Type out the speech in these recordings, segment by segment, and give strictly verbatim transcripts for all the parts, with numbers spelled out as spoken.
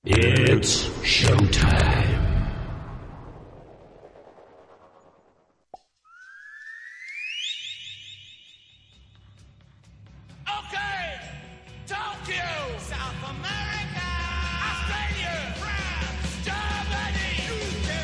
It's showtime. Okay, Tokyo, South America, Australia, France, Germany, U K,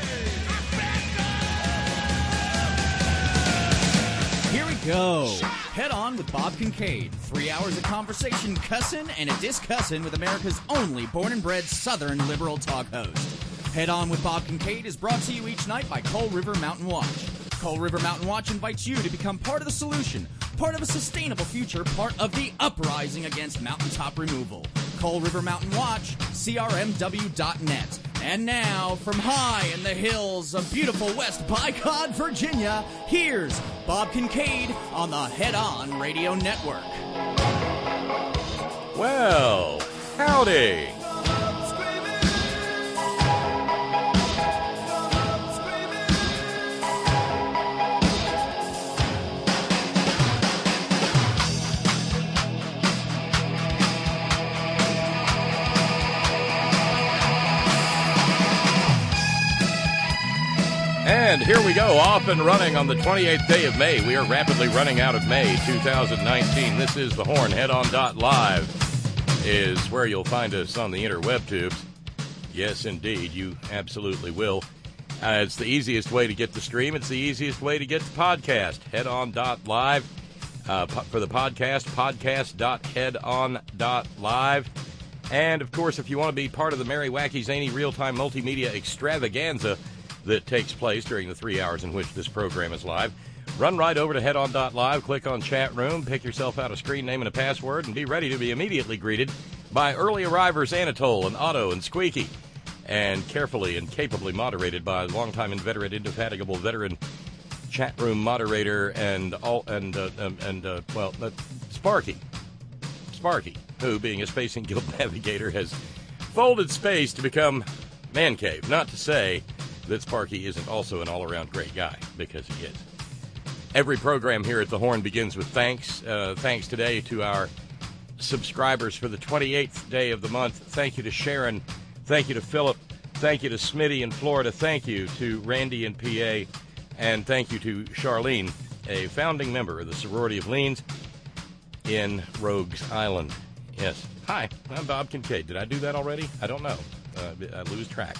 Africa. Here we go. Head On with Bob Kincaid. Three hours of conversation, cussin' and a discussin' with America's only born and bred Southern liberal talk host. Head On with Bob Kincaid is brought to you each night by Coal River Mountain Watch. Coal River Mountain Watch invites you to become part of the solution, part of a sustainable future, part of the uprising against mountaintop removal. Coal River Mountain Watch, C R M W dot net. And now, from high in the hills of beautiful West Bicod, Virginia, here's Bob Kincaid on the Head On Radio Network. Well, howdy. And here we go, off and running on the twenty-eighth day of May. We are rapidly running out of May two thousand nineteen. This is The Horn. Head On dot live is where you'll find us on the interweb tubes. Yes, indeed, you absolutely will. Uh, it's the easiest way to get the stream. It's the easiest way to get the podcast. Head On dot live. Uh, po- for the podcast, podcast dot head on dot live. And, of course, if you want to be part of the Merry, Wacky, Zany, real-time multimedia extravaganza that takes place during the three hours in which this program is live, run right over to head on dot live, click on chat room, pick yourself out a screen name and a password, and be ready to be immediately greeted by early arrivers Anatole and Otto and Squeaky, and carefully and capably moderated by longtime inveterate, indefatigable veteran chat room moderator and all and uh, um, and uh, well, uh, Sparky, Sparky, who, being a Spacing Guild navigator, has folded space to become man cave. Not to say that Sparky isn't also an all-around great guy, because he is. Every program here at The Horn begins with thanks. Uh, thanks today to our subscribers for the twenty-eighth day of the month. Thank you to Sharon. Thank you to Philip. Thank you to Smitty in Florida. Thank you to Randy in P A. And thank you to Charlene, a founding member of the Sorority of Leans in Rogues Island. Yes. Hi, I'm Bob Kincaid. Did I do that already? I don't know. Uh, I lose track.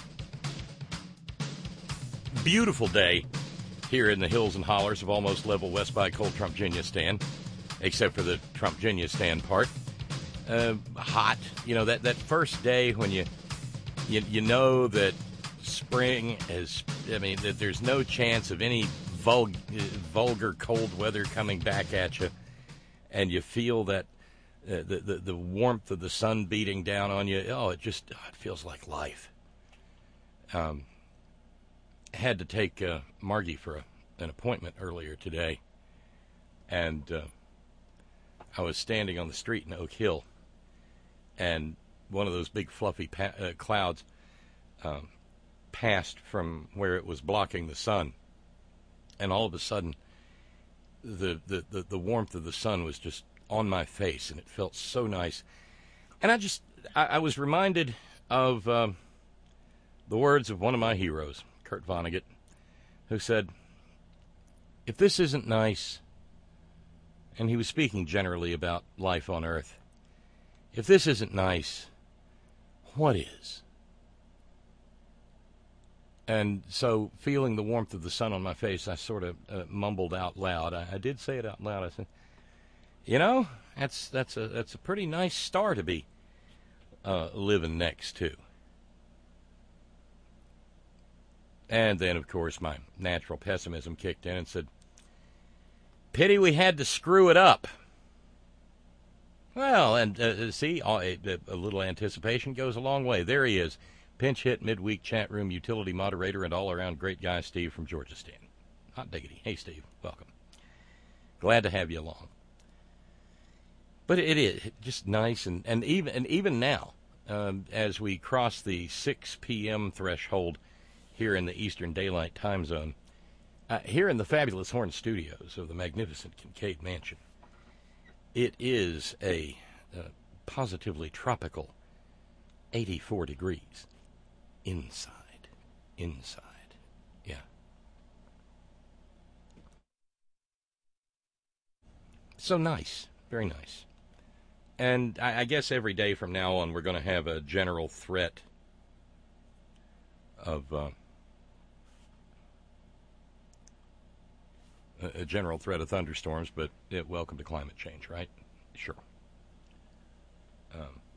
Beautiful day here in the hills and hollers of almost level West by Cold Trump-Ginia-Stan, except for the Trump-Ginia-Stan part. Uh, hot. You know, that, that first day when you, you you know that spring is, I mean, that there's no chance of any vul- vulgar cold weather coming back at you, and you feel that uh, the, the, the warmth of the sun beating down on you. Oh, it just, oh, it feels like life. Um. Had to take uh, Margie for a, an appointment earlier today, and uh, I was standing on the street in Oak Hill, and one of those big fluffy pa- uh, clouds um, passed from where it was blocking the sun, and all of a sudden the, the, the, the warmth of the sun was just on my face, and it felt so nice. And I just, I, I was reminded of um, the words of one of my heroes, Kurt Vonnegut, who said, if this isn't nice, and he was speaking generally about life on Earth, if this isn't nice, what is? And so, feeling the warmth of the sun on my face, I sort of uh, mumbled out loud. I, I did say it out loud. I said, you know, that's that's a that's a pretty nice star to be uh, living next to. And then, of course, my natural pessimism kicked in and said, pity we had to screw it up. Well, and uh, see, a, a little anticipation goes a long way. There he is, pinch hit, midweek chat room utility moderator, and all-around great guy, Steve from Georgia Stan. Hot diggity. Hey, Steve, welcome. Glad to have you along. But it is just nice, and, and even and even now, um, as we cross the six p.m. threshold here in the Eastern Daylight Time Zone, uh, here in the fabulous Horn Studios of the magnificent Kincaid Mansion, it is a uh, positively tropical eighty-four degrees. Inside. Inside. Yeah. So nice. Very nice. And I, I guess every day from now on we're going to have a general threat of... Uh, a general threat of thunderstorms, but yeah, welcome to climate change, right? Sure. Um,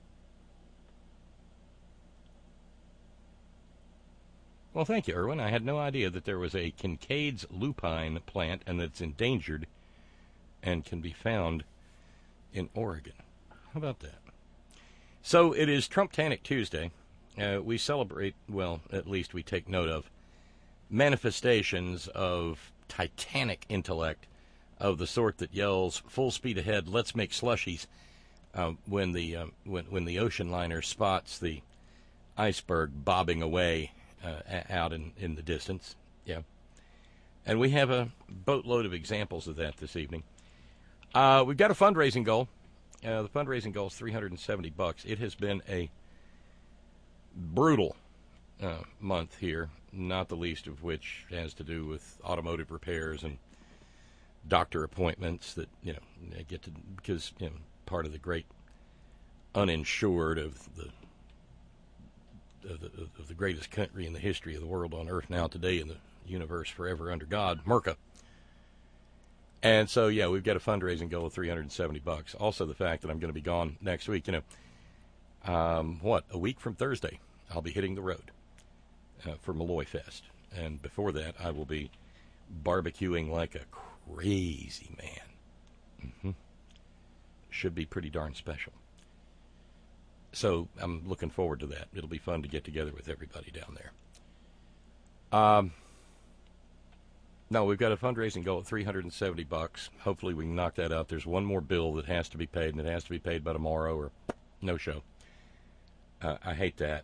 well, thank you, Erwin. I had no idea that there was a Kincaid's lupine plant and that it's endangered and can be found in Oregon. How about that? So it is Trump-tanic Tuesday. Uh, we celebrate, well, at least we take note of, manifestations of titanic intellect of the sort that yells full speed ahead, let's make slushies, uh, when the uh, when when the ocean liner spots the iceberg bobbing away uh, out in, in the distance. Yeah, and we have a boatload of examples of that this evening. Uh, we've got a fundraising goal. Uh, the fundraising goal is three hundred seventy bucks. It has been a brutal uh, month here, not the least of which has to do with automotive repairs and doctor appointments that, you know, I get to, because, you know, part of the great uninsured of the of the, of the greatest country in the history of the world on earth now today, in the universe forever under God, Merca. And so, yeah, we've got a fundraising goal of three hundred seventy bucks. Also, the fact that I'm going to be gone next week, you know, um, what, a week from Thursday, I'll be hitting the road uh, for Malloy Fest. And before that, I will be barbecuing like a crazy man. Mm-hmm. Should be pretty darn special. So I'm looking forward to that. It'll be fun to get together with everybody down there. Um, no, we've got a fundraising goal of three hundred seventy bucks. Hopefully we can knock that out. There's one more bill that has to be paid, and it has to be paid by tomorrow or no show. Uh, I hate that.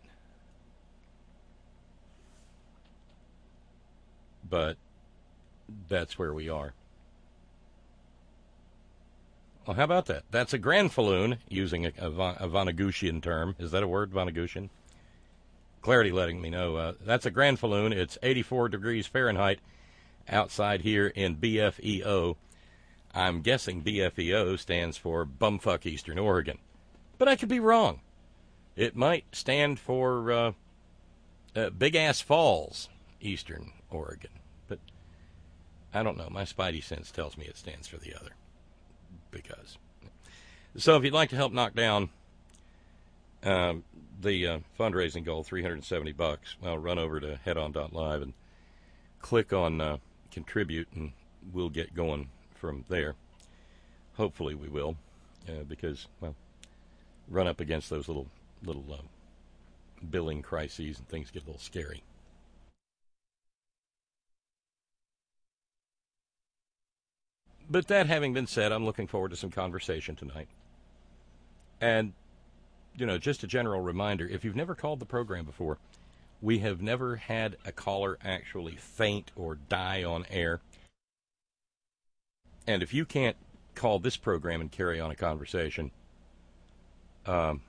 But that's where we are. Well, how about that? That's a granfalloon, using a, a, a Vonnegusian term. Is that a word, Vonnegusian? Clarity letting me know. Uh, that's a granfalloon. It's eighty-four degrees Fahrenheit outside here in B F E O. I'm guessing B F E O stands for Bumfuck Eastern Oregon. But I could be wrong. It might stand for uh, uh, Big Ass Falls, Eastern Oregon. But I don't know. My spidey sense tells me it stands for the other. Because. So if you'd like to help knock down um, the uh, fundraising goal, three hundred seventy bucks, well, run over to headon dot live and click on uh, contribute, and we'll get going from there. Hopefully we will, uh, because, well, run up against those little, little uh, billing crises and things get a little scary. But that having been said, I'm looking forward to some conversation tonight. And, you know, just a general reminder, if you've never called the program before, we have never had a caller actually faint or die on air. And if you can't call this program and carry on a conversation, um,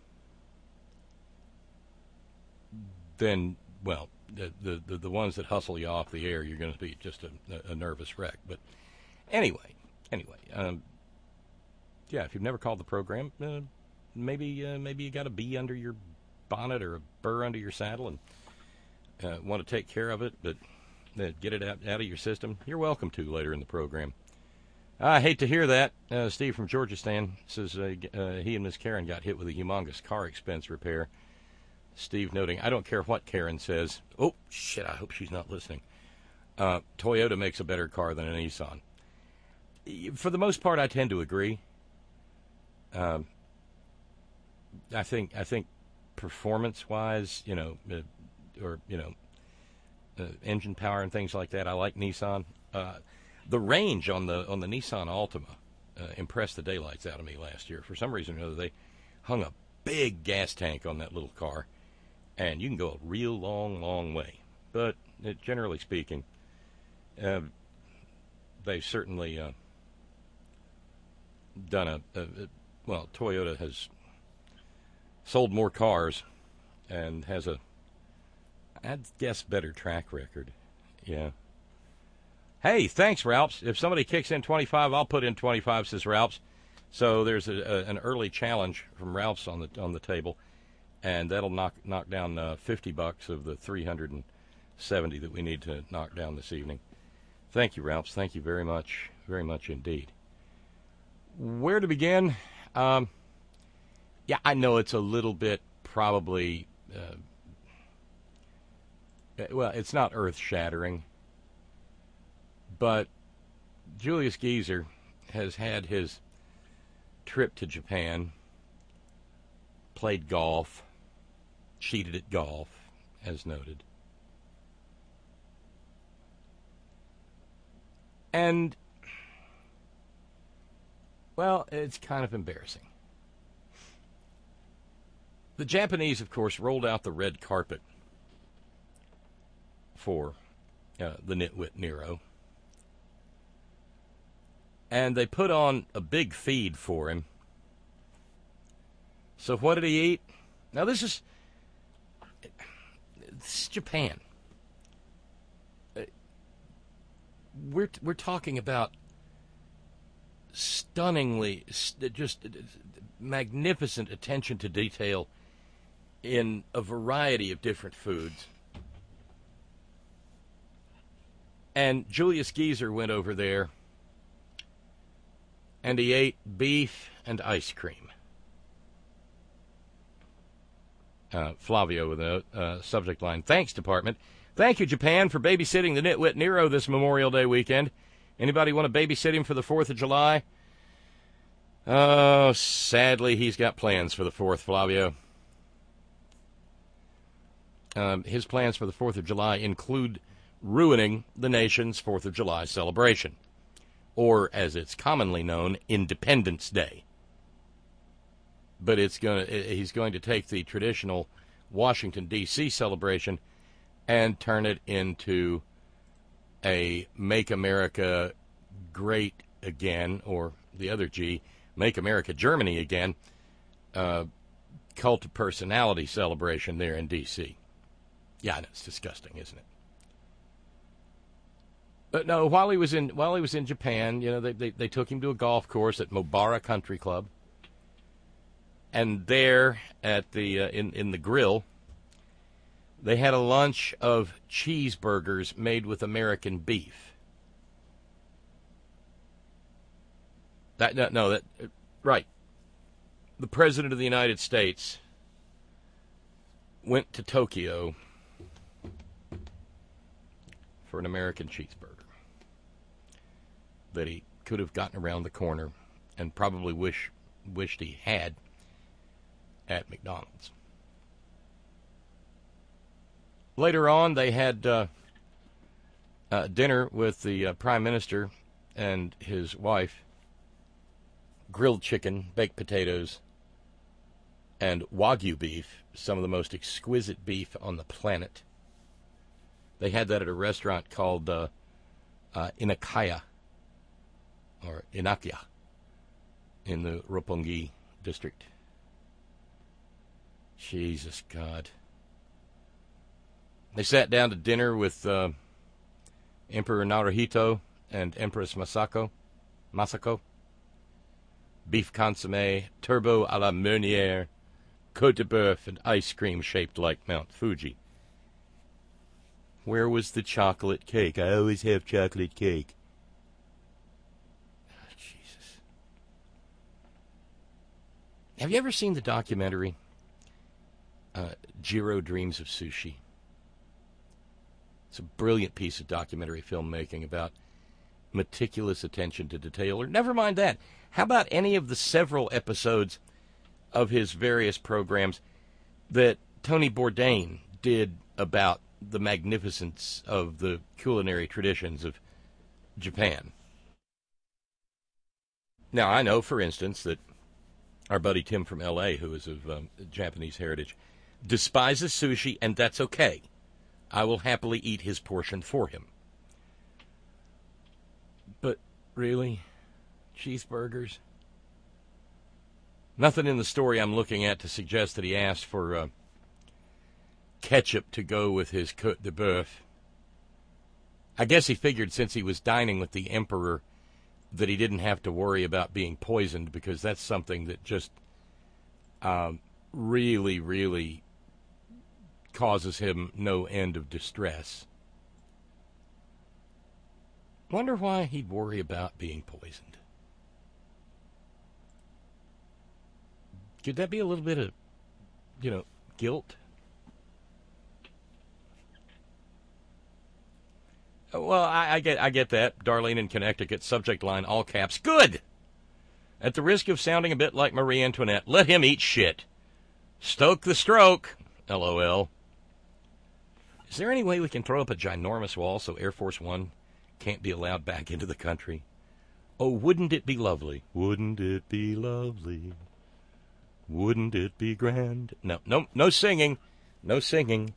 then, well, the, the, the, the ones that hustle you off the air, you're going to be just a, a nervous wreck. But anyway... Anyway, um, yeah, if you've never called the program, uh, maybe uh, maybe you got a bee under your bonnet or a burr under your saddle and uh, want to take care of it, but uh, get it out, out of your system, you're welcome to later in the program. I hate to hear that. Uh, Steve from Georgistan says uh, uh, he and Miss Karen got hit with a humongous car expense repair. Steve noting, I don't care what Karen says. Oh, shit, I hope she's not listening. Uh, Toyota makes a better car than a Nissan. For the most part, I tend to agree. Um, I think I think performance-wise, you know, uh, or you know, uh, engine power and things like that, I like Nissan. Uh, the range on the on the Nissan Altima uh, impressed the daylights out of me last year. For some reason or another, they hung a big gas tank on that little car, and you can go a real long, long way. But uh, generally speaking, uh, they certainly. Uh, done a, a, a well Toyota has sold more cars and has a, I'd guess, better track record. Yeah. Hey, thanks, Ralphs. If somebody kicks in twenty-five, I'll put in twenty-five, says Ralphs. So there's a, a, an early challenge from Ralphs on the on the table, and that'll knock knock down uh, fifty bucks of the three hundred seventy that we need to knock down this evening. Thank you, Ralphs. Thank you very much, very much indeed. Where to begin? Um, yeah, I know it's a little bit probably, uh, well, it's not earth-shattering, but Julius Geezer has had his trip to Japan, played golf, cheated at golf, as noted. And, well, it's kind of embarrassing. The Japanese, of course, rolled out the red carpet for uh, the nitwit Nero. And they put on a big feed for him. So what did he eat? Now, this is, this is Japan. We're we're talking about stunningly, just magnificent attention to detail in a variety of different foods. And Julius Geezer went over there, and he ate beef and ice cream. Uh, Flavio with a uh, subject line, thanks, Department. Thank you, Japan, for babysitting the nitwit Nero this Memorial Day weekend. Anybody want to babysit him for the fourth of July? Oh, sadly, he's got plans for the fourth, Flavio. Um, his plans for the fourth of July include ruining the nation's fourth of July celebration, or, as it's commonly known, Independence Day. But it's going to, he's going to take the traditional Washington, D C celebration and turn it into a Make America Great Again, or the other G, Make America Germany Again, uh, cult of personality celebration there in D C Yeah, I know, it's disgusting, isn't it? But no, while he was in while he was in Japan, you know, they they, they took him to a golf course at Mobara Country Club, and there at the uh, in in the grill, they had a lunch of cheeseburgers made with American beef. That no, no that right. The President of the United States went to Tokyo for an American cheeseburger that he could have gotten around the corner and probably wish wished he had at McDonald's. Later on, they had uh, uh, dinner with the uh, Prime Minister and his wife, grilled chicken, baked potatoes, and Wagyu beef, some of the most exquisite beef on the planet. They had that at a restaurant called uh, uh, Inakaya, or Inakia, in the Roppongi district. Jesus God. They sat down to dinner with uh, Emperor Naruhito and Empress Masako. Masako. Beef consomme, turbo a la Meunier, Côte de Boeuf, and ice cream shaped like Mount Fuji. Where was the chocolate cake? I always have chocolate cake. Oh, Jesus. Have you ever seen the documentary, uh, Jiro Dreams of Sushi? It's a brilliant piece of documentary filmmaking about meticulous attention to detail. Or never mind that. How about any of the several episodes of his various programs that Tony Bourdain did about the magnificence of the culinary traditions of Japan? Now, I know, for instance, that our buddy Tim from L A, who is of um, Japanese heritage, despises sushi, and that's okay. I will happily eat his portion for him. But really? Cheeseburgers? Nothing in the story I'm looking at to suggest that he asked for uh, ketchup to go with his Côte de Boeuf. I guess he figured since he was dining with the emperor that he didn't have to worry about being poisoned, because that's something that just um, really, really causes him no end of distress. Wonder why he'd worry about being poisoned. Could that be a little bit of, you know, guilt? Well, I, I get I get that. Darlene in Connecticut, subject line, all caps, good! At the risk of sounding a bit like Marie Antoinette, let him eat shit. Stoke the stroke, LOL. Is there any way we can throw up a ginormous wall so Air Force One can't be allowed back into the country? Oh, wouldn't it be lovely? Wouldn't it be lovely? Wouldn't it be grand? No, no, no singing. No singing.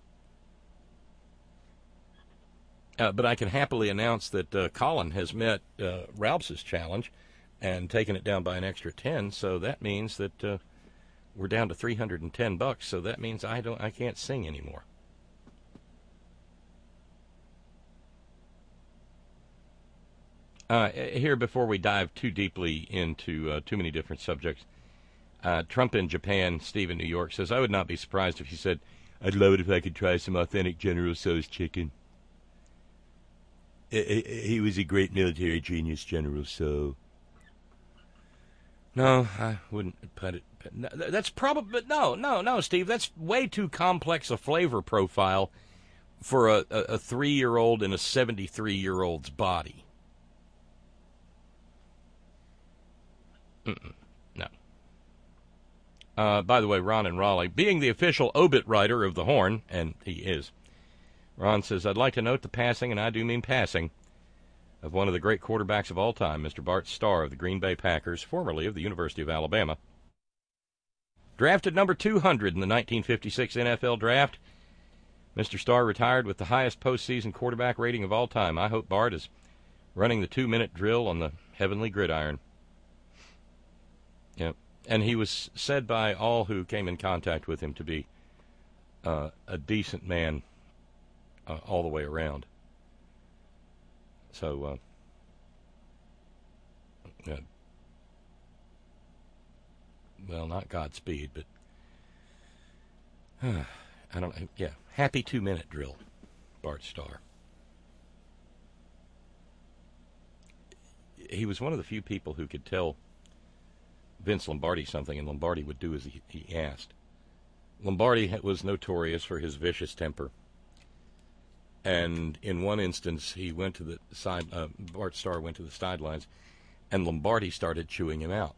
Uh, but I can happily announce that uh, Colin has met uh, Ralph's challenge and taken it down by an extra ten. So that means that uh, we're down to three hundred ten bucks. So that means I don't, I can't sing anymore. Uh, here, before we dive too deeply into uh, too many different subjects, uh, Trump in Japan, Steve in New York, says, I would not be surprised if he said, I'd love it if I could try some authentic General Tso's chicken. He was a great military genius, General Tso. No, I wouldn't put it. That's probably, but no, no, no, Steve, that's way too complex a flavor profile for a, a, a three-year-old in a seventy-three-year-old's body. Mm-mm, no. Uh, by the way, Ron in Raleigh, being the official obit writer of the Horn, and he is, Ron says, I'd like to note the passing, and I do mean passing, of one of the great quarterbacks of all time, Mister Bart Starr of the Green Bay Packers, formerly of the University of Alabama. Drafted number two hundred in the nineteen fifty-six N F L Draft, Mister Starr retired with the highest postseason quarterback rating of all time. I hope Bart is running the two-minute drill on the heavenly gridiron. Yeah, and he was said by all who came in contact with him to be uh, a decent man uh, all the way around. So, uh, uh, well, not Godspeed, but uh, I don't. Yeah, happy two-minute drill, Bart Starr. He was one of the few people who could tell Vince Lombardi something, and Lombardi would do as he, he asked. Lombardi was notorious for his vicious temper. And in one instance, he went to the side, uh, Bart Starr went to the sidelines, and Lombardi started chewing him out.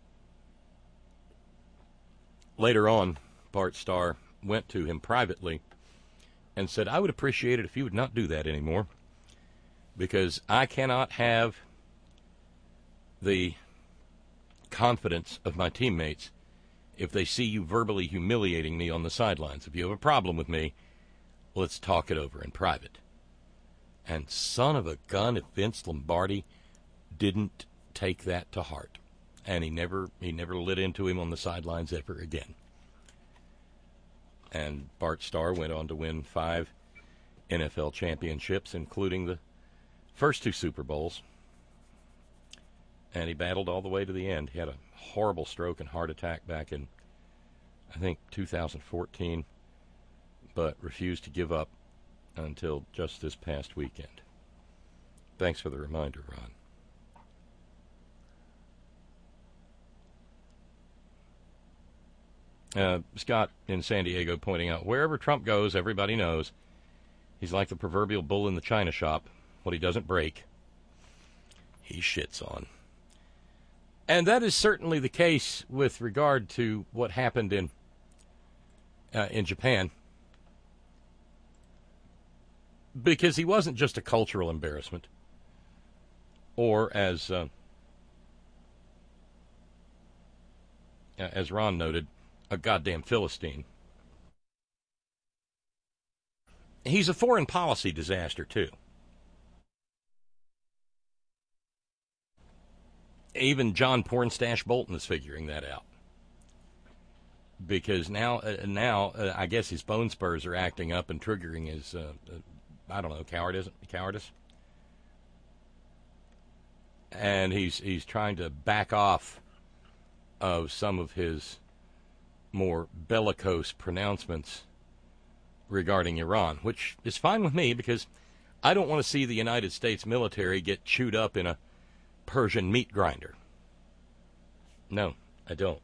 Later on, Bart Starr went to him privately and said, I would appreciate it if you would not do that anymore, because I cannot have the confidence of my teammates if they see you verbally humiliating me on the sidelines. If you have a problem with me, let's talk it over in private. And son of a gun, if Vince Lombardi didn't take that to heart. And he never he never lit into him on the sidelines ever again. And Bart Starr went on to win five N F L championships, including the first two Super Bowls. And he battled all the way to the end. He had a horrible stroke and heart attack back in, I think, two thousand fourteen. But refused to give up until just this past weekend. Thanks for the reminder, Ron. Uh, Scott in San Diego pointing out, wherever Trump goes, everybody knows. He's like the proverbial bull in the china shop. What he doesn't break, he shits on. And that is certainly the case with regard to what happened in uh, in Japan. Because he wasn't just a cultural embarrassment, or as uh, as Ron noted, a goddamn Philistine. He's a foreign policy disaster, too. Even John Pornstache Bolton is figuring that out. because now, uh, now uh, I guess his bone spurs are acting up and triggering his, uh, uh, I don't know, cowardice, cowardice. And he's he's trying to back off of some of his more bellicose pronouncements regarding Iran, which is fine with me because I don't want to see the United States military get chewed up in a Persian meat grinder. No, I don't.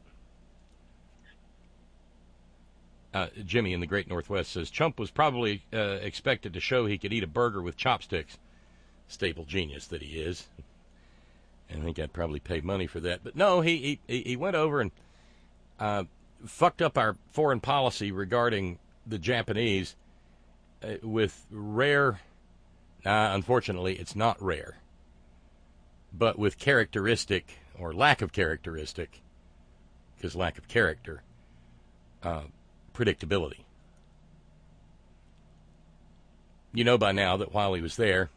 Uh, Jimmy in the Great Northwest says, Trump was probably uh, expected to show he could eat a burger with chopsticks. Staple genius that he is. I think I'd probably pay money for that. But no, he he, he went over and uh, fucked up our foreign policy regarding the Japanese uh, with rare, uh, unfortunately, it's not rare, but with characteristic, or lack of characteristic, because lack of character, uh, predictability. You know by now that while he was there,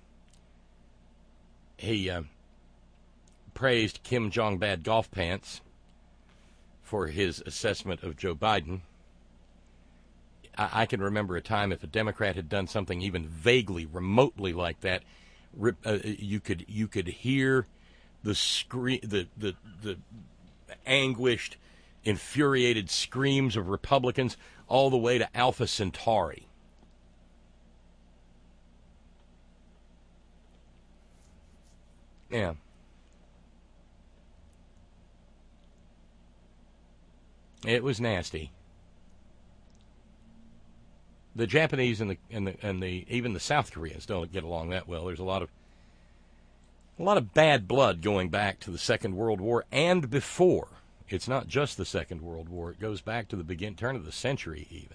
he uh, praised Kim Jong-bad golf pants for his assessment of Joe Biden. I, I can remember a time if a Democrat had done something even vaguely, remotely like that, uh, you could you could hear the scream, the, the the anguished, infuriated screams of Republicans all the way to Alpha Centauri. Yeah. It was nasty. The Japanese and the and the and the even the South Koreans don't get along that well. There's a lot of a lot of bad blood going back to the Second World War and before. It's not just the Second World War. It goes back to the begin turn of the century even.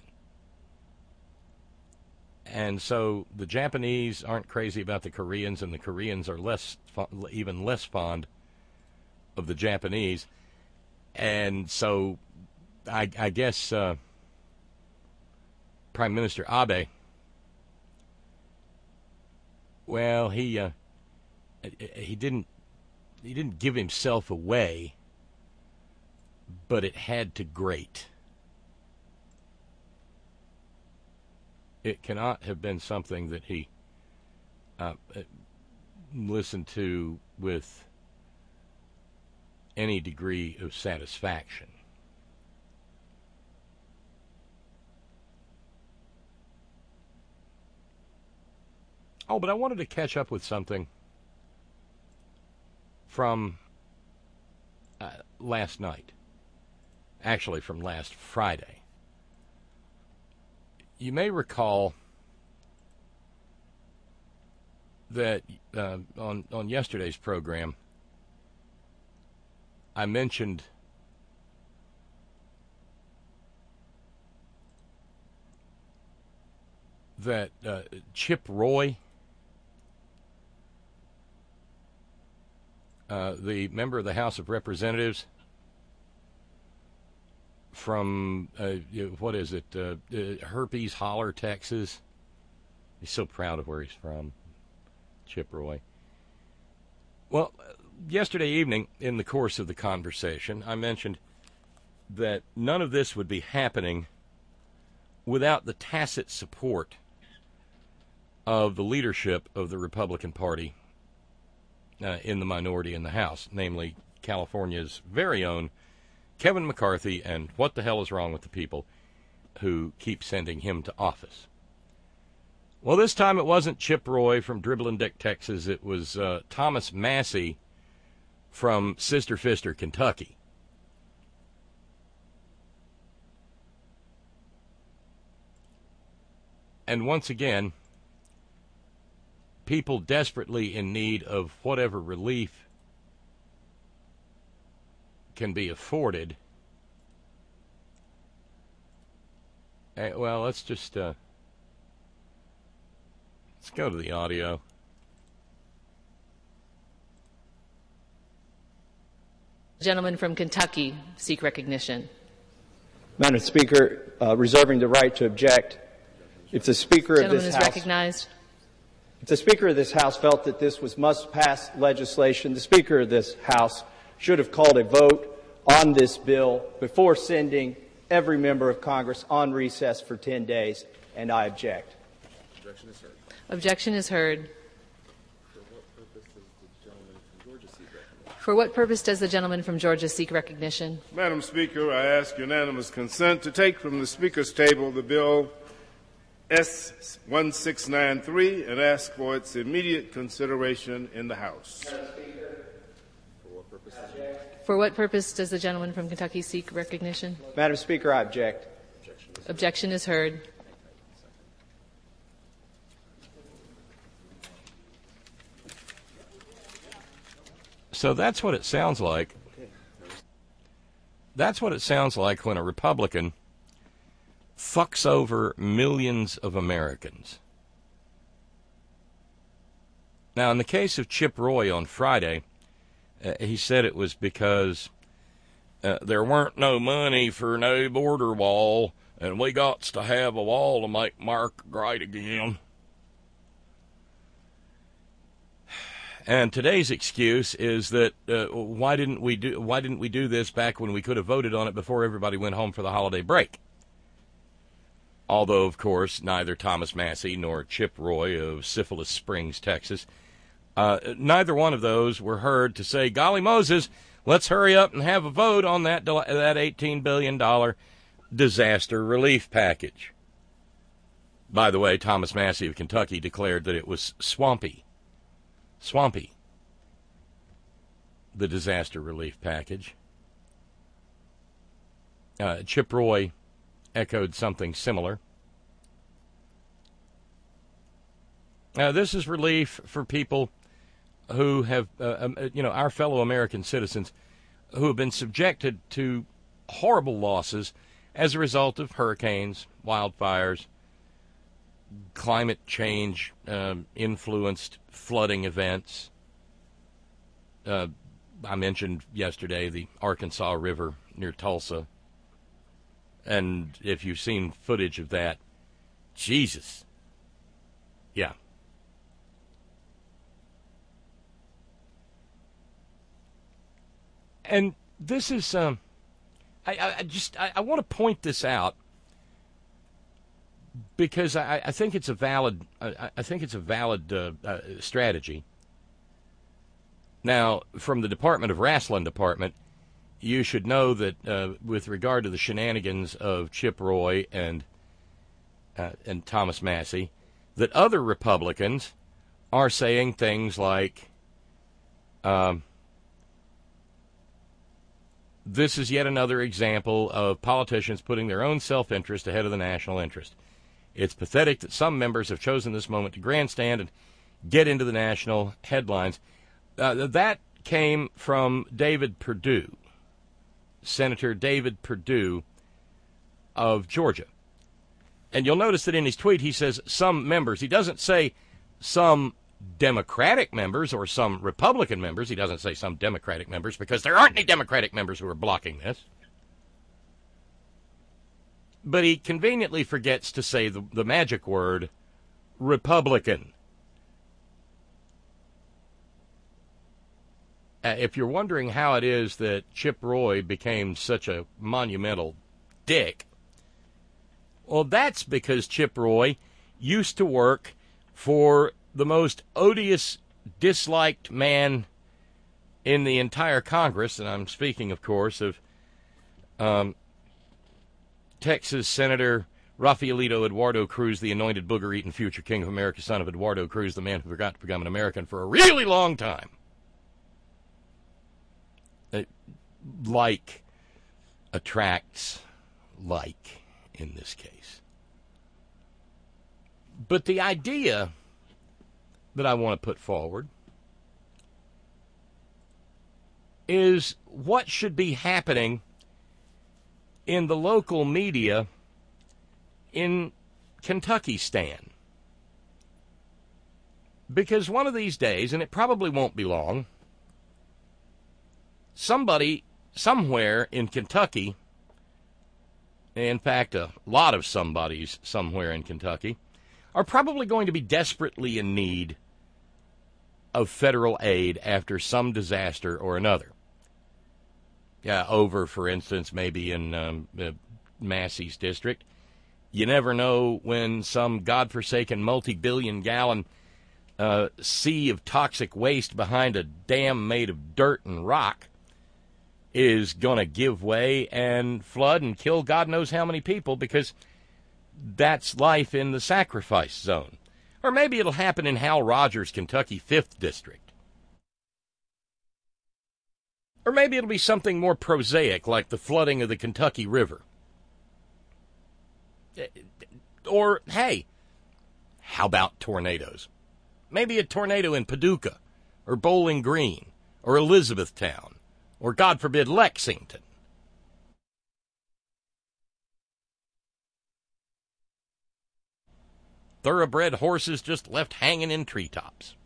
And so the Japanese aren't crazy about the Koreans, and the Koreans are less even less fond of the Japanese. And so I, I guess uh, Prime Minister Abe, well, he uh, he didn't he didn't give himself away, but it had to grate. It cannot have been something that he uh, listened to with any degree of satisfaction. Oh, but I wanted to catch up with something from uh, last night. Actually, from last Friday. You may recall that uh, on, on yesterday's program, I mentioned that uh, Chip Roy, uh, the member of the House of Representatives from, uh, what is it, uh, uh, Herpes Holler, Texas. He's so proud of where he's from, Chip Roy. Well, yesterday evening, in the course of the conversation, I mentioned that none of this would be happening without the tacit support of the leadership of the Republican Party uh, in the minority in the House, namely California's very own Kevin McCarthy, and what the hell is wrong with the people who keep sending him to office? Well, this time it wasn't Chip Roy from Dribblin' Dick, Texas. It was uh, Thomas Massey from Sister Fister, Kentucky. And once again, people desperately in need of whatever relief can be afforded. Uh, well, let's just uh, let's go to the audio. Gentleman from Kentucky, seek recognition. Madam Speaker, uh, reserving the right to object. If the Speaker Gentleman of this is House, recognized. If the Speaker of this House felt that this was must-pass legislation, the Speaker of this House should have called a vote on this bill before sending every member of Congress on recess for ten days, and I object. Objection is heard. Objection is heard. For what purpose does the gentleman from Georgia seek recognition? Madam Speaker, I ask unanimous consent to take from the Speaker's table the bill S one six nine three and ask for its immediate consideration in the House. For what purpose does the gentleman from Kentucky seek recognition? Madam Speaker, I object. Objection is heard. So that's what it sounds like. That's what it sounds like when a Republican fucks over millions of Americans. Now, in the case of Chip Roy on Friday, uh, he said it was because uh, there weren't no money for no border wall, and we got to have a wall to make Mark great again. And today's excuse is that uh, why didn't we do why didn't we do this back when we could have voted on it before everybody went home for the holiday break? Although, of course, neither Thomas Massie nor Chip Roy of Syphilis Springs, Texas, uh, neither one of those were heard to say, "Golly Moses, let's hurry up and have a vote on that that eighteen billion dollars disaster relief package." By the way, Thomas Massie of Kentucky declared that it was swampy. Swampy, the disaster relief package. Uh, Chip Roy echoed something similar. Uh, this is relief for people who have, uh, um, you know, our fellow American citizens who have been subjected to horrible losses as a result of hurricanes, wildfires, climate change um, influenced flooding events. Uh, I mentioned yesterday the Arkansas River near Tulsa. And if you've seen footage of that, Jesus. Yeah. And this is, um, I, I just, I, I want to point this out because I, I think it's a valid, I, I think it's a valid uh, uh, strategy. Now, from the Department of Wrestling Department, you should know that uh, with regard to the shenanigans of Chip Roy and uh, and Thomas Massie, that other Republicans are saying things like, um, this is yet another example of politicians putting their own self-interest ahead of the national interest. It's pathetic that some members have chosen this moment to grandstand and get into the national headlines. Uh, that came from David Perdue, Senator David Perdue of Georgia. And you'll notice that in his tweet he says some members. He doesn't say some Democratic members or some Republican members. He doesn't say some Democratic members because there aren't any Democratic members who are blocking this. But he conveniently forgets to say the, the magic word, Republican. Uh, if you're wondering how it is that Chip Roy became such a monumental dick, well, that's because Chip Roy used to work for the most odious, disliked man in the entire Congress, and I'm speaking, of course, of um, Texas Senator Rafaelito Eduardo Cruz, the anointed booger-eating future king of America, son of Eduardo Cruz, the man who forgot to become an American for a really long time. Uh, like attracts like in this case. But the idea that I want to put forward is what should be happening in the local media in Kentucky Stan. Because one of these days, and it probably won't be long, somebody somewhere in Kentucky, in fact, a lot of somebodies somewhere in Kentucky, are probably going to be desperately in need of federal aid after some disaster or another. Yeah, over, for instance, maybe in um, uh, Massey's district. You never know when some godforsaken multi-billion gallon uh, sea of toxic waste behind a dam made of dirt and rock is going to give way and flood and kill God knows how many people, because that's life in the sacrifice zone. Or maybe it'll happen in Hal Rogers' Kentucky fifth District. Or maybe it'll be something more prosaic, like the flooding of the Kentucky River. Or, hey, how about tornadoes? Maybe a tornado in Paducah, or Bowling Green, or Elizabethtown, or, God forbid, Lexington. Thoroughbred horses just left hanging in treetops.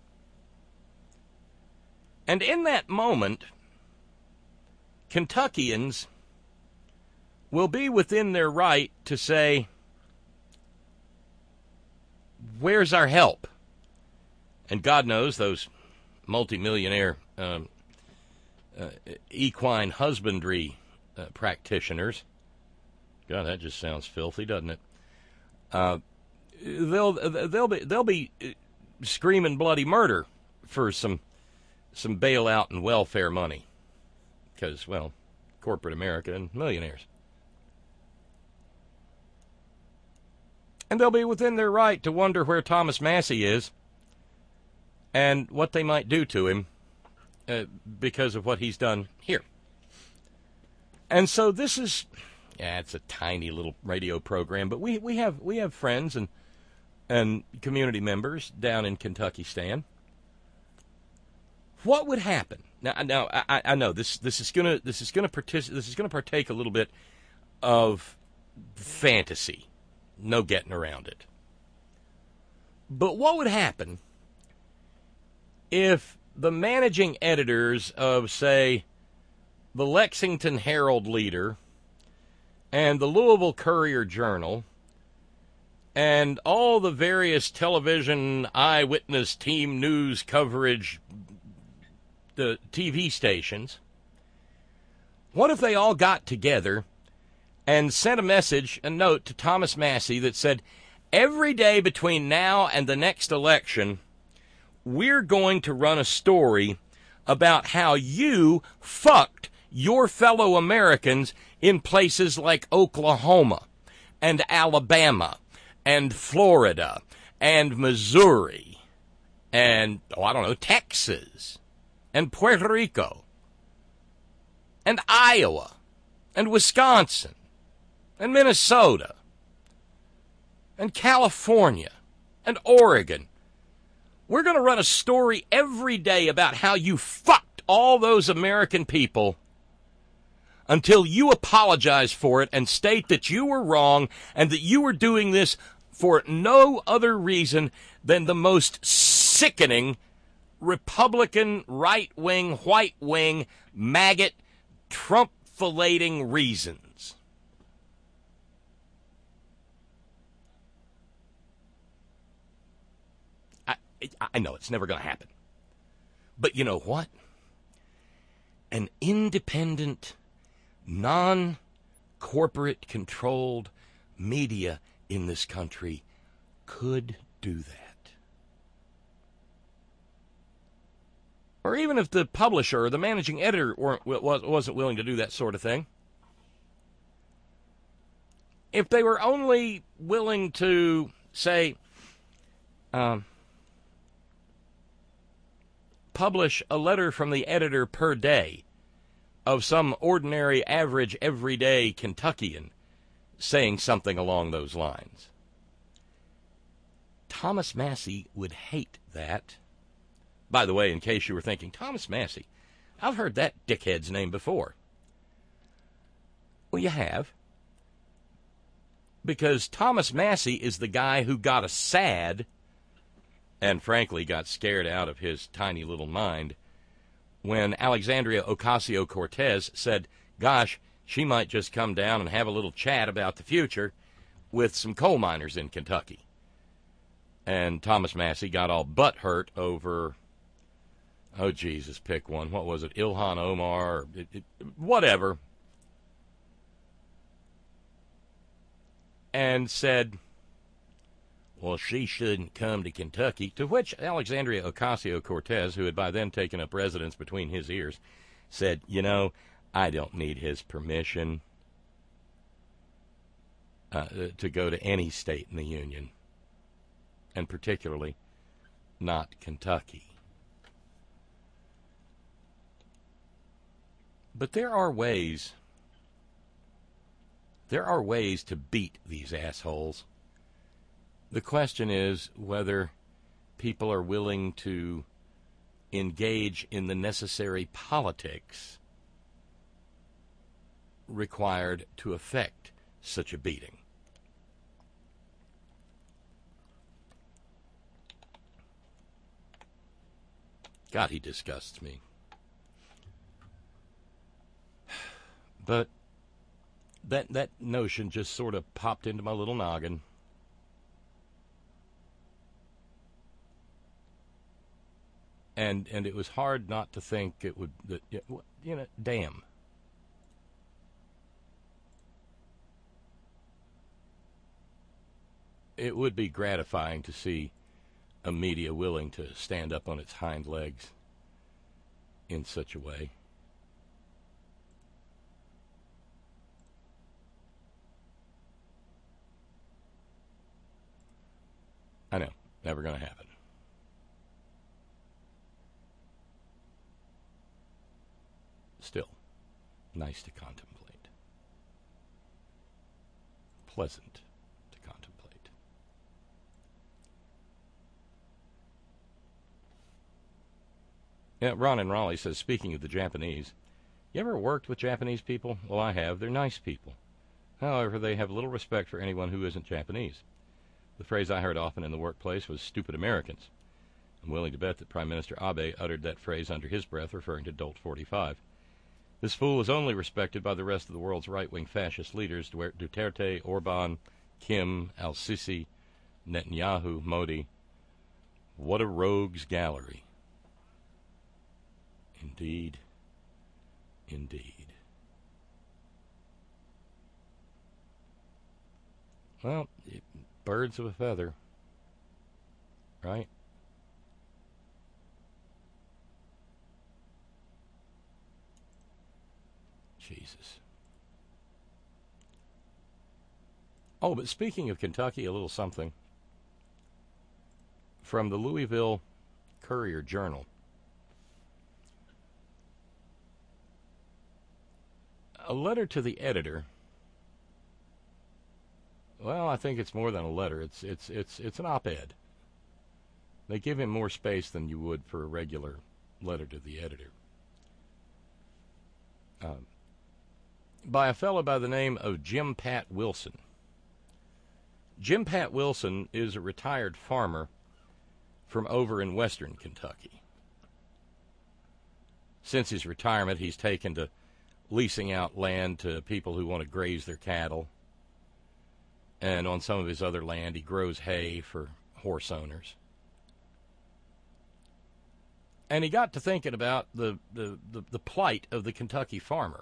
And in that moment, Kentuckians will be within their right to say, where's our help? And God knows those multimillionaire um, uh, equine husbandry uh, practitioners, God, that just sounds filthy, doesn't it? Uh, they'll they'll be they'll be screaming bloody murder for some some bailout and welfare money, because, well, corporate America and millionaires. And they'll be within their right to wonder where Thomas Massie is and what they might do to him uh, because of what he's done here. And so this is, yeah, it's a tiny little radio program, but we, we have we have friends and and community members down in Kentucky, Stan. What would happen? Now, now I, I know this this is gonna this is gonna partic- this is gonna partake a little bit of fantasy. No getting around it. But what would happen if the managing editors of, say, the Lexington Herald-Leader and the Louisville Courier-Journal and all the various television eyewitness team news coverage, the T V stations, what if they all got together and sent a message, a note to Thomas Massie that said, every day between now and the next election, we're going to run a story about how you fucked your fellow Americans in places like Oklahoma and Alabama and Florida and Missouri and, oh, I don't know, Texas and Puerto Rico and Iowa and Wisconsin and Minnesota, and California, and Oregon. We're going to run a story every day about how you fucked all those American people until you apologize for it and state that you were wrong and that you were doing this for no other reason than the most sickening Republican, right-wing, white-wing, maggot, Trump-filleting reasons. I know it's never going to happen. But you know what? An independent, non-corporate controlled media in this country could do that. Or even if the publisher or the managing editor weren't, wasn't willing to do that sort of thing. If they were only willing to say, um, publish a letter from the editor per day of some ordinary, average, everyday Kentuckian saying something along those lines. Thomas Massie would hate that. By the way, in case you were thinking, Thomas Massie, I've heard that dickhead's name before. Well, you have. Because Thomas Massie is the guy who got us sad and frankly got scared out of his tiny little mind when Alexandria Ocasio-Cortez said, gosh, she might just come down and have a little chat about the future with some coal miners in Kentucky. And Thomas Massie got all butthurt over, oh, Jesus, pick one. What was it? Ilhan Omar, or it, it, whatever. and said, well, she shouldn't come to Kentucky, to which Alexandria Ocasio-Cortez, who had by then taken up residence between his ears, said, you know, I don't need his permission uh, to go to any state in the Union, and particularly not Kentucky. But there are ways, there are ways to beat these assholes. The question is whether people are willing to engage in the necessary politics required to effect such a beating. God, he disgusts me. But that that notion just sort of popped into my little noggin. And and it was hard not to think it would, that, you know, damn. It would be gratifying to see a media willing to stand up on its hind legs in such a way. I know, never going to happen. Still, nice to contemplate. Pleasant to contemplate. Yeah, Ron in Raleigh says, speaking of the Japanese, you ever worked with Japanese people? Well, I have. They're nice people. However, they have little respect for anyone who isn't Japanese. The phrase I heard often in the workplace was stupid Americans. I'm willing to bet that Prime Minister Abe uttered that phrase under his breath, referring to Dolt forty-five. This fool is only respected by the rest of the world's right-wing fascist leaders, Duterte, Orban, Kim, al-Sisi, Netanyahu, Modi. What a rogues gallery. Indeed. Indeed. Well, it, birds of a feather, right? Jesus. Oh, but speaking of Kentucky, a little something from the Louisville Courier-Journal. A letter to the editor. Well, I think it's more than a letter. It's it's it's it's an op-ed. They give him more space than you would for a regular letter to the editor. Um, by a fellow by the name of Jim Pat Wilson. Jim Pat Wilson is a retired farmer from over in western Kentucky. Since his retirement, he's taken to leasing out land to people who want to graze their cattle. And on some of his other land, he grows hay for horse owners. And he got to thinking about the, the, the, the plight of the Kentucky farmer.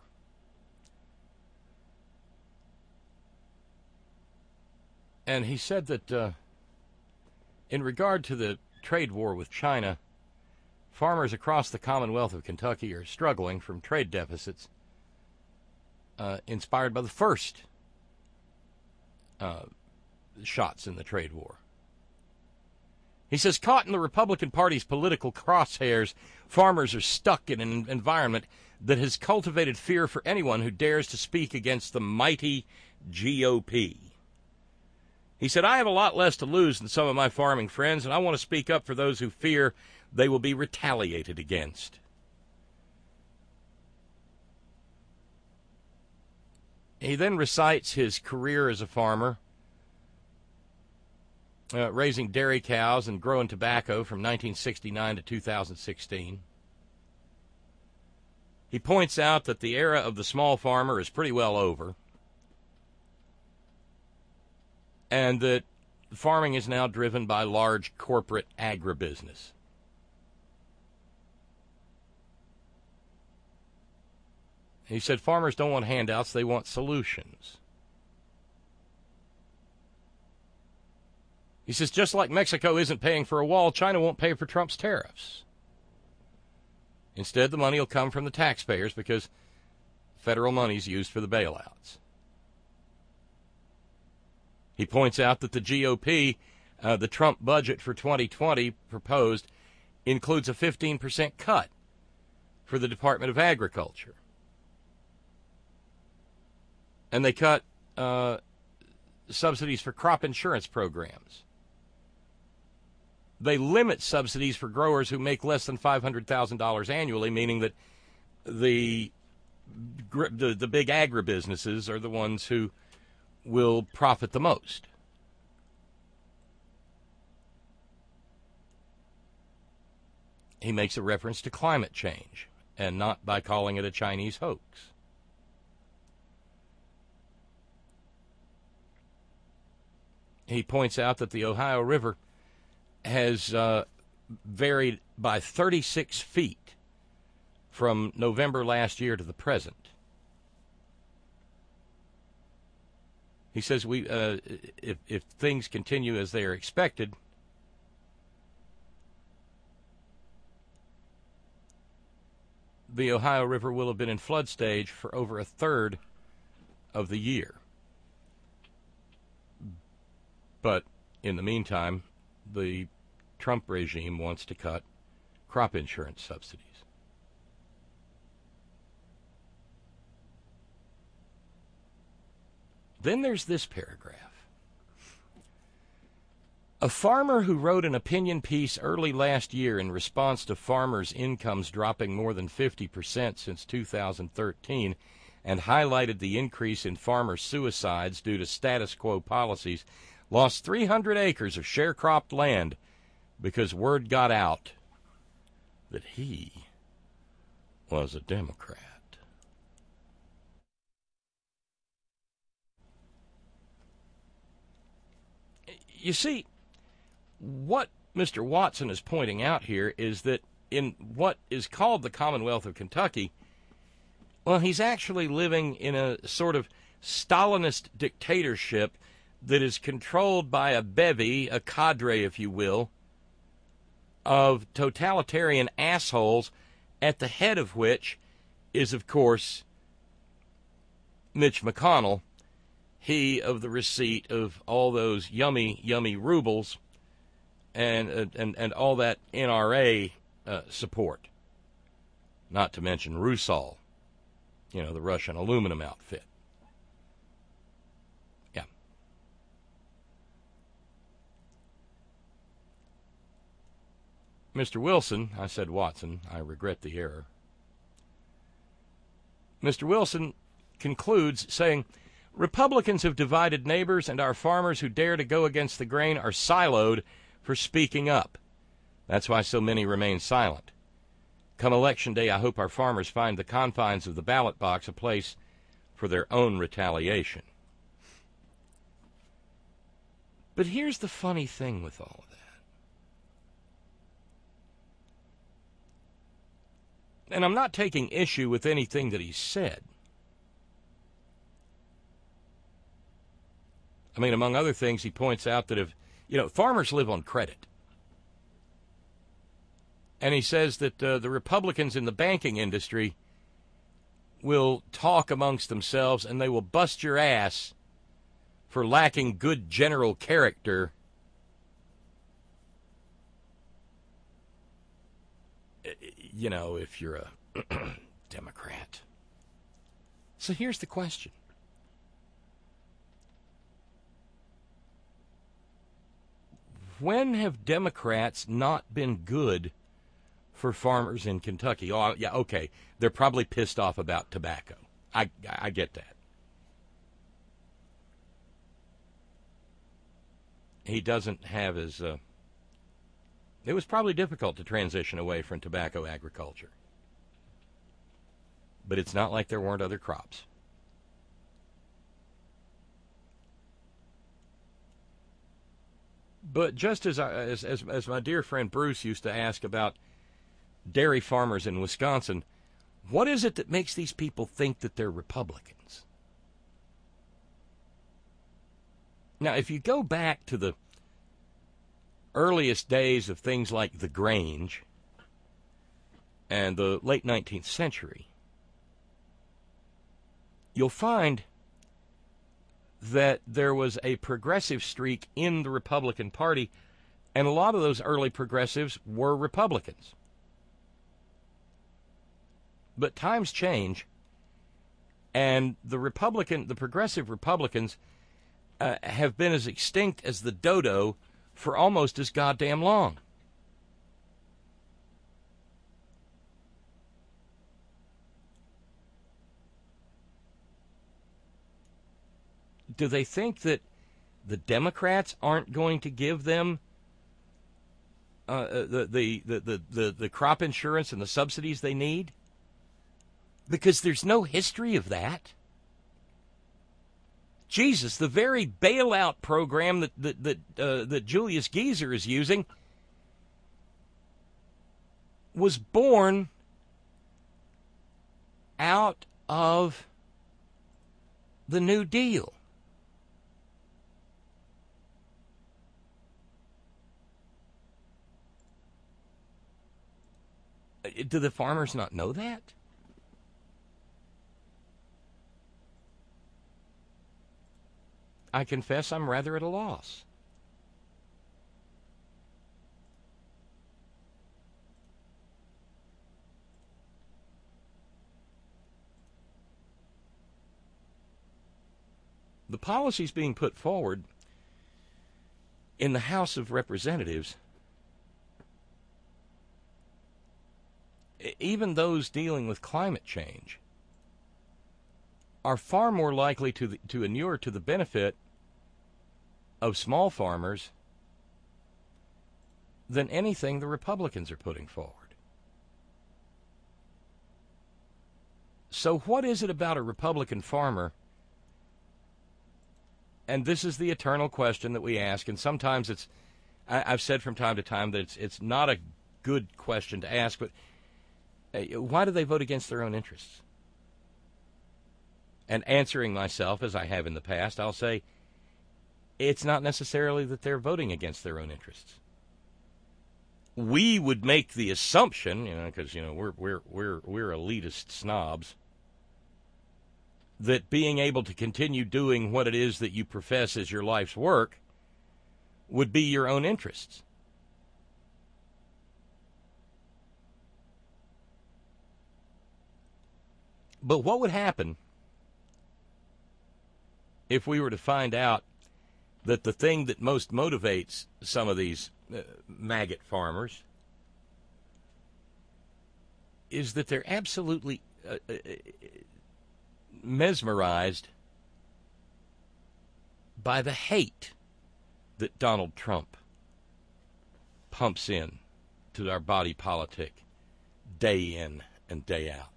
And he said that uh, in regard to the trade war with China, farmers across the Commonwealth of Kentucky are struggling from trade deficits uh, inspired by the first uh, shots in the trade war. He says, caught in the Republican Party's political crosshairs, farmers are stuck in an environment that has cultivated fear for anyone who dares to speak against the mighty G O P. He said, I have a lot less to lose than some of my farming friends, and I want to speak up for those who fear they will be retaliated against. He then recites his career as a farmer, uh, raising dairy cows and growing tobacco from nineteen sixty-nine to two thousand sixteen. He points out that the era of the small farmer is pretty well over, and that farming is now driven by large corporate agribusiness. He said farmers don't want handouts, they want solutions. He says, just like Mexico isn't paying for a wall, China won't pay for Trump's tariffs. Instead, the money will come from the taxpayers because federal money is used for the bailouts. He points out that the G O P, uh, the Trump budget for twenty twenty proposed, includes a fifteen percent cut for the Department of Agriculture. And they cut uh, subsidies for crop insurance programs. They limit subsidies for growers who make less than five hundred thousand dollars annually, meaning that the, the the big agribusinesses are the ones who will profit the most. He makes a reference to climate change, and not by calling it a Chinese hoax. He points out that the Ohio River has uh, varied by thirty-six feet from November last year to the present. He says we, uh, if, if things continue as they are expected, the Ohio River will have been in flood stage for over a third of the year. But in the meantime, the Trump regime wants to cut crop insurance subsidies. Then there's this paragraph. A farmer who wrote an opinion piece early last year in response to farmers' incomes dropping more than fifty percent since two thousand thirteen and highlighted the increase in farmer suicides due to status quo policies lost three hundred acres of sharecropped land because word got out that he was a Democrat. You see, what Mister Watson is pointing out here is that in what is called the Commonwealth of Kentucky, well, he's actually living in a sort of Stalinist dictatorship that is controlled by a bevy, a cadre, if you will, of totalitarian assholes, at the head of which is, of course, Mitch McConnell, he of the receipt of all those yummy, yummy rubles and and, and all that N R A uh, support. Not to mention Rusal, you know, the Russian aluminum outfit. Yeah. Mister Wilson, I said Watson, I regret the error. Mister Wilson concludes saying, Republicans have divided neighbors, and our farmers who dare to go against the grain are siloed for speaking up. That's why so many remain silent. Come Election Day, I hope our farmers find the confines of the ballot box a place for their own retaliation. But here's the funny thing with all of that. And I'm not taking issue with anything that he said. I mean, among other things, he points out that if, you know, farmers live on credit. And he says that uh, the Republicans in the banking industry will talk amongst themselves and they will bust your ass for lacking good general character. You know, if you're a Democrat. So here's the question. When have Democrats not been good for farmers in Kentucky? Oh, yeah, okay. They're probably pissed off about tobacco. I, I get that. He doesn't have his... Uh, it was probably difficult to transition away from tobacco agriculture. But it's not like there weren't other crops. But just as, I, as as as my dear friend Bruce used to ask about dairy farmers in Wisconsin, what is it that makes these people think that they're Republicans? Now, if you go back to the earliest days of things like the Grange and the late nineteenth century, you'll find that there was a progressive streak in the Republican Party, and a lot of those early progressives were Republicans. But times change, and the Republican, the progressive Republicans uh, have been as extinct as the dodo for almost as goddamn long. Do they think that the Democrats aren't going to give them uh, the, the, the, the, the, the crop insurance and the subsidies they need? Because there's no history of that. Jesus, the very bailout program that that that, uh, that Julius Geezer is using was born out of the New Deal. Do the farmers not know that? I confess I'm rather at a loss. The policies being put forward in the House of Representatives, even those dealing with climate change, are far more likely to the, to inure to the benefit of small farmers than anything the Republicans are putting forward. So what is it about a Republican farmer? And this is the eternal question that we ask, and sometimes it's, I, I've said from time to time that it's, it's not a good question to ask, but uh, why do they vote against their own interests? And answering myself, as I have in the past, I'll say, it's not necessarily that they're voting against their own interests. We would make the assumption, you know, because you know we're we're we're we're elitist snobs, that being able to continue doing what it is that you profess as your life's work would be your own interests. But what would happen if we were to find out that the thing that most motivates some of these uh, maggot farmers is that they're absolutely uh, uh, mesmerized by the hate that Donald Trump pumps in to our body politic day in and day out?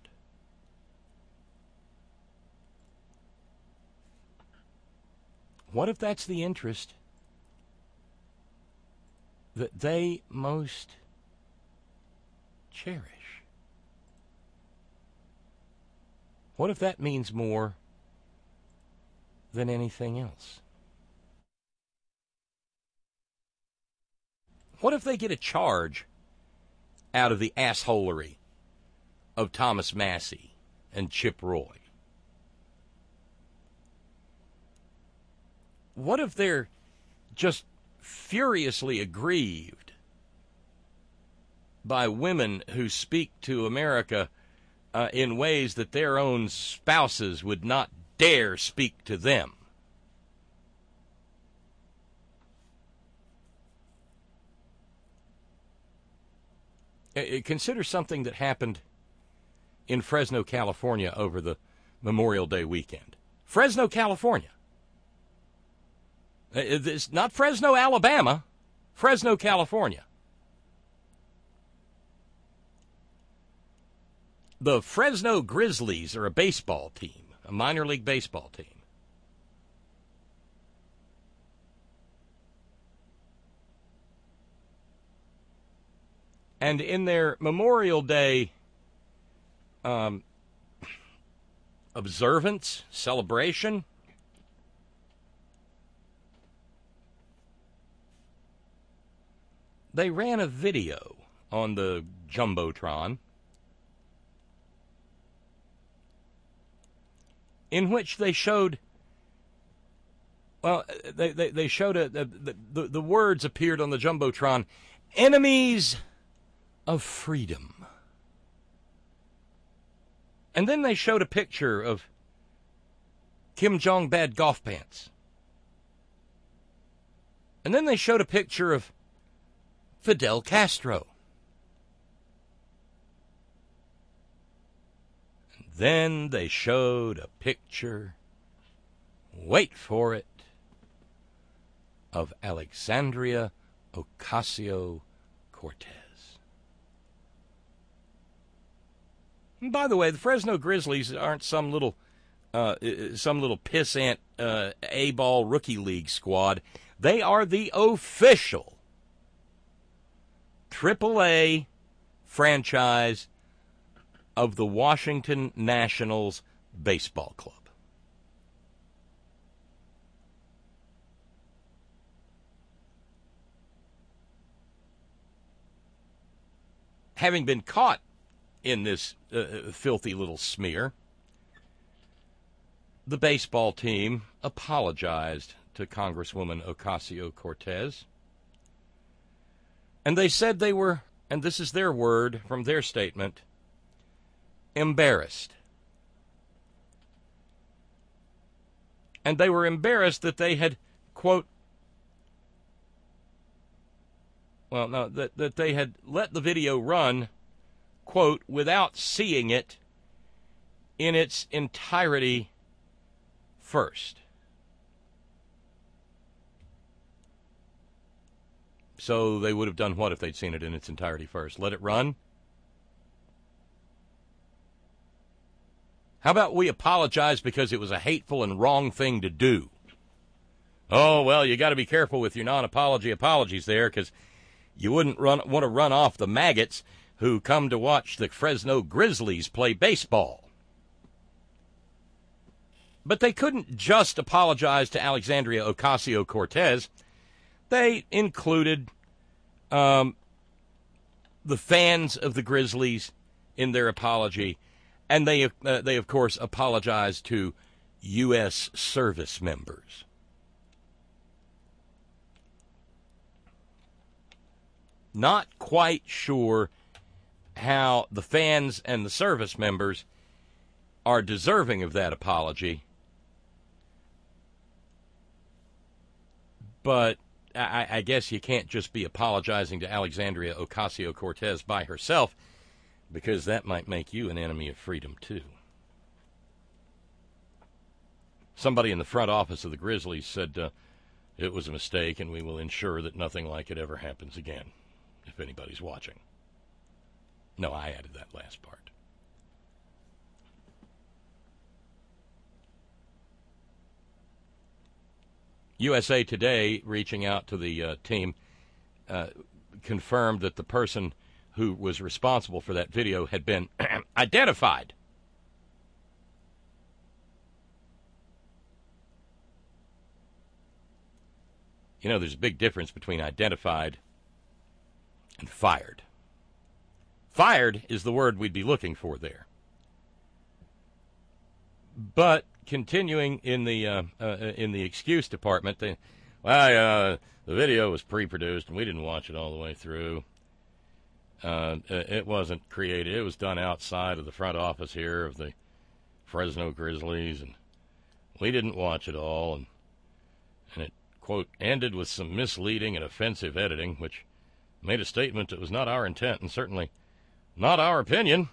What if that's the interest that they most cherish? What if that means more than anything else? What if they get a charge out of the assholery of Thomas Massie and Chip Roy? What if they're just furiously aggrieved by women who speak to America uh, in ways that their own spouses would not dare speak to them? Uh, consider something that happened in Fresno, California over the Memorial Day weekend. Fresno, California. It's not Fresno, Alabama, Fresno, California. The Fresno Grizzlies are a baseball team, a minor league baseball team. And in their Memorial Day um, observance, celebration, they ran a video on the Jumbotron in which they showed, well, they, they, they showed, a, a, the, the words appeared on the Jumbotron, enemies of freedom. And then they showed a picture of Kim Jong bad golf pants. And then they showed a picture of Fidel Castro. And then they showed a picture, wait for it, of Alexandria Ocasio-Cortez. And by the way, the Fresno Grizzlies aren't some little, uh, some little pissant uh, A-ball rookie league squad. They are the official triple A franchise of the Washington Nationals Baseball Club. Having been caught in this uh, filthy little smear, the baseball team apologized to Congresswoman Ocasio-Cortez. And they said they were, and this is their word from their statement, embarrassed. And they were embarrassed that they had, quote, well, no, that, that they had let the video run, quote, without seeing it in its entirety first. So they would have done what if they'd seen it in its entirety first? Let it run? How about we apologize because it was a hateful and wrong thing to do? Oh, well, you got to be careful with your non-apology apologies there, because you wouldn't run, want to run off the maggots who come to watch the Fresno Grizzlies play baseball. But they couldn't just apologize to Alexandria Ocasio-Cortez. They included um, the fans of the Grizzlies in their apology, and they, uh, they of course, apologized to U S service members. Not quite sure how the fans and the service members are deserving of that apology, but I, I guess you can't just be apologizing to Alexandria Ocasio-Cortez by herself, because that might make you an enemy of freedom, too. Somebody in the front office of the Grizzlies said uh, it was a mistake, and we will ensure that nothing like it ever happens again, if anybody's watching. No, I added that last part. U S A Today, reaching out to the uh, team, uh, confirmed that the person who was responsible for that video had been identified. You know, there's a big difference between identified and fired. Fired is the word we'd be looking for there. But continuing in the uh, uh, in the excuse department, they, well, uh, the video was pre-produced and we didn't watch it all the way through. Uh, it wasn't created; it was done outside of the front office here of the Fresno Grizzlies, and we didn't watch it all. And and it, quote, ended with some misleading and offensive editing, which made a statement that was not our intent and certainly not our opinion.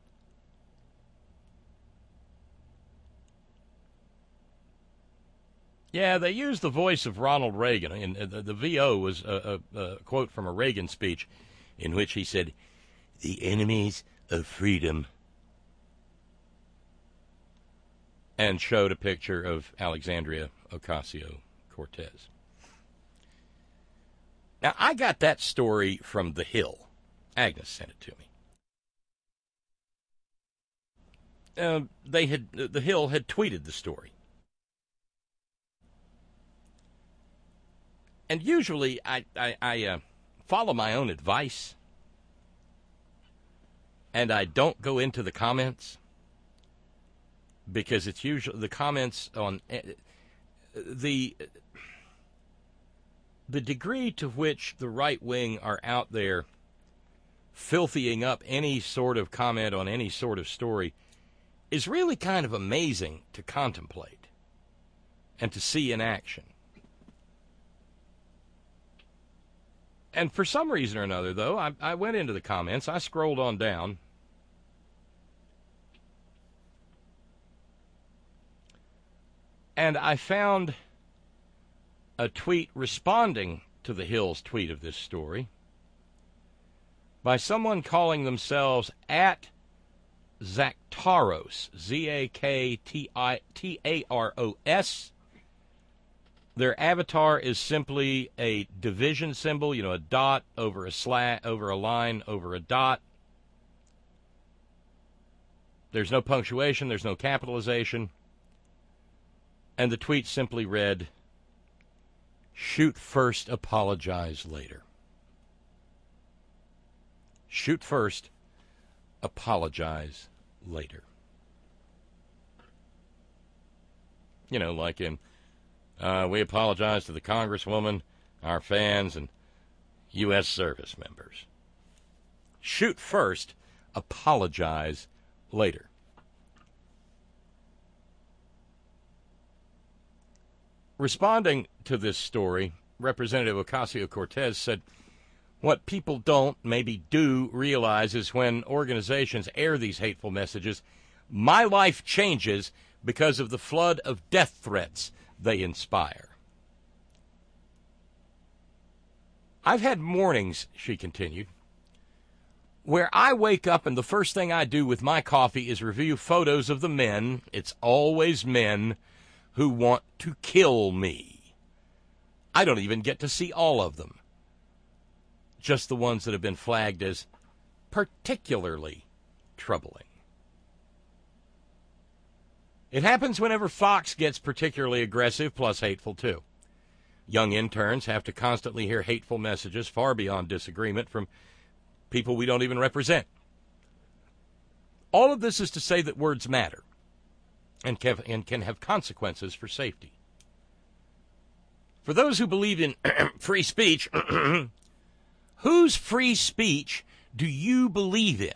Yeah, they used the voice of Ronald Reagan, and the, the V O was a, a, a quote from a Reagan speech in which he said, "The enemies of freedom," and showed a picture of Alexandria Ocasio-Cortez. Now, I got that story from The Hill. Agnes sent it to me. Uh, they had The Hill had tweeted the story. And usually I, I, I uh, follow my own advice, and I don't go into the comments, because it's usually the comments on uh, the the degree to which the right wing are out there filthying up any sort of comment on any sort of story is really kind of amazing to contemplate and to see in action. And for some reason or another, though, I, I went into the comments, I scrolled on down, and I found a tweet responding to the Hills tweet of this story by someone calling themselves at Zaktaros, Z A K T A R O S. Their avatar is simply a division symbol, you know, a dot over a slash, over a line, over a dot. There's no punctuation, there's no capitalization. And the tweet simply read, "Shoot first, apologize later." Shoot first, apologize later. You know, like in, uh, we apologize to the Congresswoman, our fans, and U S service members. Shoot first, apologize later. Responding to this story, Representative Ocasio-Cortez said, "What people don't, maybe do, realize is when organizations air these hateful messages, my life changes because of the flood of death threats they inspire." I've had mornings, she continued, where I wake up and the first thing I do with my coffee is review photos of the men, it's always men, who want to kill me. I don't even get to see all of them. Just the ones that have been flagged as particularly troubling. It happens whenever Fox gets particularly aggressive, plus hateful, too. Young interns have to constantly hear hateful messages far beyond disagreement from people we don't even represent. All of this is to say that words matter and can, and can have consequences for safety. For those who believe in free speech, whose free speech do you believe in?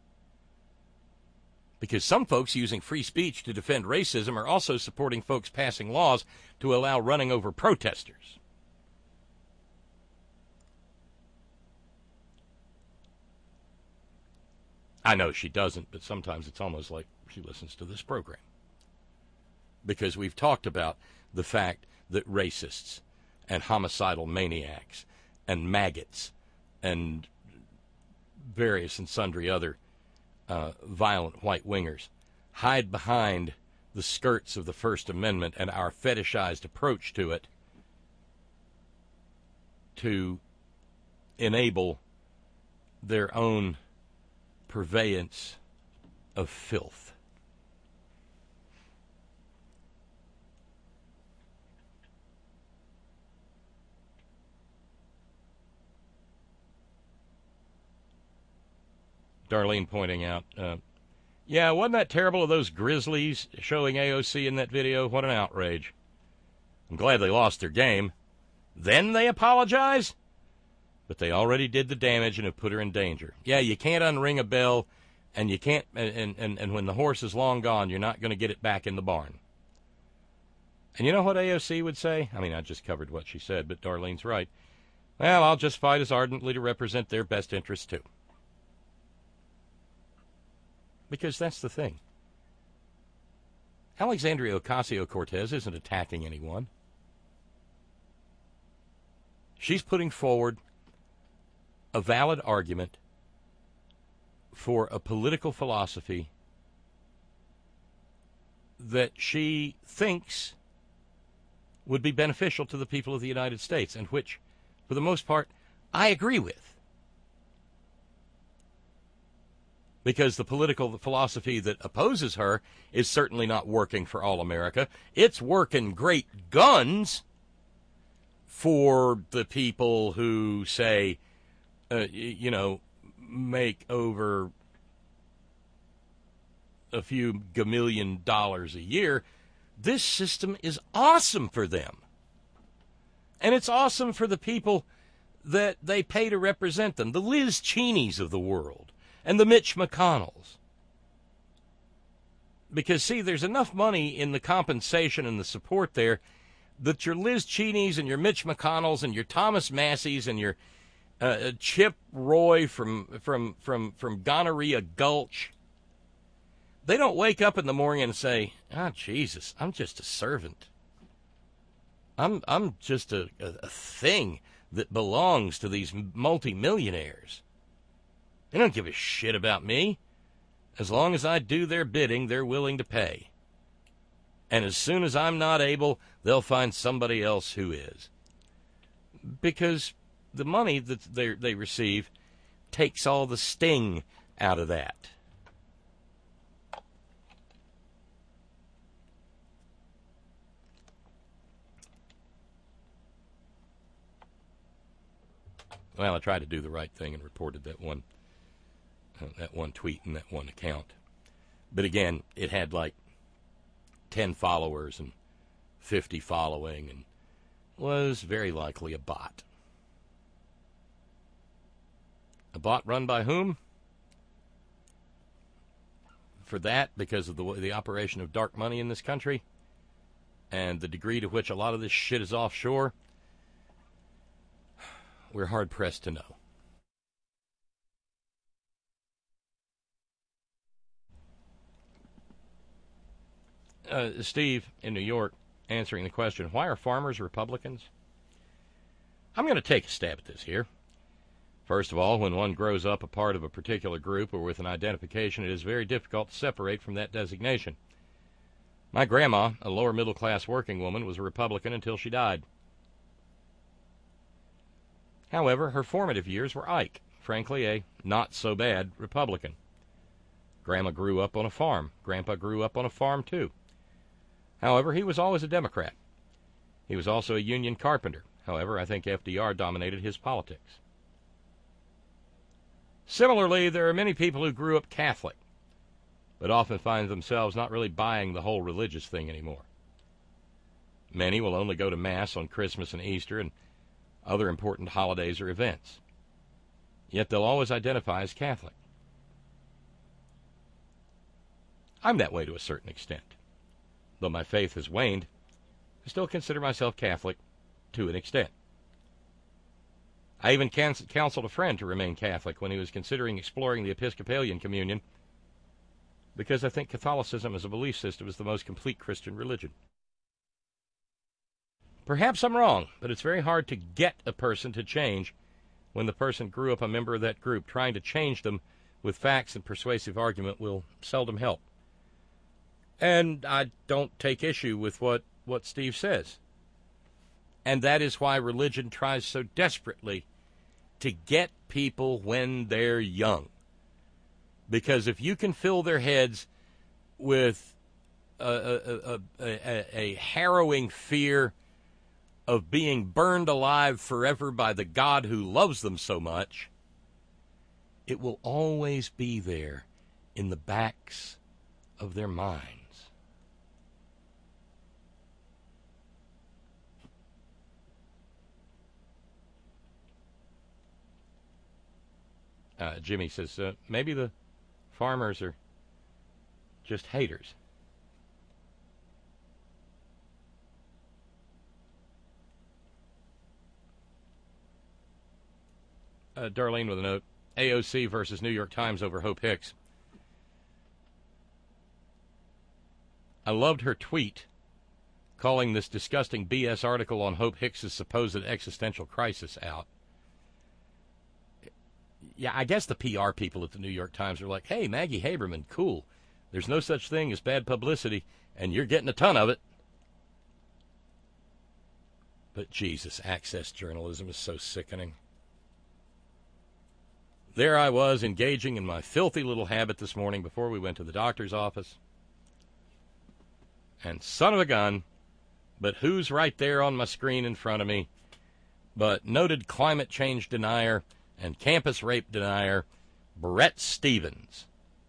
Because some folks using free speech to defend racism are also supporting folks passing laws to allow running over protesters. I know she doesn't, but sometimes it's almost like she listens to this program. Because we've talked about the fact that racists and homicidal maniacs and maggots and various and sundry other uh, violent white wingers hide behind the skirts of the First Amendment and our fetishized approach to it to enable their own purveyance of filth. Darlene pointing out, uh, yeah, wasn't that terrible of those Grizzlies showing A O C in that video? What an outrage. I'm glad they lost their game. Then they apologize? But they already did the damage and have put her in danger. Yeah, you can't unring a bell, and you can't, and, and, and when the horse is long gone, you're not going to get it back in the barn. And you know what A O C would say? I mean, I just covered what she said, but Darlene's right. Well, I'll just fight as ardently to represent their best interests, too. Because that's the thing. Alexandria Ocasio-Cortez isn't attacking anyone. She's putting forward a valid argument for a political philosophy that she thinks would be beneficial to the people of the United States, and which, for the most part, I agree with. Because the political philosophy that opposes her is certainly not working for all America. It's working great guns for the people who say, uh, you know, make over a few gamillion dollars a year. This system is awesome for them. And it's awesome for the people that they pay to represent them, the Liz Cheneys of the world and the Mitch McConnells. Because, see, there's enough money in the compensation and the support there that your Liz Cheneys and your Mitch McConnells and your Thomas Masseys and your uh, Chip Roy from, from, from, from Gonorrhea Gulch, they don't wake up in the morning and say, "Ah, oh, Jesus, I'm just a servant. I'm I'm just a, a, a thing that belongs to these multimillionaires. They don't give a shit about me. As long as I do their bidding, they're willing to pay. And as soon as I'm not able, they'll find somebody else who is." Because the money that they they receive takes all the sting out of that. Well, I tried to do the right thing and reported that one uh, that one tweet and that one account. But again, it had like ten followers and fifty following and was very likely a bot. A bot run by whom? For that, because of the the operation of dark money in this country and the degree to which a lot of this shit is offshore, we're hard-pressed to know. Uh, Steve in New York answering the question, why are farmers Republicans? I'm going to take a stab at this here. First of all, when one grows up a part of a particular group or with an identification, it is very difficult to separate from that designation. My grandma, a lower middle-class working woman, was a Republican until she died. However, her formative years were Ike, frankly a not-so-bad Republican. Grandma grew up on a farm. Grandpa grew up on a farm, too. However, he was always a Democrat. He was also a union carpenter. However, I think F D R dominated his politics. Similarly, there are many people who grew up Catholic, but often find themselves not really buying the whole religious thing anymore. Many will only go to Mass on Christmas and Easter and other important holidays or events. Yet they'll always identify as Catholic. I'm that way to a certain extent. Though my faith has waned, I still consider myself Catholic to an extent. I even counseled a friend to remain Catholic when he was considering exploring the Episcopalian communion, because I think Catholicism as a belief system is the most complete Christian religion. Perhaps I'm wrong, but it's very hard to get a person to change when the person grew up a member of that group. Trying to change them with facts and persuasive argument will seldom help. And I don't take issue with what, what Steve says. And that is why religion tries so desperately to get people when they're young. Because if you can fill their heads with a, a, a, a, a harrowing fear of being burned alive forever by the God who loves them so much, it will always be there in the backs of their minds. Uh, Jimmy says, uh, maybe the farmers are just haters. Uh, Darlene with a note, A O C versus New York Times over Hope Hicks. I loved her tweet calling this disgusting B S article on Hope Hicks's supposed existential crisis out. Yeah, I guess the P R people at the New York Times are like, hey, Maggie Haberman, cool. There's no such thing as bad publicity, and you're getting a ton of it. But Jesus, access journalism is so sickening. There I was, engaging in my filthy little habit this morning before we went to the doctor's office. And son of a gun, but who's right there on my screen in front of me but noted climate change denier and campus rape denier Brett Stevens,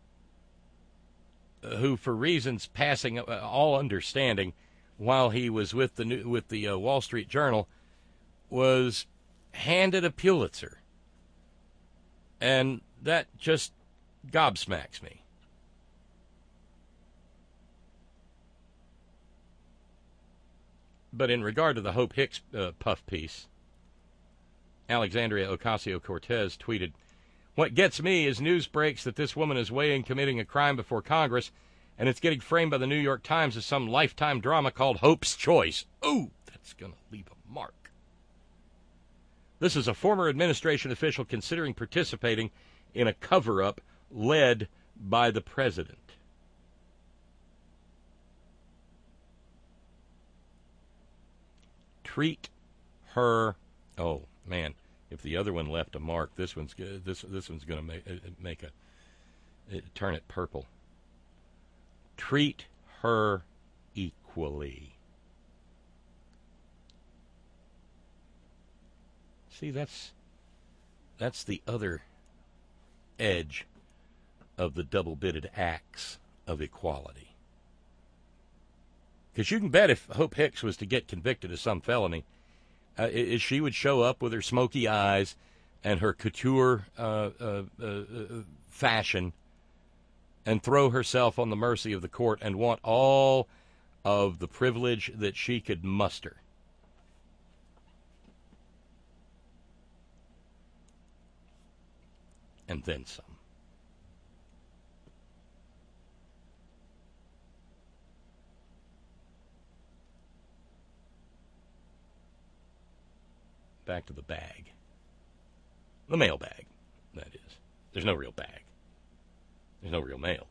who, for reasons passing all understanding, while he was with the new, with the uh, Wall Street Journal, was handed a Pulitzer. And that just gobsmacks me. But in regard to the Hope Hicks uh, puff piece, Alexandria Ocasio-Cortez tweeted, "What gets me is news breaks that this woman is weighing committing a crime before Congress, and it's getting framed by the New York Times as some Lifetime drama called Hope's Choice. Ooh, that's going to leave a mark. This is a former administration official considering participating in a cover-up led by the president." Treat her. Oh man, if the other one left a mark, this one's this this one's going to make make a it, turn it purple. Treat her equally. See, that's that's the other edge of the double-bitted axe of equality. Because you can bet if Hope Hicks was to get convicted of some felony, uh, is she would show up with her smoky eyes and her couture uh, uh, uh, fashion and throw herself on the mercy of the court and want all of the privilege that she could muster. And then some. Back to the bag. The mail bag, that is. There's no real bag. There's no real mail.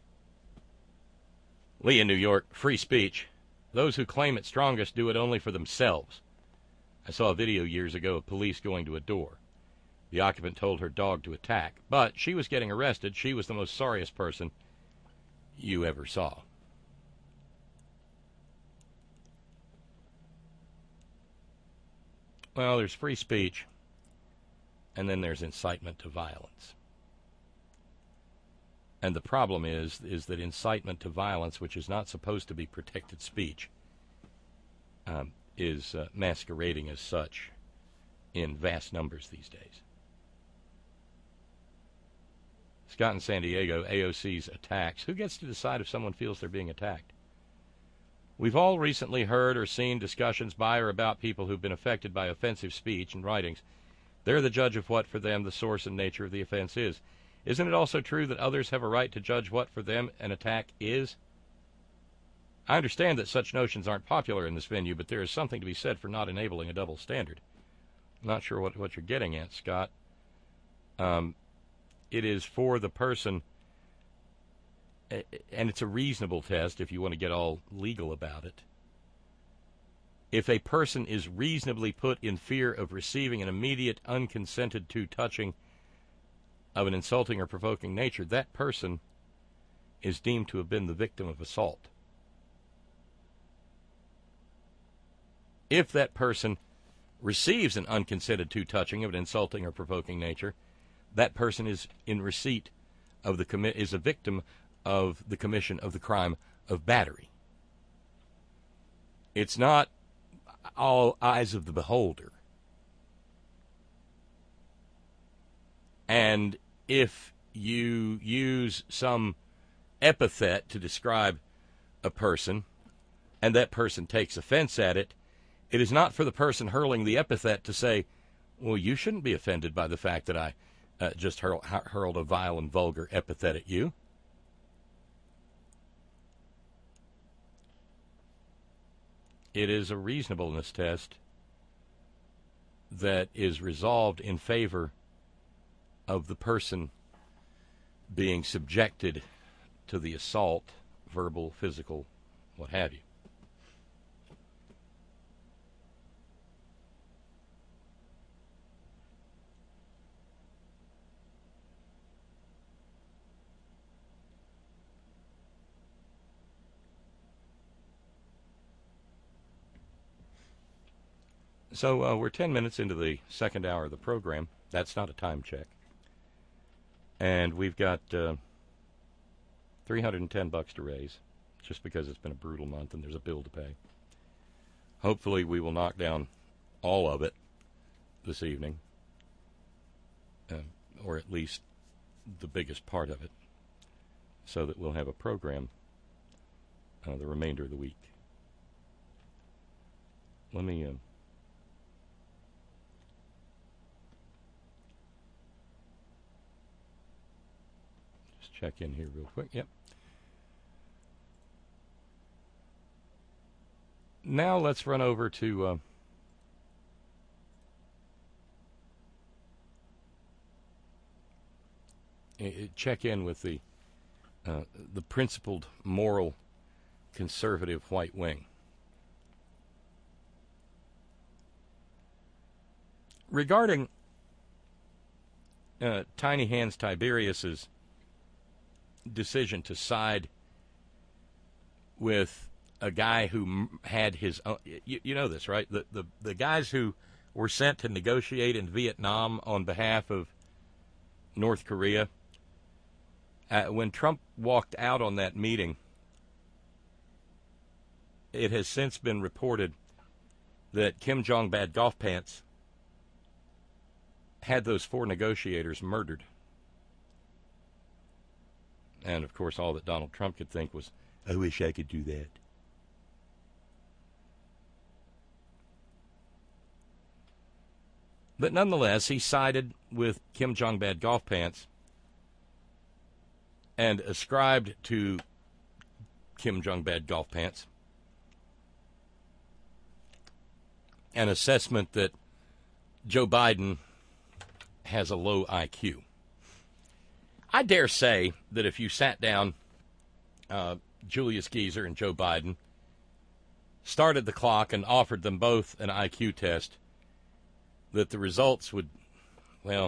Lee in New York, free speech. Those who claim it strongest do it only for themselves. I saw a video years ago of police going to a door. The occupant told her dog to attack, but she was getting arrested. She was the most sorriest person you ever saw. Well, there's free speech, and then there's incitement to violence. And the problem is, is that incitement to violence, which is not supposed to be protected speech, um, is uh, masquerading as such in vast numbers these days. Scott in San Diego, A O C's attacks. Who gets to decide if someone feels they're being attacked? We've all recently heard or seen discussions by or about people who've been affected by offensive speech and writings. They're the judge of what, for them, the source and nature of the offense is. Isn't it also true that others have a right to judge what, for them, an attack is? I understand that such notions aren't popular in this venue, but there is something to be said for not enabling a double standard. I'm not sure what, what you're getting at, Scott. Um, it is for the person, and it's a reasonable test if you want to get all legal about it. If a person is reasonably put in fear of receiving an immediate, unconsented to touching of an insulting or provoking nature, that person is deemed to have been the victim of assault. If that person receives an unconsented to touching of an insulting or provoking nature, that person is in receipt of the commi- is a victim of the commission of the crime of battery. It's not all eyes of the beholder. And if you use some epithet to describe a person, and that person takes offense at it, it is not for the person hurling the epithet to say, well, you shouldn't be offended by the fact that I uh, just hurl, hurled a vile and vulgar epithet at you. It is a reasonableness test that is resolved in favor of the person being subjected to the assault, verbal, physical, what have you. So uh, we're ten minutes into the second hour of the program. That's not a time check. And we've got uh, three hundred ten bucks to raise, just because it's been a brutal month and there's a bill to pay. Hopefully we will knock down all of it this evening, uh, or at least the biggest part of it, so that we'll have a program uh, the remainder of the week. Let me... Uh, check in here real quick. Yep. Now let's run over to uh, check in with the uh, the principled, moral, conservative white wing. Regarding uh, Tiny Hands Tiberius's decision to side with a guy who m- had his own, you, you know this, right? The, the the guys who were sent to negotiate in Vietnam on behalf of North Korea, uh, when Trump walked out on that meeting, it has since been reported that Kim Jong-bad golf pants had those four negotiators murdered. And, of course, all that Donald Trump could think was, I wish I could do that. But nonetheless, he sided with Kim Jong-bad golf pants and ascribed to Kim Jong-bad golf pants an assessment that Joe Biden has a low I Q. I dare say that if you sat down uh, Julius Geezer and Joe Biden, started the clock and offered them both an I Q test, that the results would, well,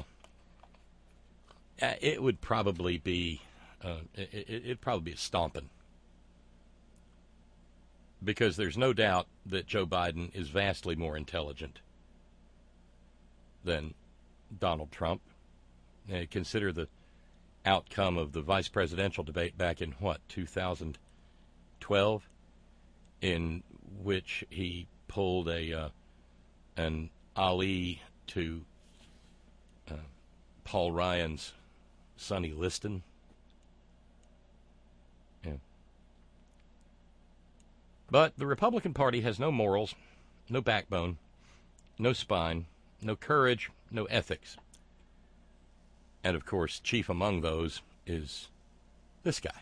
it would probably be, uh, it, it'd probably be a stomping. Because there's no doubt that Joe Biden is vastly more intelligent than Donald Trump. Uh, consider the outcome of the vice presidential debate back in, what, two thousand twelve, in which he pulled a uh, an Ali to uh, Paul Ryan's Sonny Liston. Yeah. But the Republican Party has no morals, no backbone, no spine, no courage, no ethics. And, of course, chief among those is this guy.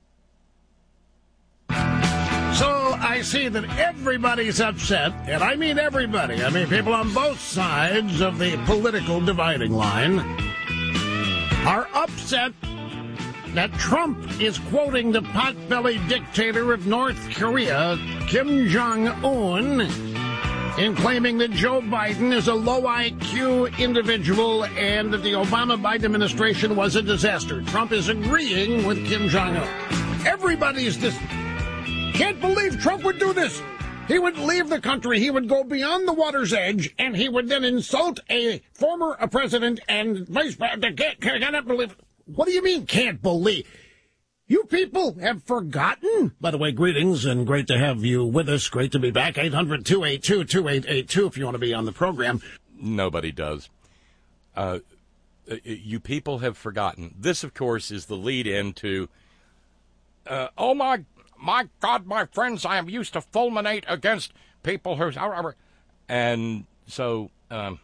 So I see that everybody's upset, and I mean everybody. I mean people on both sides of the political dividing line are upset that Trump is quoting the pot-bellied dictator of North Korea, Kim Jong-un, in claiming that Joe Biden is a low I Q individual and that the Obama-Biden administration was a disaster. Trump is agreeing with Kim Jong-un. Everybody's dis- can't believe Trump would do this. He would leave the country, he would go beyond the water's edge, and he would then insult a former a president and vice president. Can't, cannot believe. What do you mean, can't believe? You people have forgotten. By the way, greetings, and great to have you with us. Great to be back. eight hundred, two eight two, two eight eight two if you want to be on the program. Nobody does. Uh, you people have forgotten. This, of course, is the lead-in to, uh, oh, my, my God, my friends, I am used to fulminate against people who... And so, um,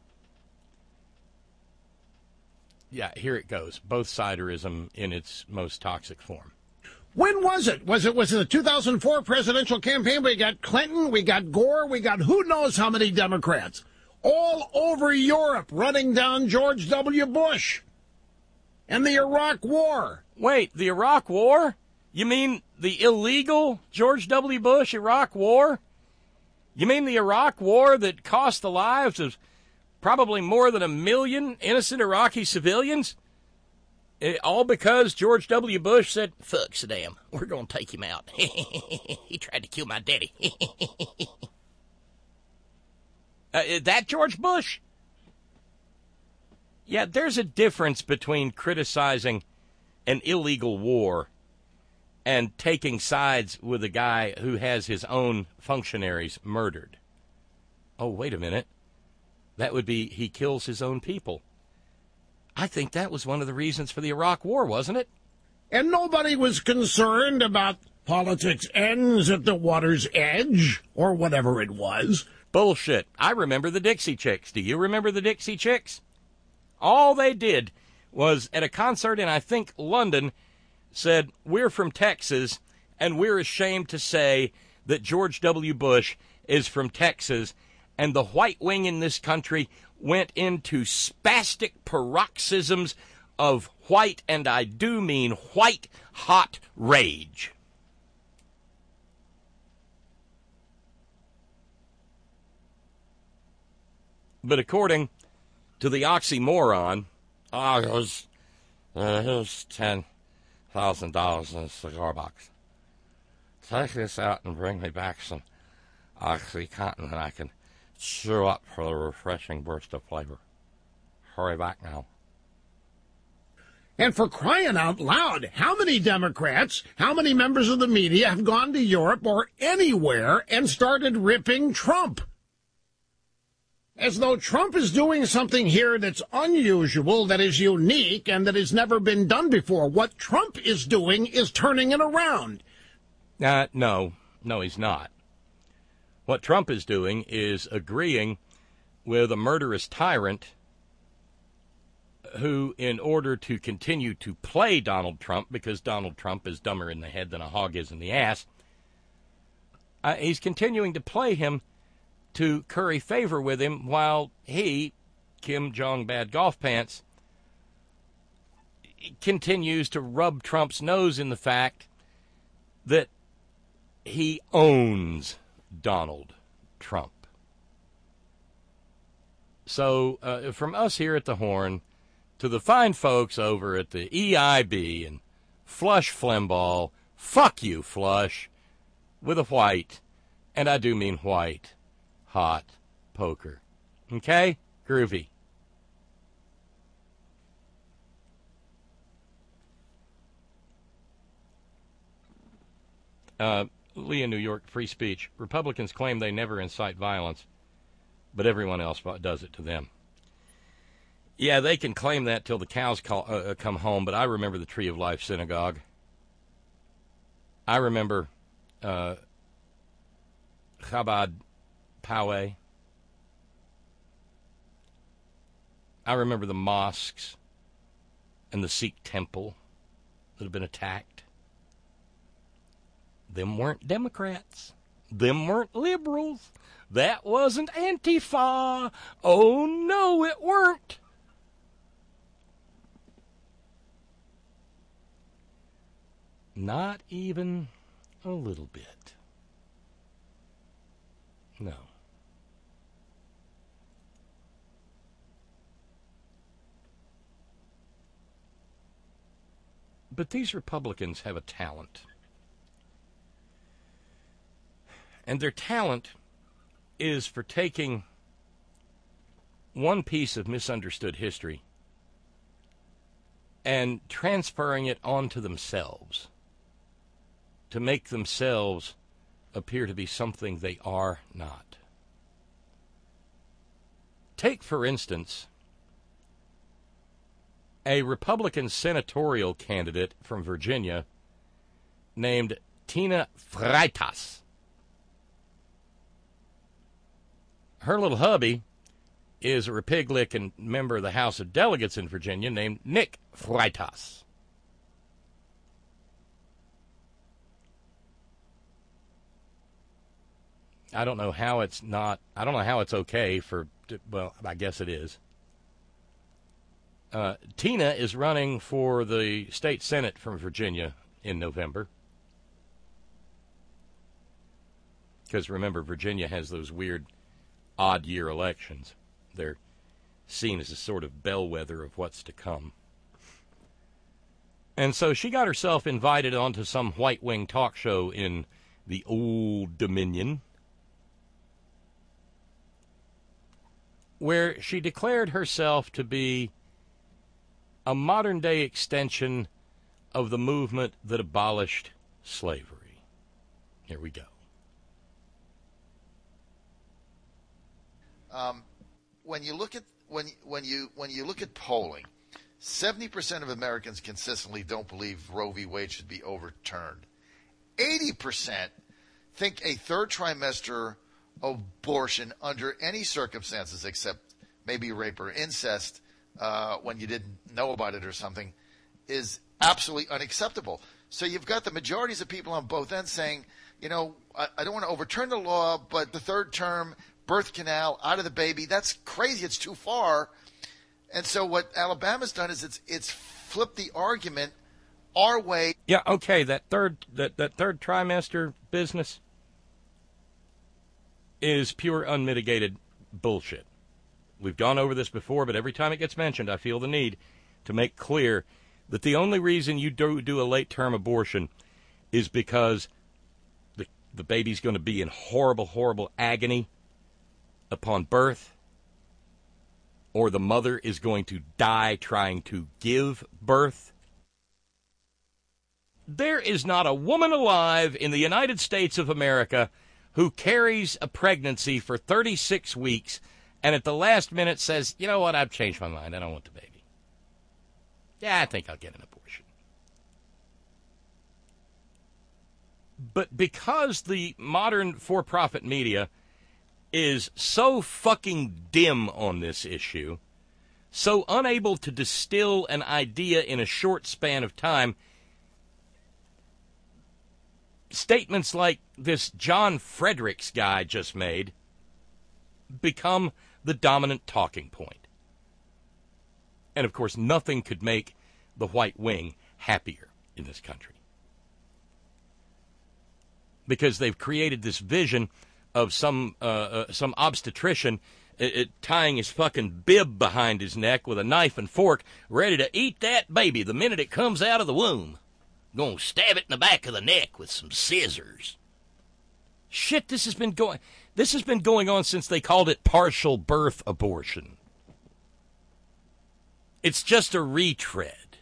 yeah, here it goes. Both-siderism in its most toxic form. When was it? Was it was it the two thousand four presidential campaign? We got Clinton, we got Gore, we got who knows how many Democrats all over Europe running down George W. Bush and the Iraq War. Wait, the Iraq War? You mean the illegal George W. Bush Iraq War? You mean the Iraq War that cost the lives of probably more than a million innocent Iraqi civilians? It, all because George W. Bush said, fuck Saddam, we're going to take him out. He tried to kill my daddy. Uh, that George Bush? Yeah, there's a difference between criticizing an illegal war and taking sides with a guy who has his own functionaries murdered. Oh, wait a minute. That would be he kills his own people. I think that was one of the reasons for the Iraq War, wasn't it? And nobody was concerned about politics ends at the water's edge, or whatever it was. Bullshit. I remember the Dixie Chicks. Do you remember the Dixie Chicks? All they did was, at a concert in, I think, London, said, we're from Texas, and we're ashamed to say that George W. Bush is from Texas, and the white wing in this country went into spastic paroxysms of white, and I do mean white, hot rage. But according to the oxymoron, oh, it was, uh, it was ten thousand dollars in a cigar box. Take this out and bring me back some OxyContin, and I can chew up for the refreshing burst of flavor. Hurry back now. And for crying out loud, how many Democrats, how many members of the media have gone to Europe or anywhere and started ripping Trump? As though Trump is doing something here that's unusual, that is unique, and that has never been done before. What Trump is doing is turning it around. Uh, no, no, he's not. What Trump is doing is agreeing with a murderous tyrant who, in order to continue to play Donald Trump, because Donald Trump is dumber in the head than a hog is in the ass, uh, he's continuing to play him to curry favor with him while he, Kim Jong Bad Golf Pants, continues to rub Trump's nose in the fact that he owns Donald Trump. So uh, from us here at the Horn to the fine folks over at the E I B and Flush Flimbaugh, fuck you, Flush, with a white, and I do mean white, hot poker. Okay? Groovy. Uh, Lee in New York, free speech. Republicans claim they never incite violence, but everyone else does it to them. Yeah, they can claim that till the cows call, uh, come home, but I remember the Tree of Life Synagogue. I remember uh, Chabad Poway. I remember the mosques and the Sikh temple that have been attacked. Them weren't Democrats. Them weren't liberals. That wasn't Antifa. Oh, no, it weren't. Not even a little bit. No. But these Republicans have a talent. And their talent is for taking one piece of misunderstood history and transferring it onto themselves to make themselves appear to be something they are not. Take, for instance, a Republican senatorial candidate from Virginia named Tina Freitas. Her little hubby is a Republican member of the House of Delegates in Virginia named Nick Freitas. I don't know how it's not, I don't know how it's okay for, well, I guess it is. Uh, Tina is running for the state Senate from Virginia in November. Because remember, Virginia has those weird odd year elections. They're seen as a sort of bellwether of what's to come. And so she got herself invited onto some white-wing talk show in the Old Dominion. where she declared herself to be a modern-day extension of the movement that abolished slavery. Here we go. Um, when you look at when when you when you look at polling, seventy percent of Americans consistently don't believe Roe v. Wade should be overturned. eighty percent think a third trimester abortion under any circumstances except maybe rape or incest uh, when you didn't know about it or something is absolutely unacceptable. So you've got the majorities of people on both ends saying, you know, I, I don't want to overturn the law, but the third term, birth canal, out of the baby, that's crazy. It's too far. And so what Alabama's done is it's it's flipped the argument our way. Yeah, okay, that third that, that third trimester business is pure unmitigated bullshit. We've gone over this before, but every time it gets mentioned, I feel the need to make clear that the only reason you do, do a late-term abortion is because the, the baby's going to be in horrible, horrible agony upon birth, or the mother is going to die trying to give birth. There is not a woman alive in the United States of America who carries a pregnancy for thirty-six weeks and at the last minute says, you know what, I've changed my mind. I don't want the baby. Yeah, I think I'll get an abortion. But because the modern for-profit media is so fucking dim on this issue, so unable to distill an idea in a short span of time, statements like this John Fredericks guy just made become the dominant talking point. And, of course, nothing could make the white wing happier in this country. Because they've created this vision of some uh, uh, some obstetrician uh, uh, tying his fucking bib behind his neck with a knife and fork, ready to eat that baby the minute it comes out of the womb. Gonna stab it in the back of the neck with some scissors. Shit, this has been going this has been going on since they called it partial birth abortion. It's just a retread.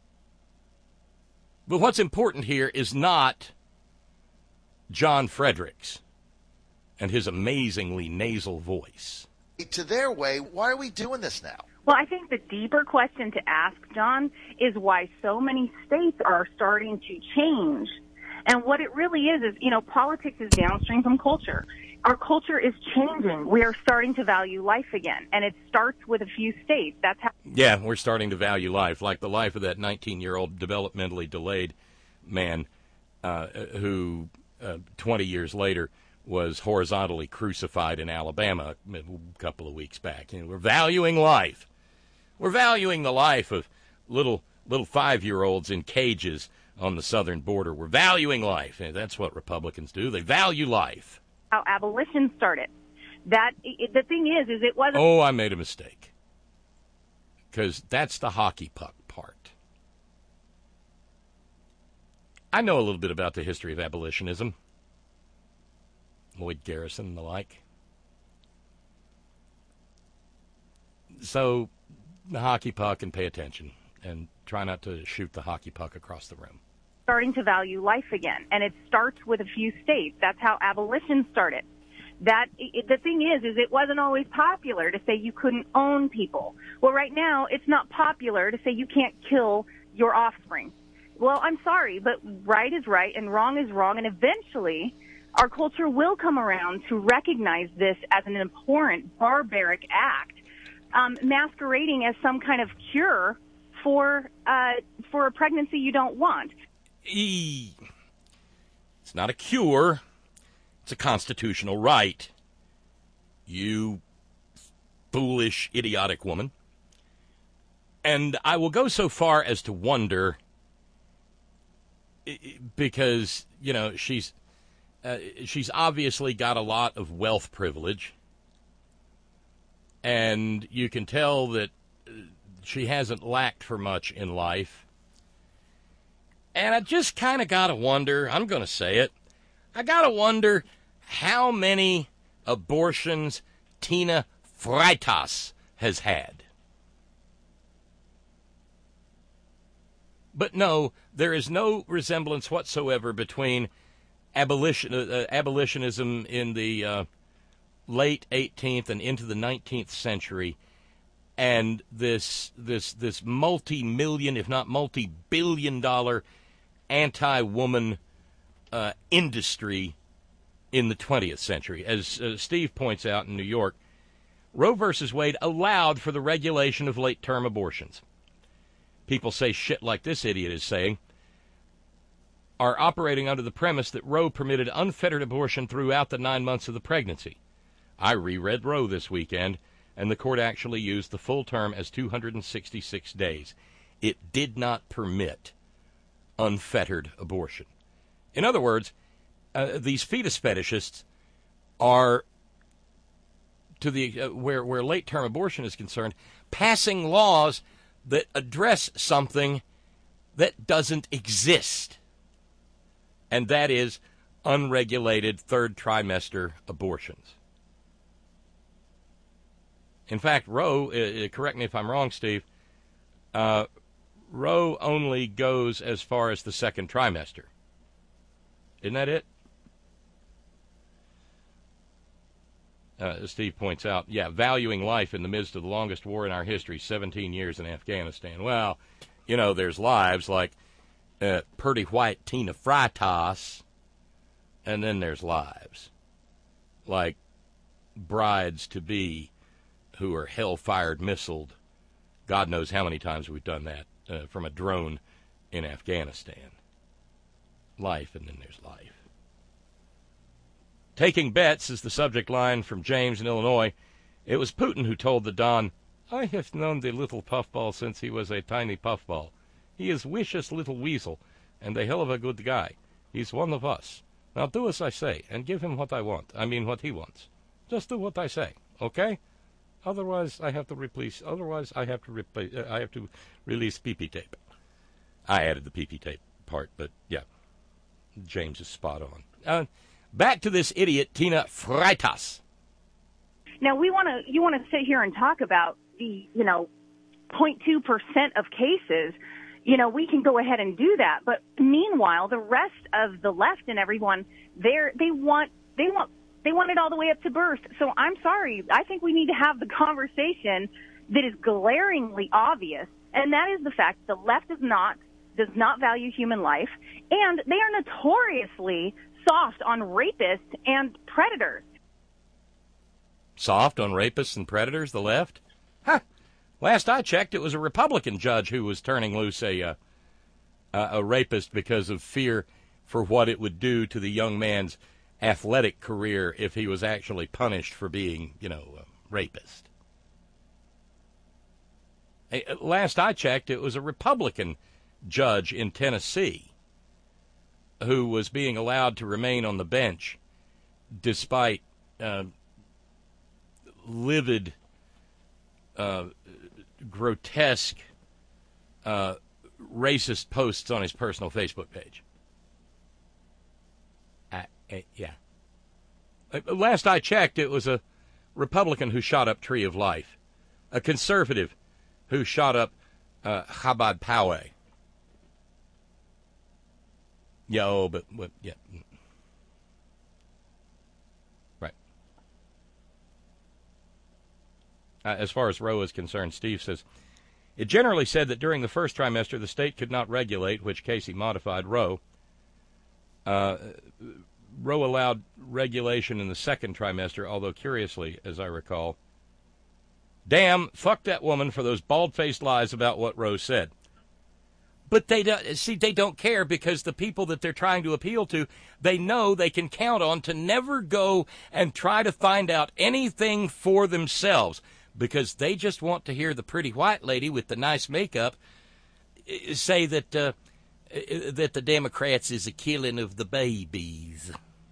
But what's important here is not John Fredericks and his amazingly nasal voice. To their way, why are we doing this now? Well, I think the deeper question to ask, John, is why so many states are starting to change. And what it really is, is, you know, politics is downstream from culture. Our culture is changing. We are starting to value life again. And it starts with a few states. That's how. Yeah, we're starting to value life, like the life of that nineteen-year-old developmentally delayed man uh, who uh, twenty years later was horizontally crucified in Alabama a couple of weeks back. You know, we're valuing life. We're valuing the life of little little five-year-olds in cages on the southern border. We're valuing life. And that's what Republicans do. They value life. How abolition started. That it, the thing is, is it wasn't. Oh, I made a mistake. Because that's the hockey puck part. I know a little bit about the history of abolitionism. Lloyd Garrison and the like. So, the hockey puck, and pay attention and try not to shoot the hockey puck across the room. Starting to value life again, and it starts with a few states. That's how abolition started. That it, the thing is, is it wasn't always popular to say you couldn't own people. Well, right now it's not popular to say you can't kill your offspring. Well, I'm sorry, but right is right and wrong is wrong, and eventually our culture will come around to recognize this as an abhorrent, barbaric act, um, masquerading as some kind of cure for uh, for a pregnancy you don't want. E- it's not a cure. It's a constitutional right. You foolish, idiotic woman. And I will go so far as to wonder, because, you know, she's uh, she's obviously got a lot of wealth privilege. And you can tell that she hasn't lacked for much in life. And I just kind of got to wonder, I'm going to say it, I got to wonder how many abortions Tina Freitas has had. But no, there is no resemblance whatsoever between abolition, uh, abolitionism in the uh, late eighteenth and into the nineteenth century and this this this multi-million, if not multi-billion dollar anti-woman uh, industry in the twentieth century. As uh, Steve points out in New York, Roe versus Wade allowed for the regulation of late-term abortions. People say shit like this idiot is saying are operating under the premise that Roe permitted unfettered abortion throughout the nine months of the pregnancy. I reread Roe this weekend, and the court actually used the full term as two hundred sixty-six days. It did not permit unfettered abortion. In other words, uh, these fetus fetishists are, to the uh, where where late-term abortion is concerned, passing laws that address something that doesn't exist, and that is unregulated third trimester abortions. In fact, Roe, uh, correct me if I'm wrong, Steve, uh, Roe only goes as far as the second trimester. Isn't that it? Uh, Steve points out, yeah, valuing life in the midst of the longest war in our history, seventeen years in Afghanistan. Well, you know, there's lives like uh, Purdy White Tina Freitas, and then there's lives like brides-to-be who are hell-fired missiled. God knows how many times we've done that uh, from a drone in Afghanistan. Life, and then there's life. Taking bets is the subject line from James in Illinois. It was Putin who told the Don, I have known the little puffball since he was a tiny puffball. He is vicious little weasel, and a hell of a good guy. He's one of us. Now do as I say, and give him what I want. I mean what he wants. Just do what I say, okay? Otherwise, I have to replace. Otherwise, I have to replace. Uh, I have to release P P tape. I added the P P tape part, but yeah, James is spot on. Uh, back to this idiot Tina Freitas. Now we want to. You want to sit here and talk about the, you know, zero point two percent of cases. You know, we can go ahead and do that, but meanwhile, the rest of the left and everyone, they're they want they want. They want it all the way up to birth. So I'm sorry. I think we need to have the conversation that is glaringly obvious, and that is the fact the left does not does not value human life, and they are notoriously soft on rapists and predators. Soft on rapists and predators, the left? Huh. Last I checked, it was a Republican judge who was turning loose a uh, a rapist because of fear for what it would do to the young man's athletic career if he was actually punished for being, you know, a rapist. Last I checked, it was a Republican judge in Tennessee who was being allowed to remain on the bench despite uh, livid, uh, grotesque, uh, racist posts on his personal Facebook page. Uh, yeah. Uh, last I checked, it was a Republican who shot up Tree of Life, a conservative who shot up uh, Chabad Poway. Yeah, oh, but, but yeah. Right. Uh, as far as Roe is concerned, Steve says, it generally said that during the first trimester the state could not regulate, which Casey modified Roe. Uh, Roe allowed regulation in the second trimester, although curiously, as I recall, damn, fuck that woman for those bald-faced lies about what Roe said. But they don't, see, they don't care because the people that they're trying to appeal to, they know they can count on to never go and try to find out anything for themselves because they just want to hear the pretty white lady with the nice makeup say that uh, that the Democrats is a killing of the babies.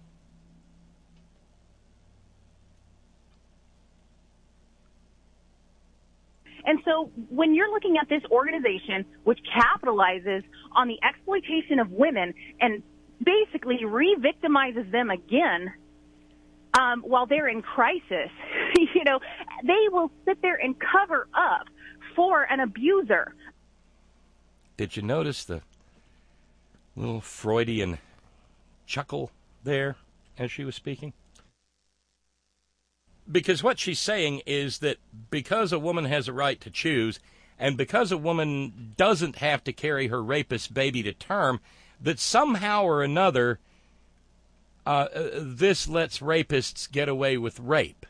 And so when you're looking at this organization, which capitalizes on the exploitation of women and basically re-victimizes them again, um, while they're in crisis, you know, they will sit there and cover up for an abuser. Did you notice the little Freudian chuckle there as she was speaking? Because what she's saying is that because a woman has a right to choose, and because a woman doesn't have to carry her rapist baby to term, that somehow or another uh, this lets rapists get away with rape.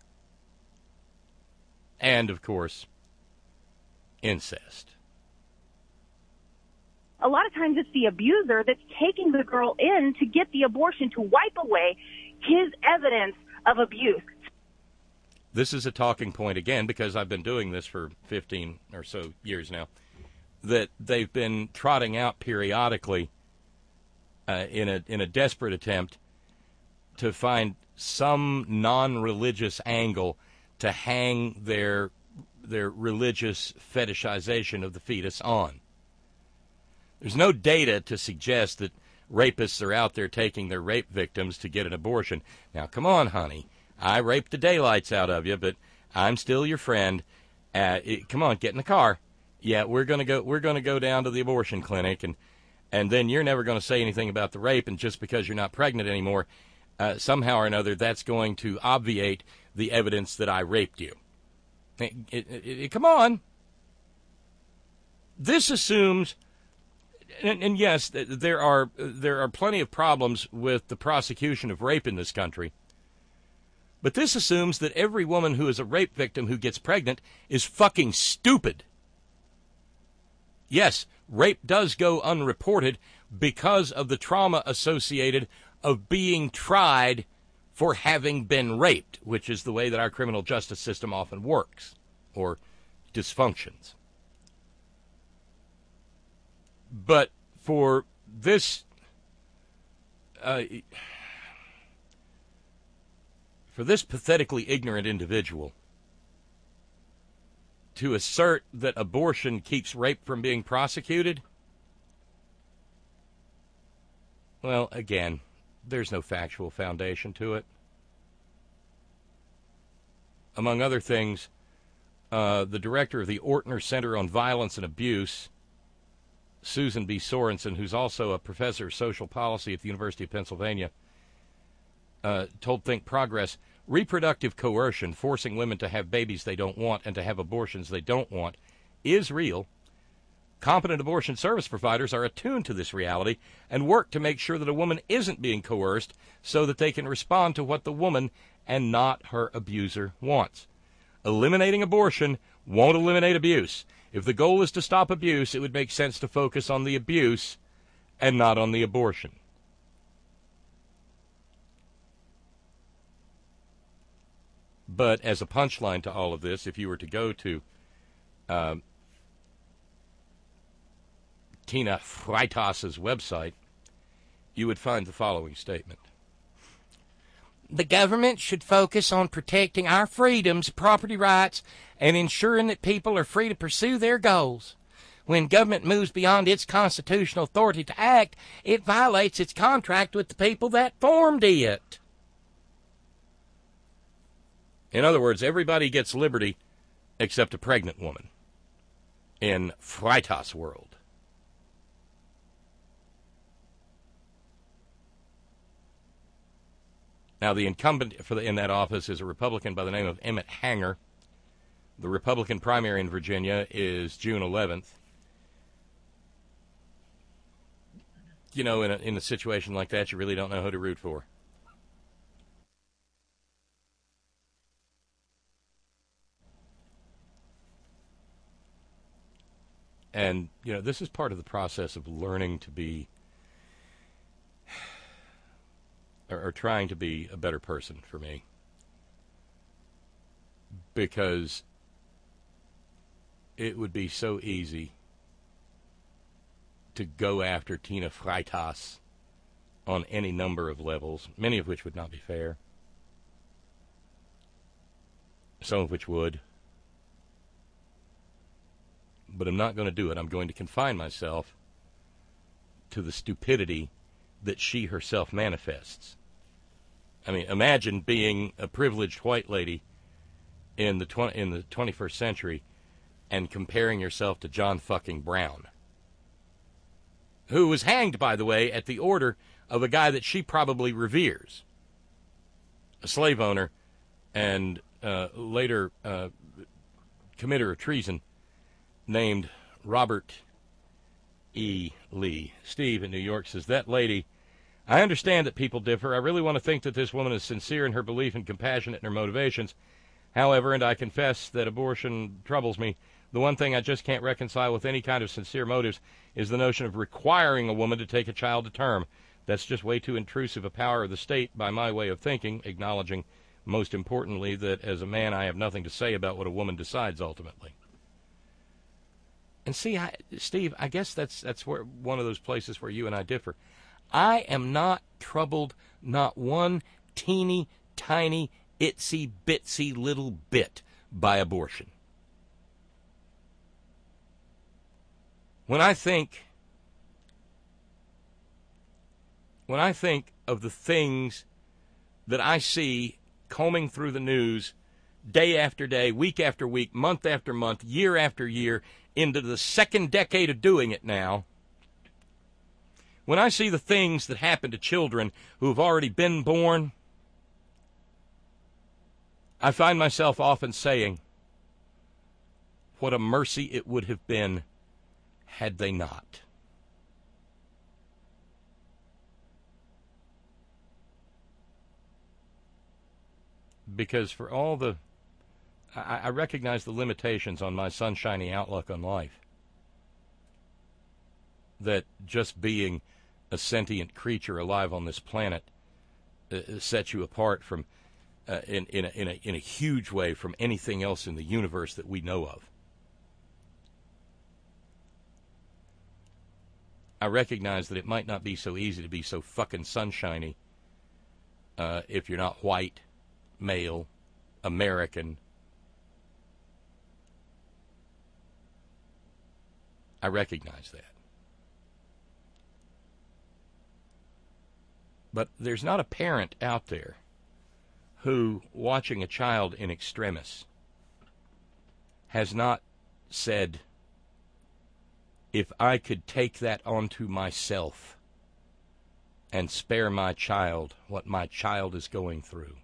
And, of course, incest. A lot of times it's the abuser that's taking the girl in to get the abortion to wipe away his evidence of abuse. This is a talking point, again, because I've been doing this for fifteen or so years now, that they've been trotting out periodically uh, in a in a desperate attempt to find some non-religious angle to hang their their religious fetishization of the fetus on. There's no data to suggest that rapists are out there taking their rape victims to get an abortion. Now, come on, honey. I raped the daylights out of you, but I'm still your friend. Uh, it, come on, get in the car. Yeah, we're gonna go. We're gonna go down to the abortion clinic, and and then you're never going to say anything about the rape. And just because you're not pregnant anymore, uh, somehow or another, that's going to obviate the evidence that I raped you. It, it, it, it, come on. This assumes, and, and yes, there are there are plenty of problems with the prosecution of rape in this country. But this assumes that every woman who is a rape victim who gets pregnant is fucking stupid. Yes, rape does go unreported because of the trauma associated of being tried for having been raped, which is the way that our criminal justice system often works, or dysfunctions. But for this... Uh, For this pathetically ignorant individual to assert that abortion keeps rape from being prosecuted, well, again, there's no factual foundation to it. Among other things, uh, the director of the Ortner Center on Violence and Abuse, Susan B. Sorensen, who's also a professor of social policy at the University of Pennsylvania, Uh, told Think Progress, reproductive coercion, forcing women to have babies they don't want and to have abortions they don't want, is real. Competent abortion service providers are attuned to this reality and work to make sure that a woman isn't being coerced so that they can respond to what the woman and not her abuser wants. Eliminating abortion won't eliminate abuse. If the goal is to stop abuse, it would make sense to focus on the abuse and not on the abortion. But as a punchline to all of this, if you were to go to um, Tina Freitas's website, you would find the following statement. The government should focus on protecting our freedoms, property rights, and ensuring that people are free to pursue their goals. When government moves beyond its constitutional authority to act, it violates its contract with the people that formed it. In other words, everybody gets liberty except a pregnant woman in Freitas world. Now, the incumbent for the, in that office is a Republican by the name of Emmett Hanger. The Republican primary in Virginia is June eleventh. You know, in a, in a situation like that, you really don't know who to root for. And, you know, this is part of the process of learning to be, or, or trying to be a better person for me. Because it would be so easy to go after Tina Freitas on any number of levels, many of which would not be fair, some of which would. But I'm not going to do it. I'm going to confine myself to the stupidity that she herself manifests. I mean, imagine being a privileged white lady in the twenty, in the twenty-first century and comparing yourself to John fucking Brown, who was hanged, by the way, at the order of a guy that she probably reveres, a slave owner and uh, later uh, committer of treason named Robert E. Lee. Steve in New York says, that lady, I understand that people differ. I really want to think that this woman is sincere in her belief and compassionate in her motivations. However, and I confess that abortion troubles me, the one thing I just can't reconcile with any kind of sincere motives is the notion of requiring a woman to take a child to term. That's just way too intrusive a power of the state by my way of thinking, acknowledging, most importantly, that as a man I have nothing to say about what a woman decides ultimately. And see, I, Steve, I guess that's that's where one of those places where you and I differ. I am not troubled, not one teeny, tiny, itsy, bitsy little bit by abortion. When I think, when I think of the things that I see combing through the news day after day, week after week, month after month, year after year, into the second decade of doing it now, when I see the things that happen to children who have already been born, I find myself often saying, what a mercy it would have been had they not. Because for all the, I, I recognize the limitations on my sunshiny outlook on life. That just being a sentient creature alive on this planet uh, sets you apart from, uh, in, in, a, in, a, in a huge way, from anything else in the universe that we know of. I recognize that it might not be so easy to be so fucking sunshiny uh, if you're not white, male, American. I recognize that. But there's not a parent out there who, watching a child in extremis, has not said, if I could take that onto myself and spare my child what my child is going through,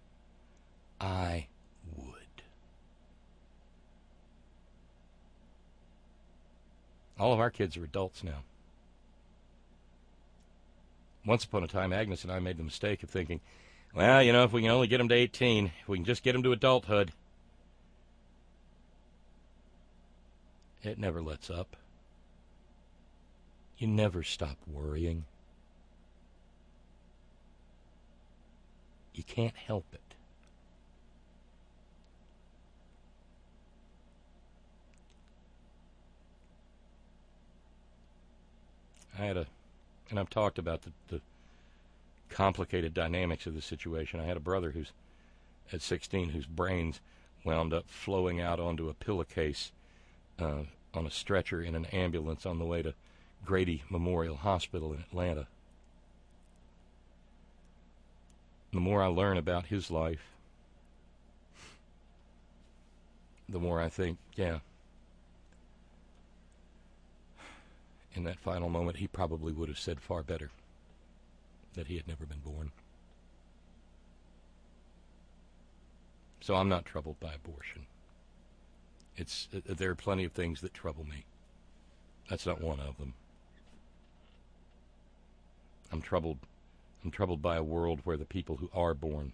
I would. All of our kids are adults now. Once upon a time, Agnes and I made the mistake of thinking, well, you know, if we can only get them to eighteen, if we can just get them to adulthood, it never lets up. You never stop worrying. You can't help it. I had a, and I've talked about the, the complicated dynamics of the situation. I had a brother who's at sixteen whose brains wound up flowing out onto a pillowcase uh, on a stretcher in an ambulance on the way to Grady Memorial Hospital in Atlanta. The more I learn about his life, the more I think, yeah, in that final moment, he probably would have said far better that he had never been born. So I'm not troubled by abortion. It's uh, there are plenty of things that trouble me. That's not one of them. I'm troubled. I'm troubled by a world where the people who are born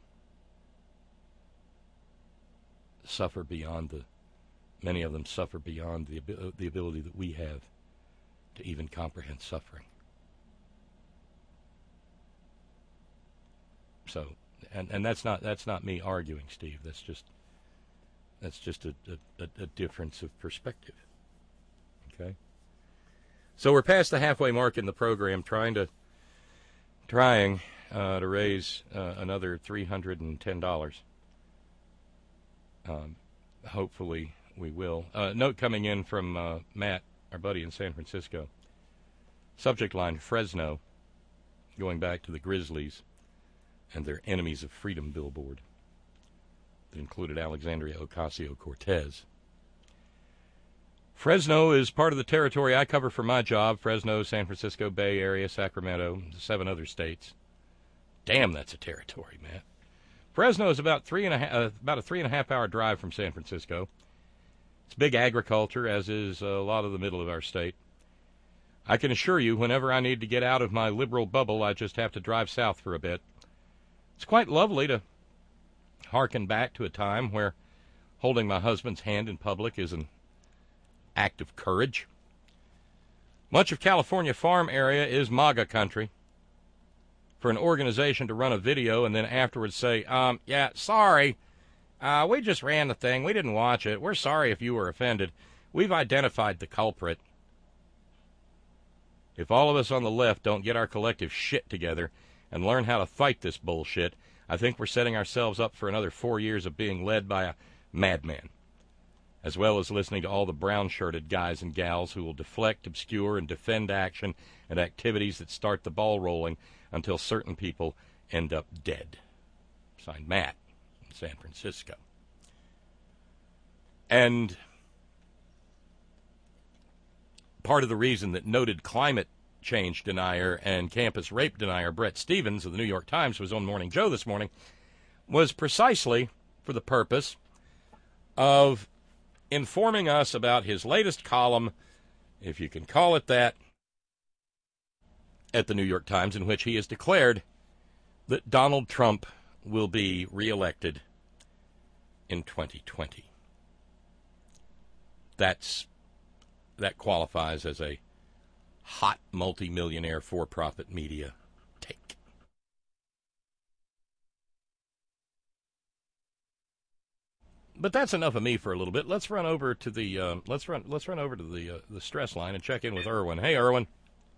suffer beyond the. Many of them suffer beyond the the ability that we have to even comprehend suffering. So, and and that's not that's not me arguing, Steve. That's just that's just a a, a difference of perspective. Okay. So we're past the halfway mark in the program, trying to. Trying uh, to raise uh, another three hundred ten dollars. Um, hopefully we will. Uh, note coming in from uh, Matt, our buddy in San Francisco. Subject line, Fresno, going back to the Grizzlies. and their Enemies of Freedom billboard that included Alexandria Ocasio-Cortez. Fresno is part of the territory I cover for my job. Fresno, San Francisco Bay Area, Sacramento, seven other states. Damn, that's a territory, man. Fresno is about three and a half, uh, about a three and a half hour drive from San Francisco. It's big agriculture, as is a lot of the middle of our state. I can assure you, whenever I need to get out of my liberal bubble, I just have to drive south for a bit. It's quite lovely to hearken back to a time where holding my husband's hand in public is an act of courage. Much of California farm area is MAGA country. For an organization to run a video and then afterwards say, um, yeah, sorry, uh, we just ran the thing, we didn't watch it, we're sorry if you were offended, we've identified the culprit. If all of us on the left don't get our collective shit together and learn how to fight this bullshit, I think we're setting ourselves up for another four years of being led by a madman, as well as listening to all the brown-shirted guys and gals who will deflect, obscure, and defend action and activities that start the ball rolling until certain people end up dead. Signed, Matt, in San Francisco. And part of the reason that noted climate change denier and campus rape denier Brett Stevens of the New York Times was on Morning Joe this morning was precisely for the purpose of informing us about his latest column, if you can call it that, at the New York Times, in which he has declared that Donald Trump will be reelected in twenty twenty. That's that qualifies as a hot multimillionaire for-profit media take. But that's enough of me for a little bit. Let's run over to the uh, let's run let's run over to the uh, the stress line and check in with Irwin. Hey, Irwin.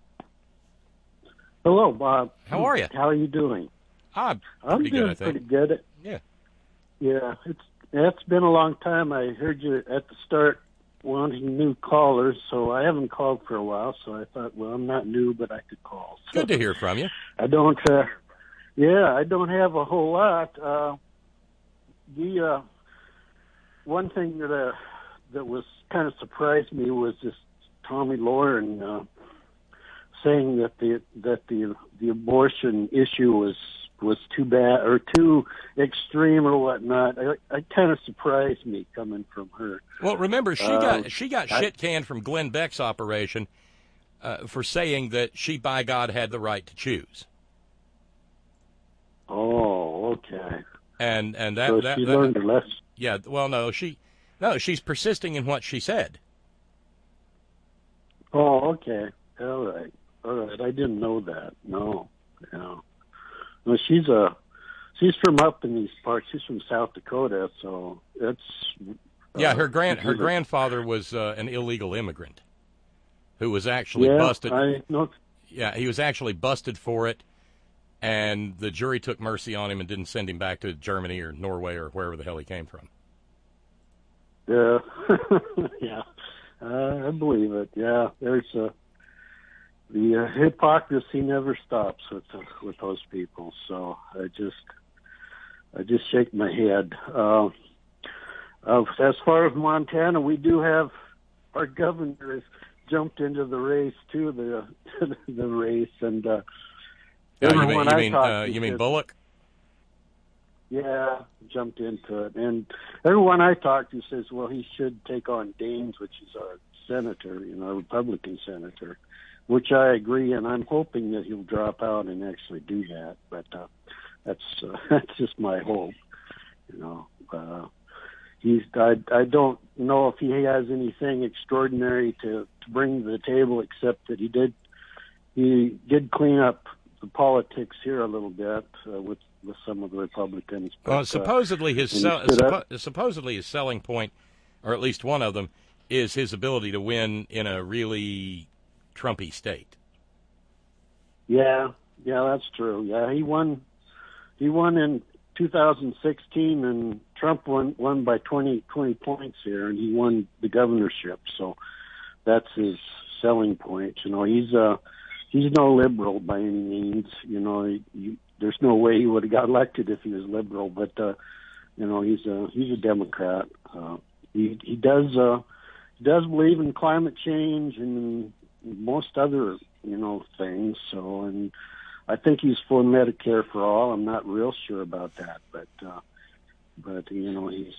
Hello, Bob. How are you? How are you doing? I'm I'm pretty doing good, I think. pretty good. Yeah. Yeah, it's it's been a long time. I heard you at the start wanting new callers, so I haven't called for a while. So I thought, well, I'm not new, but I could call. So Good to hear from you. I don't. Uh, yeah, I don't have a whole lot. Uh, the uh, one thing that uh, that was kind of surprised me was this Tommy Lauren uh, saying that the that the the abortion issue was was too bad or too extreme or whatnot. I, I kind of surprised me coming from her. Well, remember she Uh, got she got I- shit canned from Glenn Beck's operation uh, for saying that she, by God, had the right to choose. Oh, okay. And and that So that, she that learned her lesson. Yeah, well, no, she no, she's persisting in what she said. Oh, okay. All right. All right. I didn't know that. No. No. Well, she's a she's from up in these parts. She's from South Dakota, so it's Yeah, uh, her grand her she's a- grandfather was uh, an illegal immigrant who was actually Yeah, busted. I know. Yeah, he was actually busted for it, and the jury took mercy on him and didn't send him back to Germany or Norway or wherever the hell he came from. Yeah, yeah, uh, I believe it. Yeah, there's a the uh, hypocrisy never stops with uh, with those people. So I just I just shake my head. Uh, uh, as far as Montana, we do have our governor has jumped into the race too. The the race and uh, Yeah, you mean everyone you I mean, talked uh, to you mean said- Bullock? Yeah, jumped into it. And everyone I talked to says, well, he should take on Daines, which is our senator, you know, Republican senator, which I agree, and I'm hoping that he'll drop out and actually do that. But uh, that's uh, that's just my hope, you know. Uh, he's I, I don't know if he has anything extraordinary to, to bring to the table, except that he did he did clean up the politics here a little bit uh, with with some of the Republicans. But, Well, supposedly his uh, sell, and he stood up. suppo- supposedly his selling point, or at least one of them, is his ability to win in a really Trumpy state. Yeah, yeah, that's true. Yeah, he won. He won in two thousand sixteen, and Trump won won by twenty, twenty points here, and he won the governorship. So that's his selling point. You know, he's uh he's no liberal by any means. You know, he, he, there's no way he would have got elected if he was liberal. But uh, you know, he's a he's a Democrat. Uh, he he does uh, he does believe in climate change and most other you know things. So, and I think he's for Medicare for all. I'm not real sure about that, but uh, but you know he's.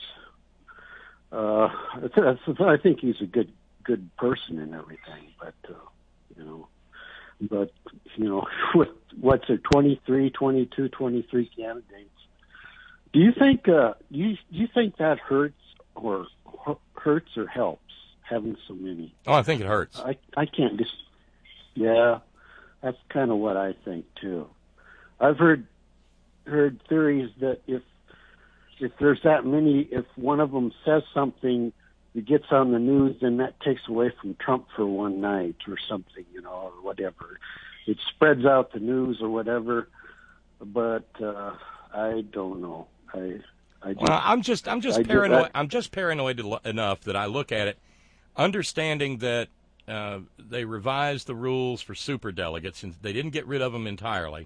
Uh, I think he's a good good person and everything, but uh, you know, but you know, with what's there, twenty-three, twenty-two, twenty-three candidates? Do you think uh, do you do you think that hurts or hurts or helps having so many? Oh, I think it hurts. I I can't just. Yeah, that's kind of what I think too. I've heard heard theories that if if there's that many, if one of them says something that gets on the news, then that takes away from Trump for one night or something, you know, or whatever. It spreads out the news or whatever. But uh, I don't know. I, I just, well, I'm just, I'm just I paranoid. Just, I'm just paranoid enough that I look at it, understanding that uh, they revised the rules for superdelegates, and they didn't get rid of them entirely.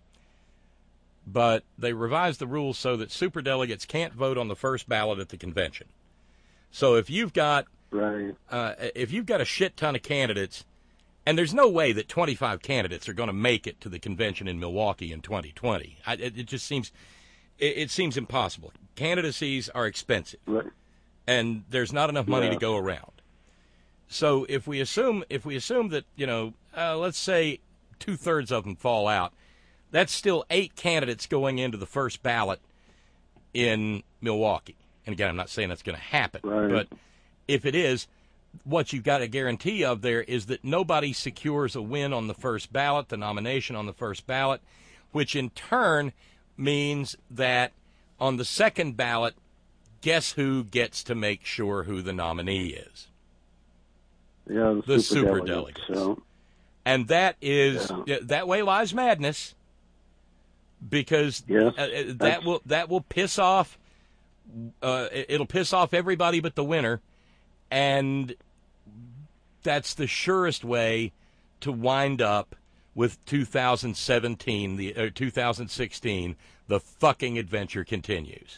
But they revised the rules so that superdelegates can't vote on the first ballot at the convention. So if you've got right. uh, if you've got a shit ton of candidates, and there's no way that twenty-five candidates are going to make it to the convention in Milwaukee in twenty twenty. I, it, it just seems it, it seems impossible. Candidacies are expensive, right. and there's not enough money yeah. to go around. So if we assume if we assume that you know, uh, let's say two thirds of them fall out. That's still eight candidates going into the first ballot in Milwaukee. And again, I'm not saying that's going to happen. Right. But if it is, what you've got a guarantee of there is that nobody secures a win on the first ballot, the nomination on the first ballot, which in turn means that on the second ballot, guess who gets to make sure who the nominee is? Yeah, the, the superdelegates. superdelegates. So. And that is, yeah. that way lies madness. Because yes, uh, that will that will piss off uh, it'll piss off everybody but the winner, and that's the surest way to wind up with two thousand seventeen, the uh, two thousand sixteen. The fucking adventure continues.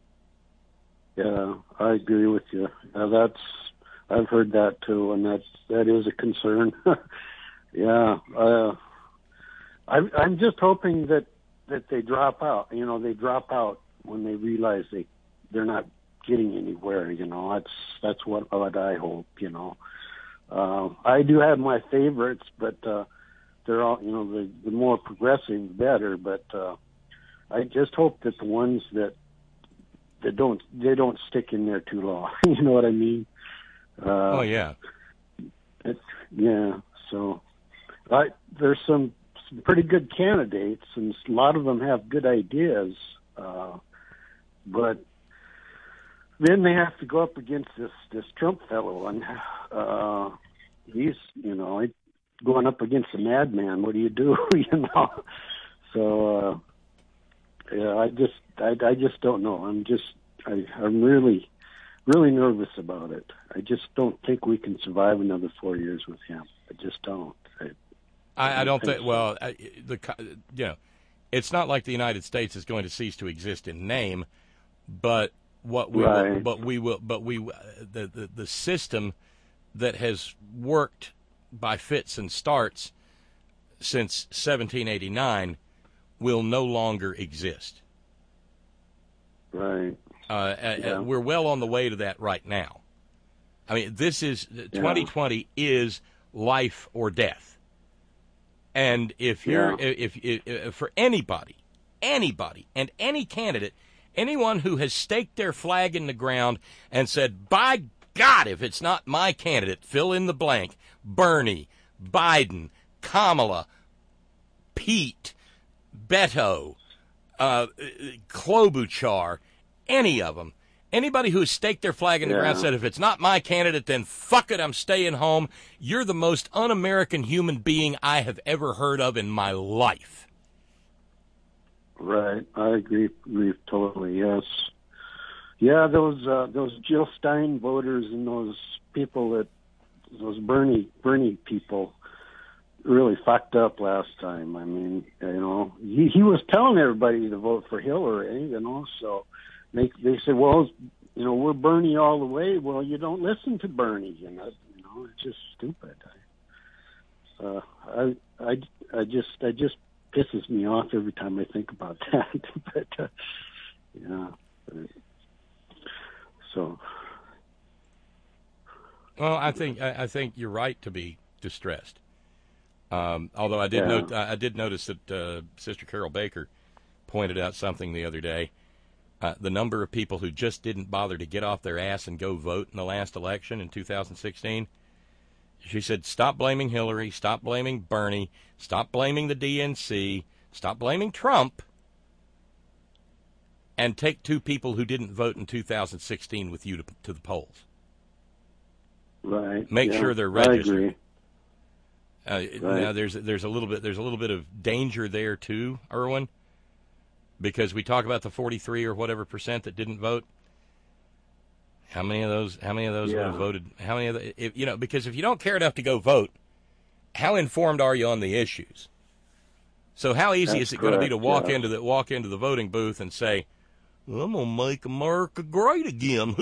Yeah, I agree with you. Uh, that's I've heard that too, and that's that is a concern. yeah, uh, I'm I'm just hoping that. that they drop out, you know, they drop out when they realize they, they're not getting anywhere, you know, that's, that's what, what I hope, you know. Uh, I do have my favorites, but, uh, they're all, you know, the, the more progressive, the better, but, uh, I just hope that the ones that, that don't, they don't stick in there too long, you know what I mean? Uh, oh, yeah. It, yeah, so, I, there's some, pretty good candidates, and a lot of them have good ideas, uh, but then they have to go up against this this Trump fellow, and uh, he's you know going up against a madman. What do you do? you know, so uh, yeah, I just I, I just don't know. I'm just I, I'm really really nervous about it. I just don't think we can survive another four years with him. I just don't. I, I, I don't think. Well, I, the you know, it's not like the United States is going to cease to exist in name, but what we right. will, but we will, but we the, the the system that has worked by fits and starts since seventeen eighty-nine will no longer exist. Right. Uh, yeah. We're well on the way to that right now. I mean, this is twenty twenty yeah. is life or death. And if you're, yeah. if, if, if for anybody, anybody, and any candidate, anyone who has staked their flag in the ground and said, by God, if it's not my candidate, fill in the blank, Bernie, Biden, Kamala, Pete, Beto, uh, Klobuchar, any of them, anybody who has staked their flag in the yeah. ground said, if it's not my candidate, then fuck it, I'm staying home. You're the most un-American human being I have ever heard of in my life. Right. I agree, agree totally, yes. Yeah, those uh, those Jill Stein voters and those people that, those Bernie Bernie people, really fucked up last time. I mean, you know, he, he was telling everybody to vote for Hillary, you know, so they, they said, well, you know, we're Bernie all the way. Well, you don't listen to Bernie, you know, you know, it's just stupid. I, uh, I, I, I just, I just pisses me off every time I think about that. but, uh, yeah, but, so. Well, I think, I, I think you're right to be distressed. Um, although I did yeah. note, I did notice that uh, Sister Carol Baker pointed out something the other day. Uh, the number of people who just didn't bother to get off their ass and go vote in the last election in two thousand sixteen. She said, stop blaming Hillary, stop blaming Bernie, stop blaming the D N C, stop blaming Trump, and take two people who didn't vote in two thousand sixteen with you to, to the polls. Right. Make yeah, sure they're registered. I agree. Uh, right. Now there's there's a little bit there's a little bit of danger there too, Irwin, because we talk about the forty-three or whatever percent that didn't vote. How many of those? How many of those yeah. would have voted? How many of the? If, you know, because if you don't care enough to go vote, how informed are you on the issues? So how easy That's is it going to be to walk yeah. into the walk into the voting booth and say, well, "I'm going to make America great again"?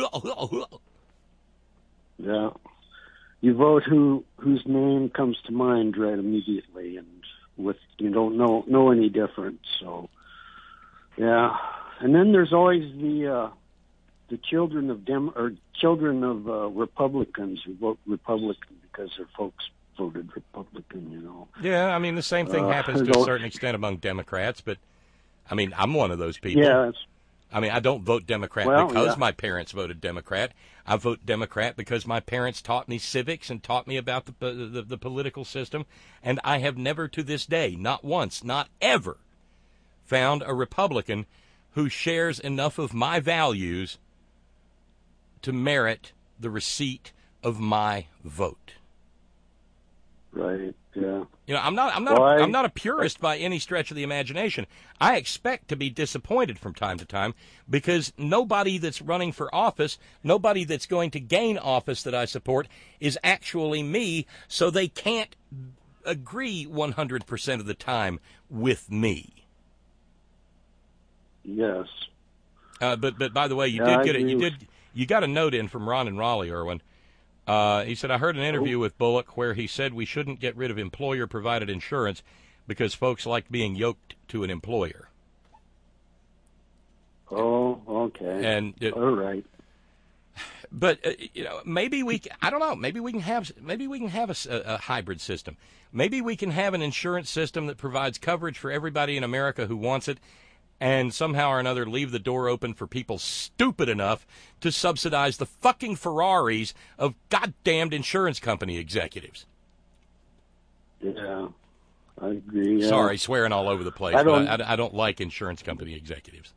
yeah. You vote who whose name comes to mind right immediately, and with you don't know know any different. So, yeah. And then there's always the uh, the children of Dem or children of uh, Republicans who vote Republican because their folks voted Republican. You know. Yeah, I mean the same thing Uh, happens to a certain extent among Democrats, but I mean I'm one of those people. Yeah. It's, I mean, I don't vote Democrat well, because yeah. my parents voted Democrat. I vote Democrat because my parents taught me civics and taught me about the, the the political system. And I have never to this day, not once, not ever, found a Republican who shares enough of my values to merit the receipt of my vote. Right. Yeah. You know, I'm not. I'm not. Well, a, I, I'm not a purist by any stretch of the imagination. I expect to be disappointed from time to time because nobody that's running for office, nobody that's going to gain office that I support, is actually me. So they can't agree one hundred percent of the time with me. Yes. Uh, but but by the way, you yeah, did get I it. You agree. did. You got a note in from Ron and Raleigh, Irwin. Uh, he said, I heard an interview with Bullock where he said we shouldn't get rid of employer-provided insurance because folks like being yoked to an employer. Oh, okay. And it, all right. But uh, you know, maybe we. I don't know. Maybe we can have. Maybe we can have a, a hybrid system. Maybe we can have an insurance system that provides coverage for everybody in America who wants it, and somehow or another leave the door open for people stupid enough to subsidize the fucking Ferraris of goddamned insurance company executives. Yeah, I agree. Yeah. Sorry, swearing all over the place. I don't, but I, I don't like insurance company executives.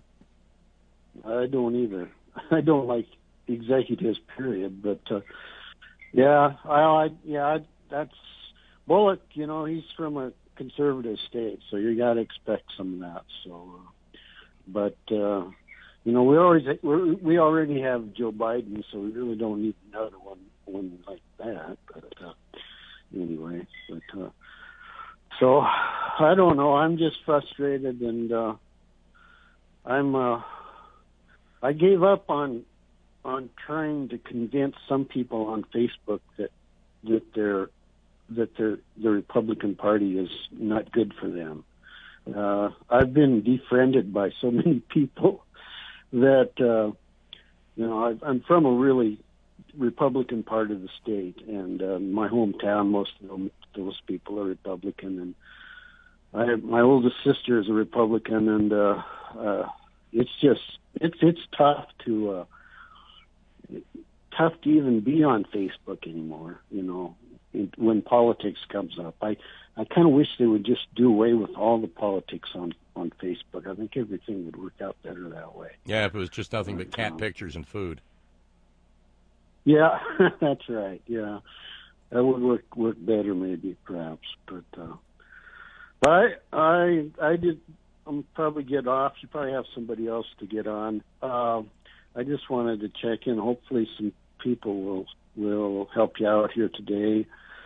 I don't either. I don't like executives, period. But uh, yeah, I, I yeah, I, that's Bullock. You know, he's from a conservative state, so you got to expect some of that. So, uh, but uh, you know, we always we're, we already have Joe Biden, so we really don't need another one one like that. But uh, anyway, but uh, so I don't know. I'm just frustrated, and uh, I'm uh, I gave up on on trying to convince some people on Facebook that that they're that the the Republican Party is not good for them. Uh, I've been defriended by so many people that uh, you know I've, I'm from a really Republican part of the state, and uh, my hometown, most of them, those people are Republican, and I have, my oldest sister is a Republican, and uh, uh, it's just it's it's tough to uh, tough to even be on Facebook anymore. You know. When politics comes up, I, I kind of wish they would just do away with all the politics on, on Facebook. I think everything would work out better that way. Yeah, if it was just nothing but cat pictures and food. Yeah, that's right. Yeah, that would work work better, maybe, perhaps. But uh, but I I I did. I'm probably get off. You probably have somebody else to get on. Uh, I just wanted to check in. Hopefully, some people will. will help you out here today.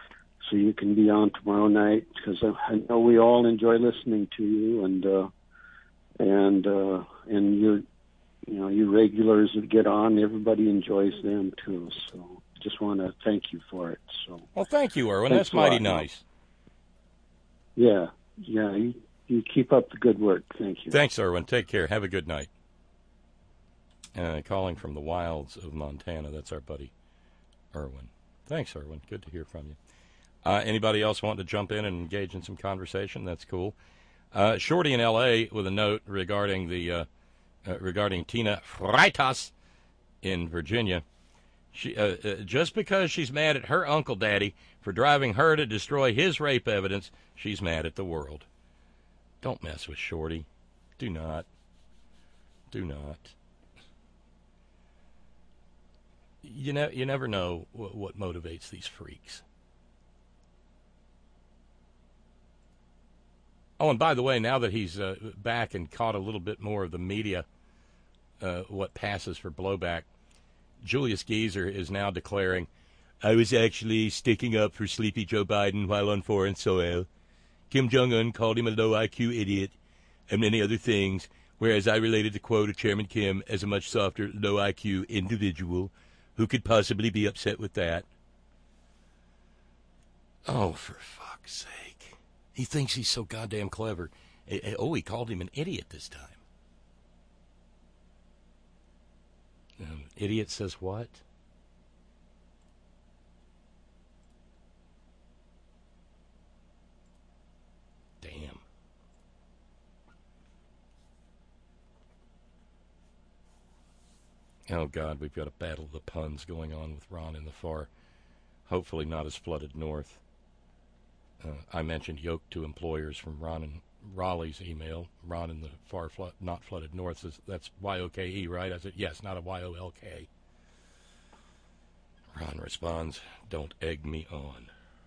so you can be on tomorrow night, because I, I know we all enjoy listening to you, and uh, and uh, and your you know your regulars that get on, everybody enjoys them too. So just want to thank you for it. So well, thank you, Erwin. That's mighty nice. Yeah, yeah. You, you keep up the good work. Thank you. Thanks, Erwin. Take care. Have a good night. Uh, calling from the wilds of Montana. That's our buddy, Erwin. Thanks, Erwin. Good to hear from you. Uh, anybody else want to jump in and engage in some conversation? That's cool. Uh, Shorty in L A with a note regarding the uh, uh, regarding Tina Freitas in Virginia. She uh, uh, just because she's mad at her uncle daddy for driving her to destroy his rape evidence, she's mad at the world. Don't mess with Shorty. Do not. Do not. You know, you never know what, what motivates these freaks. Oh, and by the way, now that he's uh, back and caught a little bit more of the media, uh, what passes for blowback, Julius Geezer is now declaring, I was actually sticking up for sleepy Joe Biden while on foreign soil. Kim Jong-un called him a low I Q idiot and many other things, whereas I related the quote of Chairman Kim as a much softer, low I Q individual. Who could possibly be upset with that? Oh, for fuck's sake. He thinks he's so goddamn clever. Oh, he called him an idiot this time. Um, idiot says what? Damn. Oh, God, we've got a battle of the puns going on with Ron in the far, hopefully not as flooded north. Uh, I mentioned yoke to employers from Ron and Raleigh's email. Ron in the far flood, not flooded north says that's Y O K E, right? I said, yes, not a Y O L K. Ron responds, don't egg me on.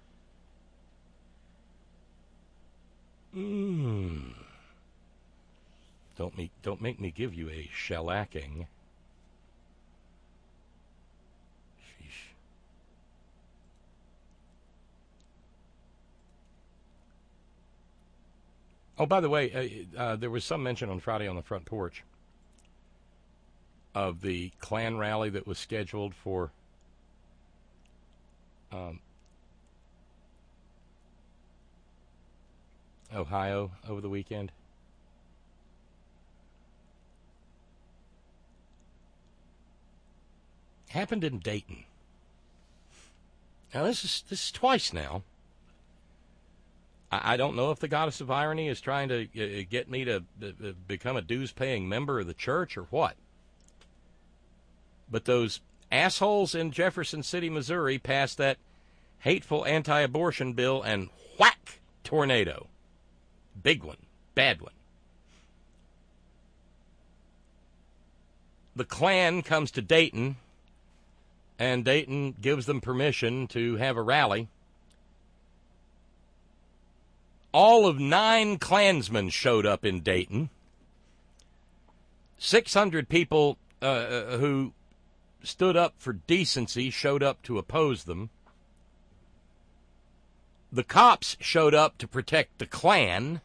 Mmm. Don't, me, don't make me give you a shellacking. Oh, by the way, uh, uh, there was some mention on Friday on the front porch of the Klan rally that was scheduled for um, Ohio over the weekend. Happened in Dayton. Now, this is this is twice now. I don't know if the goddess of irony is trying to uh, get me to uh, become a dues-paying member of the church or what. But those assholes in Jefferson City, Missouri passed that hateful anti-abortion bill and whack, tornado. Big one, bad one. The Klan comes to Dayton, and Dayton gives them permission to have a rally. All of nine Klansmen showed up in Dayton. six hundred people uh, who stood up for decency showed up to oppose them. The cops showed up to protect the Klan.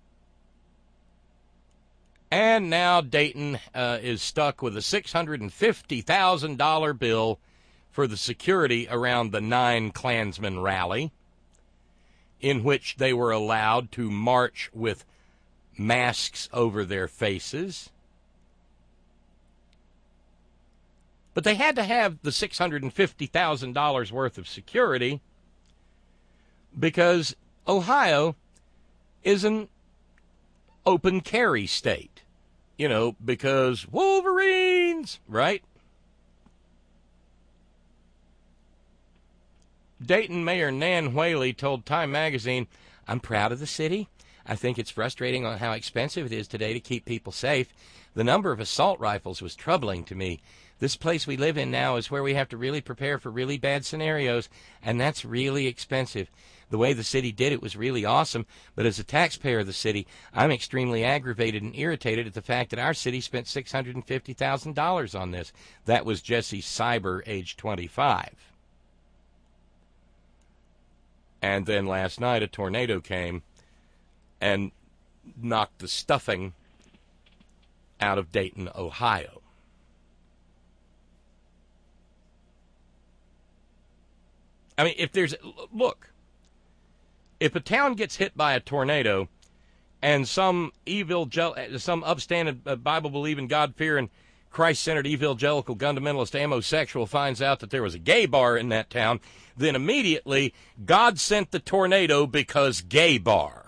And now Dayton uh, is stuck with a six hundred fifty thousand dollars bill for the security around the nine Klansmen rally, in which they were allowed to march with masks over their faces. But they had to have the six hundred fifty thousand dollars worth of security because Ohio is an open carry state. You know, because Wolverines, right? Dayton Mayor Nan Whaley told Time magazine, I'm proud of the city. I think it's frustrating on how expensive it is today to keep people safe. The number of assault rifles was troubling to me. This place we live in now is where we have to really prepare for really bad scenarios, and that's really expensive. The way the city did it was really awesome, but as a taxpayer of the city, I'm extremely aggravated and irritated at the fact that our city spent six hundred fifty thousand dollars on this. That was Jesse Cyber, age twenty-five. And then last night a tornado came and knocked the stuffing out of Dayton, Ohio. I mean, if there's, look, if a town gets hit by a tornado and some evil, some upstanding, uh, Bible-believing, God-fearing, Christ-centered, evangelical, fundamentalist, homosexual finds out that there was a gay bar in that town, then immediately God sent the tornado because gay bar.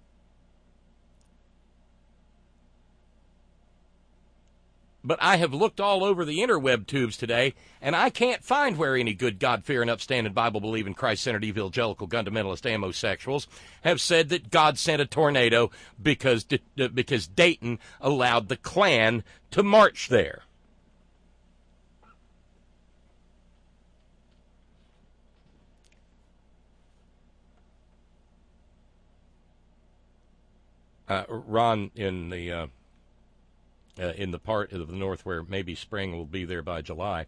But I have looked all over the interweb tubes today, and I can't find where any good God-fearing, upstanding, Bible-believing, Christ-centered, evangelical, fundamentalist, homosexuals have said that God sent a tornado because because Dayton allowed the Klan to march there. Uh, Ron in the... Uh, Uh, in the part of the north where maybe spring will be there by July,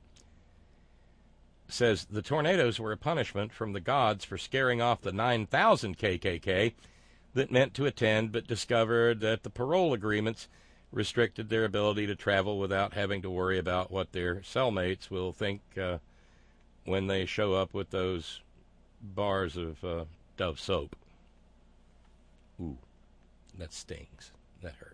says the tornadoes were a punishment from the gods for scaring off the nine thousand K K K that meant to attend, but discovered that the parole agreements restricted their ability to travel without having to worry about what their cellmates will think uh, when they show up with those bars of uh, Dove soap. Ooh, that stings. That hurts.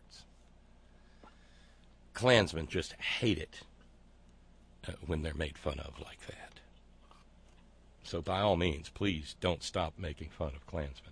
Klansmen just hate it uh, when they're made fun of like that. So by all means, please don't stop making fun of Klansmen.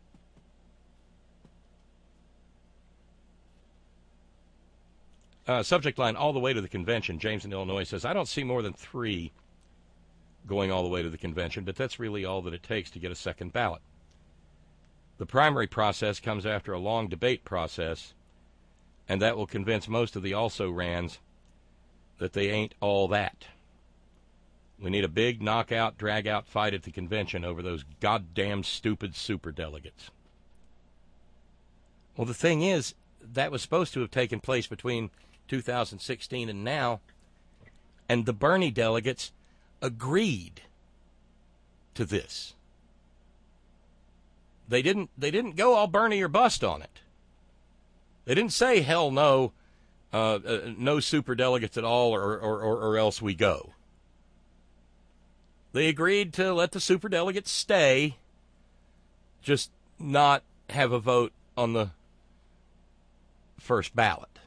Uh, subject line, all the way to the convention. James in Illinois says, I don't see more than three going all the way to the convention, but that's really all that it takes to get a second ballot. The primary process comes after a long debate process, and that will convince most of the also-rans that they ain't all that. We need a big knockout, drag-out fight at the convention over those goddamn stupid superdelegates. Well, the thing is, that was supposed to have taken place between two thousand sixteen and now, and the Bernie delegates agreed to this. They didn't, they didn't go all Bernie or bust on it. They didn't say, hell no, uh, uh, no superdelegates at all, or, or, or, or else we go. They agreed to let the superdelegates stay, just not have a vote on the first ballot.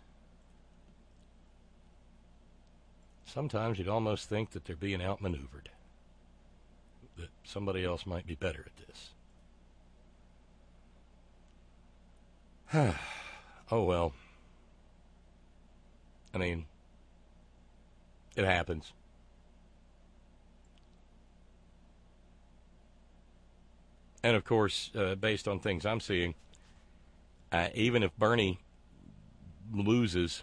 Sometimes you'd almost think that they're being outmaneuvered, that somebody else might be better at this. Oh, well. I mean, it happens. And, of course, uh, based on things I'm seeing, uh, even if Bernie loses,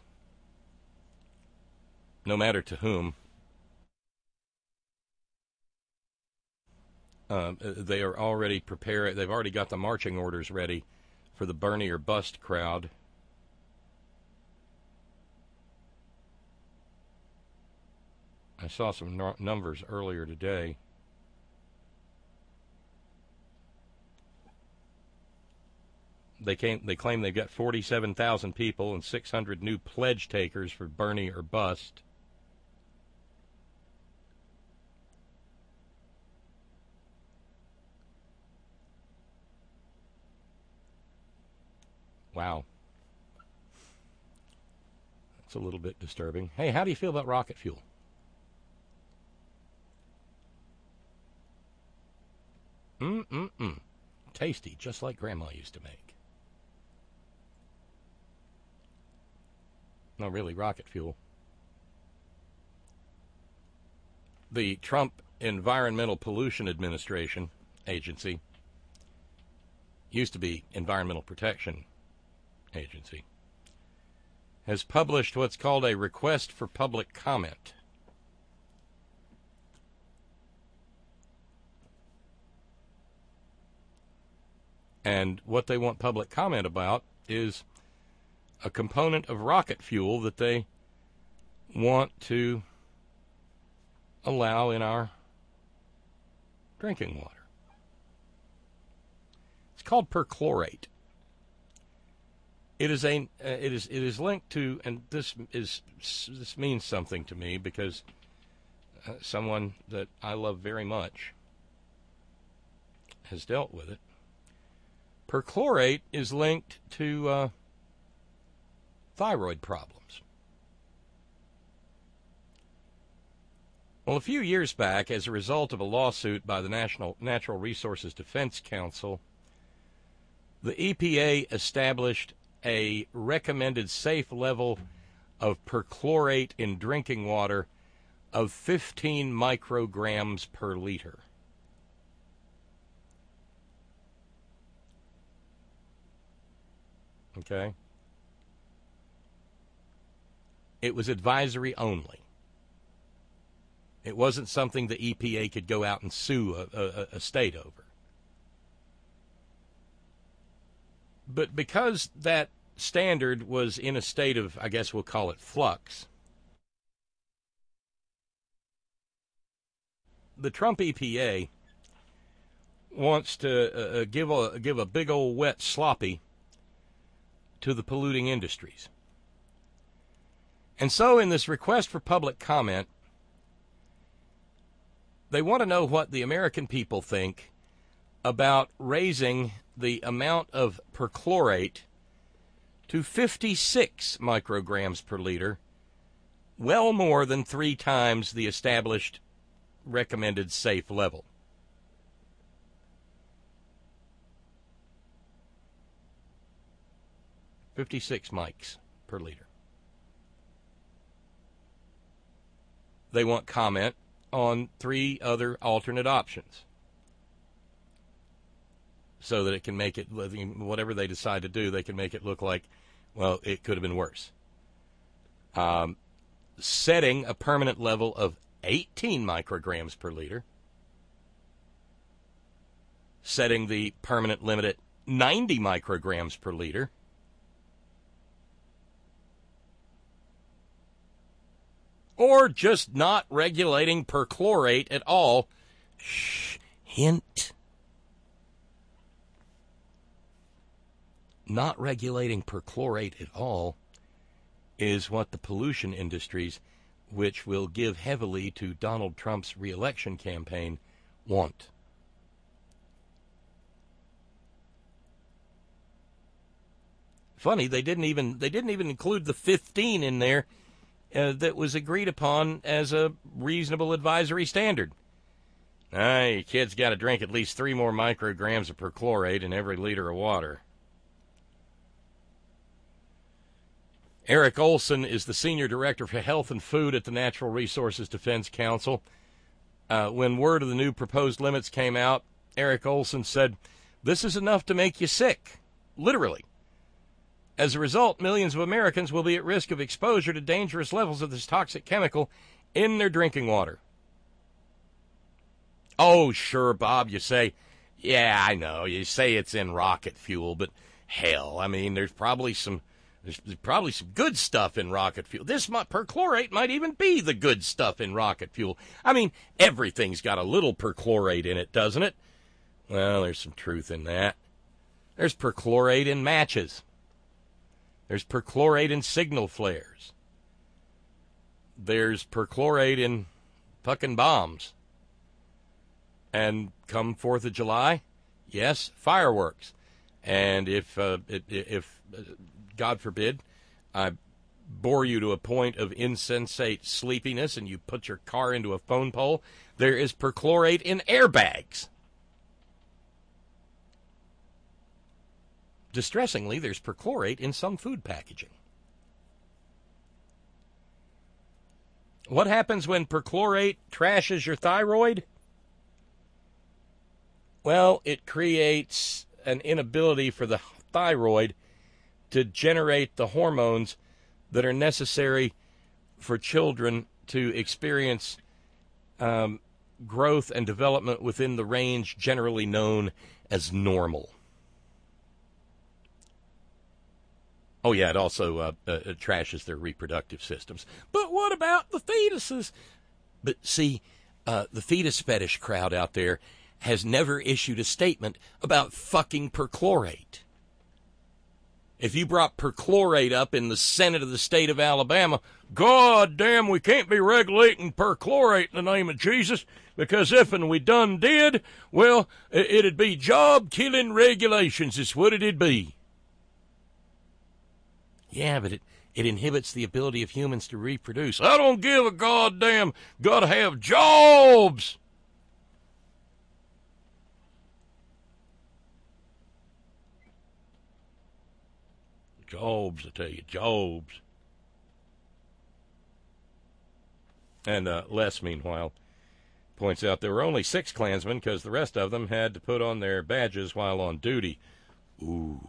no matter to whom, uh, they are already prepared. They've already got the marching orders ready for the Bernie or bust crowd. I saw some no- numbers earlier today. They came. They claim they've got forty-seven thousand people and six hundred new pledge takers for Bernie or bust. Wow. That's a little bit disturbing. Hey, how do you feel about rocket fuel? Mm-mm-mm. Tasty, just like Grandma used to make. No, really, rocket fuel. The Trump Environmental Pollution Administration Agency, used to be Environmental Protection Agency, has published what's called a request for public comment. And what they want public comment about is a component of rocket fuel that they want to allow in our drinking water. called perchlorate. It is a uh, it is it is linked to, and this is this means something to me because uh, someone that I love very much has dealt with it. Perchlorate is linked to uh, thyroid problems. Well, a few years back, as a result of a lawsuit by the National Natural Resources Defense Council, the E P A established a recommended safe level of perchlorate in drinking water of fifteen micrograms per liter. Okay? It was advisory only. It wasn't something the E P A could go out and sue a, a, a state over. But because that standard was in a state of, I guess we'll call it flux, the Trump E P A wants to uh, give a give a big old wet sloppy to the polluting industries. And so in this request for public comment, they want to know what the American people think about raising the amount of perchlorate to fifty-six micrograms per liter, well more than three times the established recommended safe level. fifty-six mics per liter. They want comment on three other alternate options so that it can make it, whatever they decide to do, they can make it look like, well, it could have been worse. Um, setting a permanent level of eighteen micrograms per liter, setting the permanent limit at ninety micrograms per liter, or just not regulating perchlorate at all. Shh, hint. Not regulating perchlorate at all is what the pollution industries, which will give heavily to Donald Trump's reelection campaign, want. Funny, they didn't even they didn't even include the fifteen in there uh, that was agreed upon as a reasonable advisory standard. Ah, your kid's got to drink at least three more micrograms of perchlorate in every liter of water. Eric Olson is the Senior Director for Health and Food at the Natural Resources Defense Council. Uh, when word of the new proposed limits came out, Eric Olson said, "This is enough to make you sick," literally. As a result, millions of Americans will be at risk of exposure to dangerous levels of this toxic chemical in their drinking water. Oh, sure, Bob, you say, yeah, I know, you say it's in rocket fuel, but hell, I mean, there's probably some There's probably some good stuff in rocket fuel. This might, perchlorate might even be the good stuff in rocket fuel. I mean, everything's got a little perchlorate in it, doesn't it? Well, there's some truth in that. There's perchlorate in matches. There's perchlorate in signal flares. There's perchlorate in fucking bombs. And come fourth of July, yes, fireworks. And if, uh, if, uh, God forbid, I bore you to a point of insensate sleepiness and you put your car into a phone pole, there is perchlorate in airbags. Distressingly, there's perchlorate in some food packaging. What happens when perchlorate trashes your thyroid? Well, it creates an inability for the thyroid to generate the hormones that are necessary for children to experience um, growth and development within the range generally known as normal. Oh, yeah, it also uh, uh, it trashes their reproductive systems. But what about the fetuses? But see, uh, the fetus fetish crowd out there has never issued a statement about fucking perchlorate. If you brought perchlorate up in the Senate of the state of Alabama, God damn, we can't be regulating perchlorate in the name of Jesus, because if and we done did, well, it'd be job-killing regulations is what it'd be. Yeah, but it, it inhibits the ability of humans to reproduce. I don't give a goddamn. Gotta have jobs. Jobs, I tell you, jobs. And uh, Les, meanwhile, points out there were only six Klansmen because the rest of them had to put on their badges while on duty. Ooh.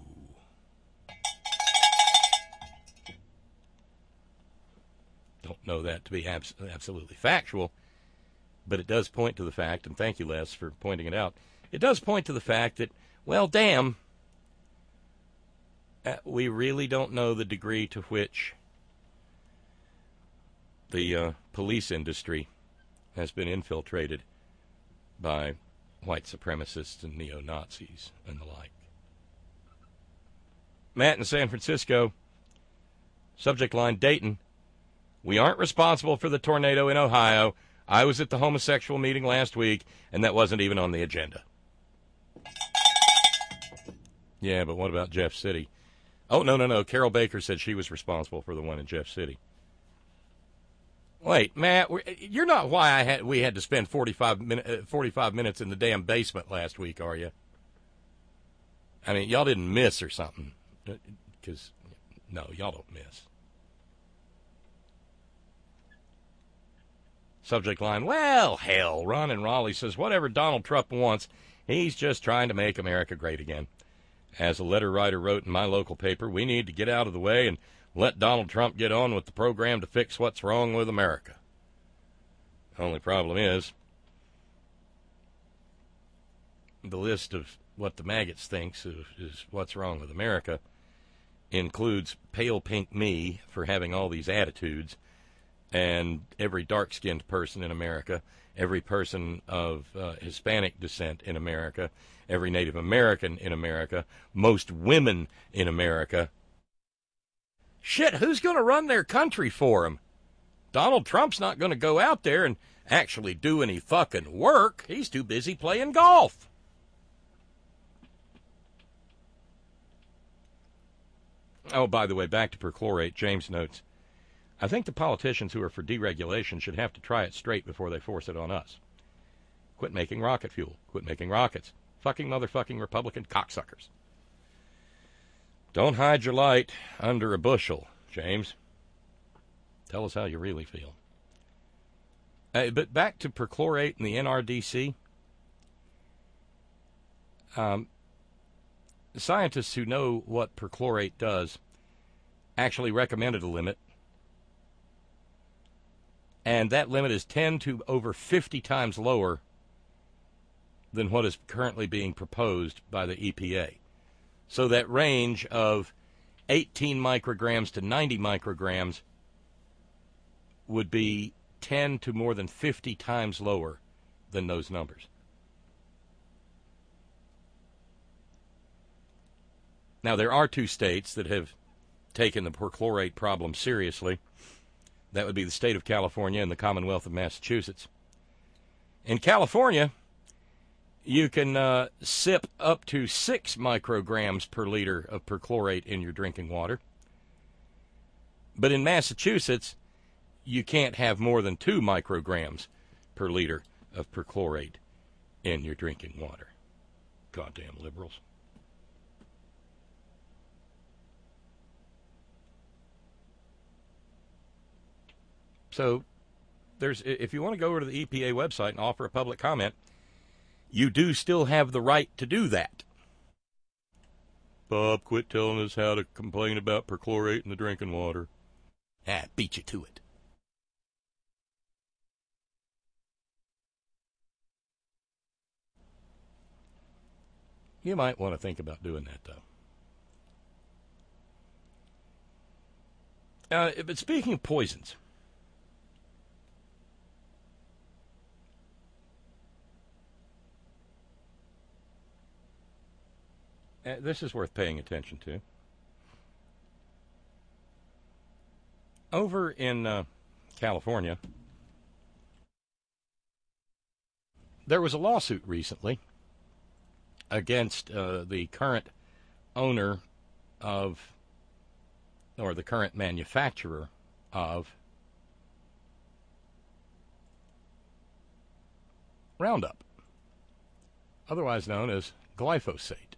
Don't know that to be abs- absolutely factual, but it does point to the fact, and thank you, Les, for pointing it out, it does point to the fact that, well, damn, uh, we really don't know the degree to which the uh, police industry has been infiltrated by white supremacists and neo-Nazis and the like. Matt in San Francisco, subject line Dayton. We aren't responsible for the tornado in Ohio. I was at the homosexual meeting last week, and that wasn't even on the agenda. Yeah, but what about Jeff City? Oh, no, no, no. Carol Baker said she was responsible for the one in Jeff City. Wait, Matt, you're not why I had we had to spend forty-five, min, uh, forty-five minutes in the damn basement last week, are you? I mean, y'all didn't miss or something. Because, no, y'all don't miss. Subject line, well, hell, Ron in Raleigh says, whatever Donald Trump wants, he's just trying to make America great again. As a letter writer wrote in my local paper, we need to get out of the way and let Donald Trump get on with the program to fix what's wrong with America. The only problem is, the list of what the maggots thinks is, is what's wrong with America includes pale pink me for having all these attitudes, and every dark-skinned person in America, every person of uh, Hispanic descent in America, every Native American in America, most women in America. Shit, who's going to run their country for them? Donald Trump's not going to go out there and actually do any fucking work. He's too busy playing golf. Oh, by the way, back to perchlorate, James notes, I think the politicians who are for deregulation should have to try it straight before they force it on us. Quit making rocket fuel. Quit making rockets. Fucking motherfucking Republican cocksuckers. Don't hide your light under a bushel, James. Tell us how you really feel. Uh, but back to perchlorate and the N R D C. Um, scientists who know what perchlorate does actually recommended a limit. And that limit is ten to over fifty times lower than what is currently being proposed by the E P A. So that range of eighteen micrograms to ninety micrograms would be ten to more than fifty times lower than those numbers. Now, there are two states that have taken the perchlorate problem seriously. That would be the state of California and the Commonwealth of Massachusetts. In California, you can uh, sip up to six micrograms per liter of perchlorate in your drinking water. But in Massachusetts, you can't have more than two micrograms per liter of perchlorate in your drinking water. Goddamn liberals. So, there's if you want to go over to the E P A website and offer a public comment, you do still have the right to do that. Bob, quit telling us how to complain about perchlorate in the drinking water. Ah, beat you to it. You might want to think about doing that, though. Uh, but speaking of poisons, uh, this is worth paying attention to. Over in uh, California, there was a lawsuit recently against uh, the current owner of, or the current manufacturer of Roundup, otherwise known as glyphosate.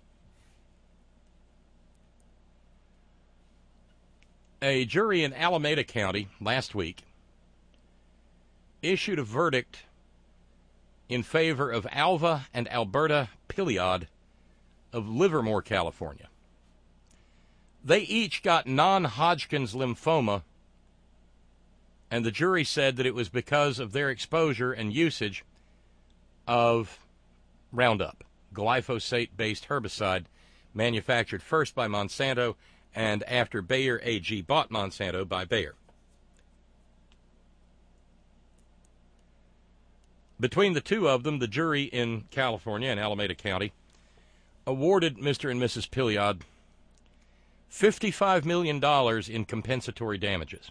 A jury in Alameda County last week issued a verdict in favor of Alva and Alberta Piliad of Livermore, California. They each got non-Hodgkin's lymphoma, and the jury said that it was because of their exposure and usage of Roundup, glyphosate-based herbicide manufactured first by Monsanto and after Bayer A G bought Monsanto by Bayer. Between the two of them, the jury in California and Alameda County awarded Mister and Missus Piliad fifty-five million dollars in compensatory damages.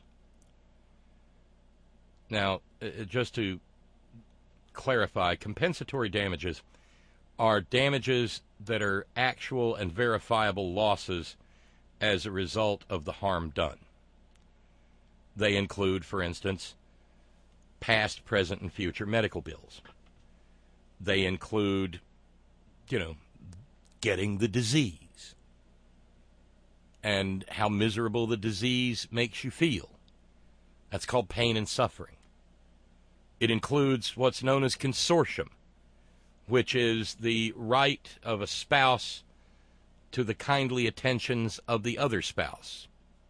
Now, uh, just to clarify, compensatory damages are damages that are actual and verifiable losses as a result of the harm done. They include, for instance, past, present, and future medical bills. They include, you know, getting the disease and how miserable the disease makes you feel. That's called pain and suffering. It includes what's known as consortium, which is the right of a spouse to the kindly attentions of the other spouse.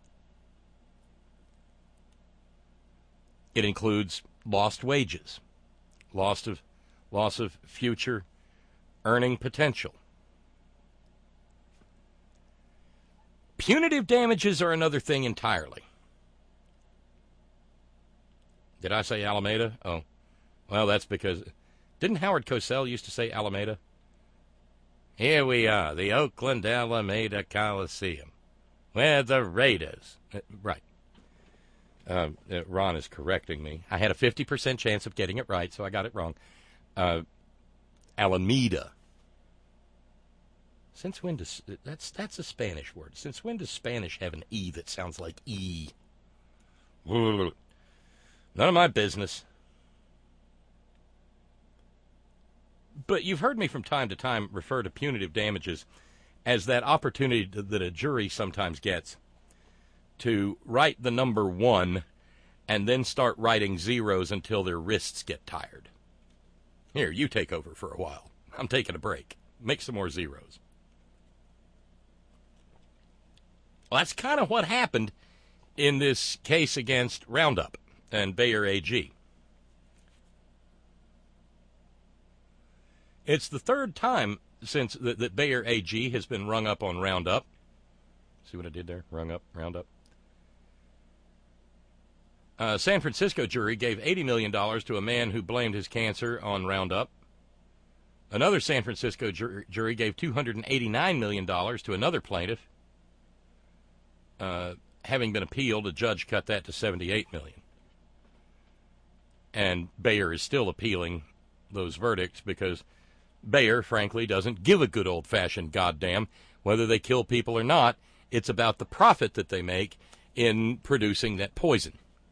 It includes lost wages, loss of, loss of future earning potential. Punitive damages are another thing entirely. Did I say Alameda? Oh, well, that's because... Didn't Howard Cosell used to say Alameda? Here we are, the Oakland Alameda Coliseum, where the Raiders... Uh, right. Um, uh, Ron is correcting me. I had a fifty percent chance of getting it right, so I got it wrong. Uh, Alameda. Since when does... That's, that's a Spanish word. Since when does Spanish have an E that sounds like E? None of my business. But you've heard me from time to time refer to punitive damages as that opportunity that a jury sometimes gets to write the number one and then start writing zeros until their wrists get tired. Here, you take over for a while. I'm taking a break. Make some more zeros. Well, that's kind of what happened in this case against Roundup and Bayer A G. It's the third time since that, that Bayer A G has been rung up on Roundup. See what I did there? Rung up, Roundup. A San Francisco jury gave eighty million dollars to a man who blamed his cancer on Roundup. Another San Francisco jur- jury gave two hundred eighty-nine million dollars to another plaintiff. Uh, having been appealed, a judge cut that to seventy-eight million dollars. And Bayer is still appealing those verdicts because Bayer, frankly, doesn't give a good old-fashioned goddamn whether they kill people or not. It's about the profit that they make in producing that poison.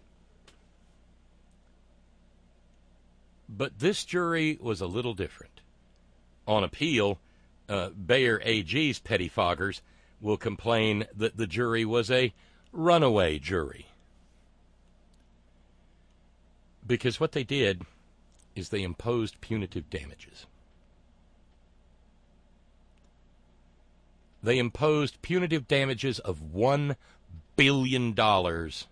But this jury was a little different. On appeal, uh, Bayer A G's pettifoggers will complain that the jury was a runaway jury. Because what they did is they imposed punitive damages. They imposed punitive damages of one billion dollars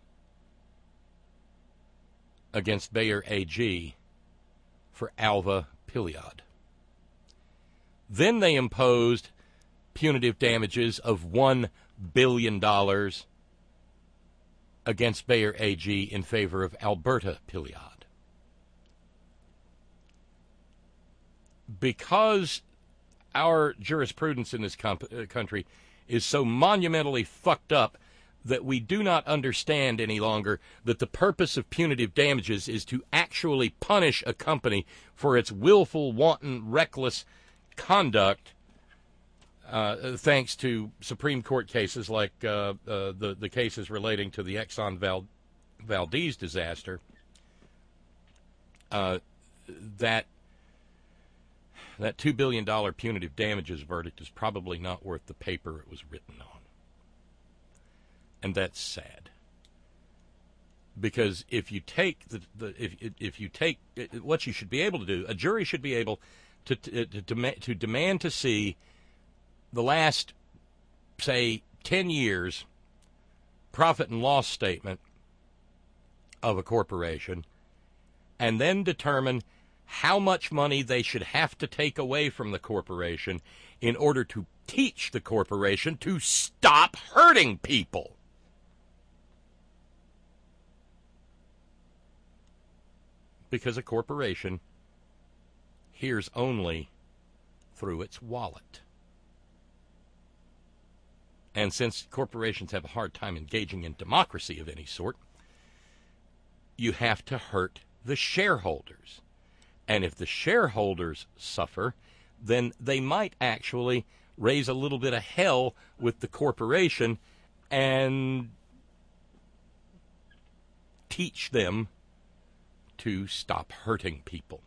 against Bayer A G for Alva Piliad. Then they imposed punitive damages of one billion dollars against Bayer A G in favor of Alberta Piliad. Because our jurisprudence in this comp- uh, country is so monumentally fucked up that we do not understand any longer that the purpose of punitive damages is to actually punish a company for its willful, wanton, reckless conduct, uh, thanks to Supreme Court cases like uh, uh, the, the cases relating to the Exxon Val- Valdez disaster, uh, that that two billion dollars punitive damages verdict is probably not worth the paper it was written on. And that's sad, because if you take the, the if if you take what you should be able to do, a jury should be able to to, to, demand, to demand to see the last, say, ten years profit and loss statement of a corporation, and then determine how much money they should have to take away from the corporation in order to teach the corporation to stop hurting people. Because a corporation hears only through its wallet. And since corporations have a hard time engaging in democracy of any sort, you have to hurt the shareholders. And if the shareholders suffer, then they might actually raise a little bit of hell with the corporation and teach them to stop hurting people.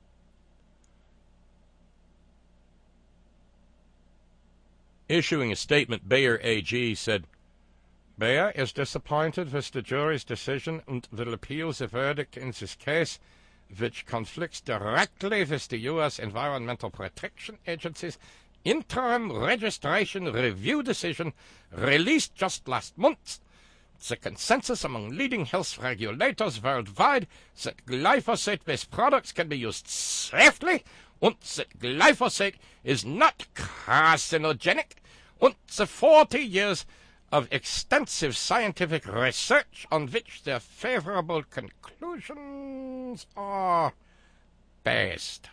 Issuing a statement, Bayer A G said, Bayer is disappointed with the jury's decision and will appeal the verdict in this case, which conflicts directly with the U S Environmental Protection Agency's interim registration review decision released just last month. The consensus among leading health regulators worldwide that glyphosate-based products can be used safely, and that glyphosate is not carcinogenic, and the forty years of extensive scientific research on which their favorable conclusions are based.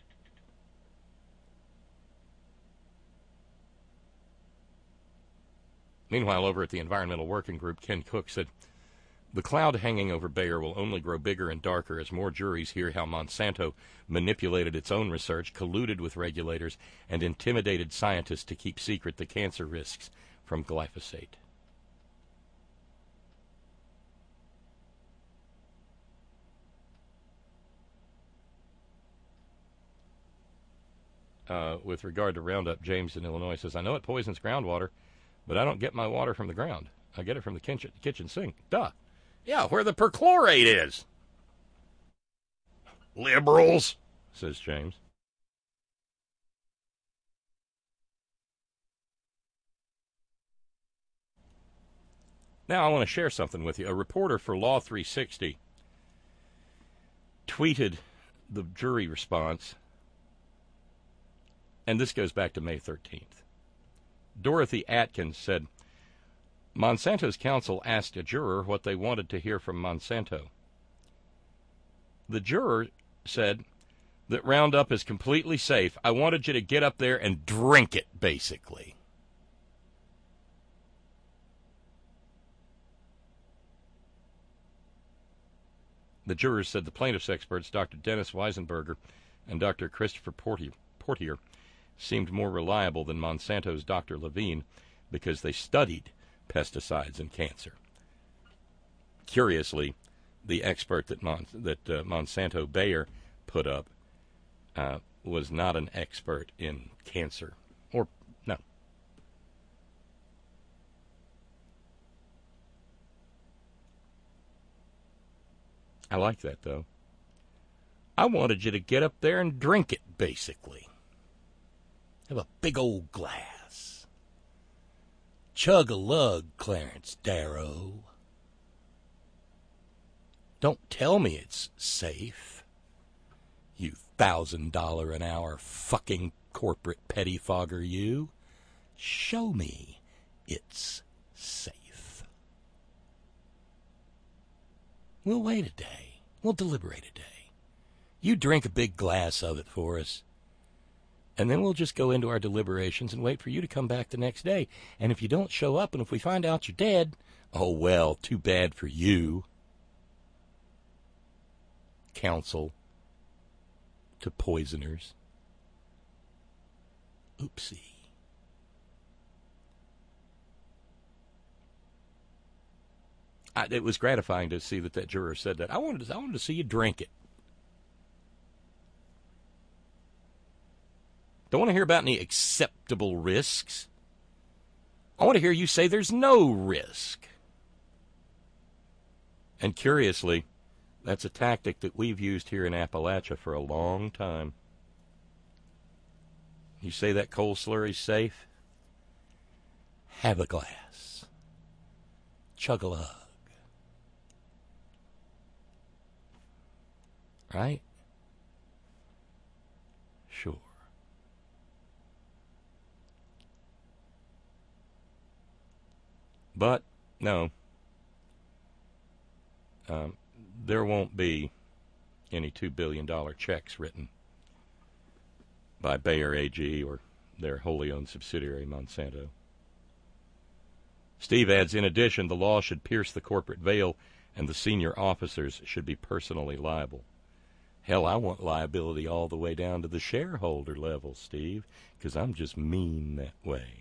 Meanwhile, over at the Environmental Working Group, Ken Cook said, the cloud hanging over Bayer will only grow bigger and darker as more juries hear how Monsanto manipulated its own research, colluded with regulators, and intimidated scientists to keep secret the cancer risks from glyphosate. Uh, with regard to Roundup, James in Illinois says, I know it poisons groundwater, but I don't get my water from the ground. I get it from the kitchen, kitchen sink. Duh. Yeah, where the perchlorate is. Liberals, says James. Now I want to share something with you. A reporter for Law three sixty tweeted the jury response, and this goes back to May thirteenth. Dorothy Atkins said, Monsanto's counsel asked a juror what they wanted to hear from Monsanto. The juror said that Roundup is completely safe. I wanted you to get up there and drink it, basically. The jurors said the plaintiff's experts, Doctor Dennis Weisenberger and Doctor Christopher Portier, Portier, seemed more reliable than Monsanto's Doctor Levine because they studied pesticides and cancer. Curiously, the expert that, Mon- that uh, Monsanto Bayer put up uh, was not an expert in cancer. Or, no. I like that, though. I wanted you to get up there and drink it, basically. Have a big old glass. Chug-a-lug, Clarence Darrow. Don't tell me it's safe, you thousand dollar an hour fucking corporate pettifogger, you. Show me it's safe. We'll wait a day. We'll deliberate a day. You drink a big glass of it for us. And then we'll just go into our deliberations and wait for you to come back the next day. And if you don't show up and if we find out you're dead, oh, well, too bad for you. Counsel to poisoners. Oopsie. I, it was gratifying to see that that juror said that. I wanted to, I wanted to see you drink it. Don't want to hear about any acceptable risks. I want to hear you say there's no risk. And curiously, that's a tactic that we've used here in Appalachia for a long time. You say that cold slurry's safe? Have a glass. Chug a lug. Right? Sure. But, no, um, there won't be any two billion dollars checks written by Bayer A G or their wholly owned subsidiary, Monsanto. Steve adds, in addition, the law should pierce the corporate veil and the senior officers should be personally liable. Hell, I want liability all the way down to the shareholder level, Steve, because I'm just mean that way.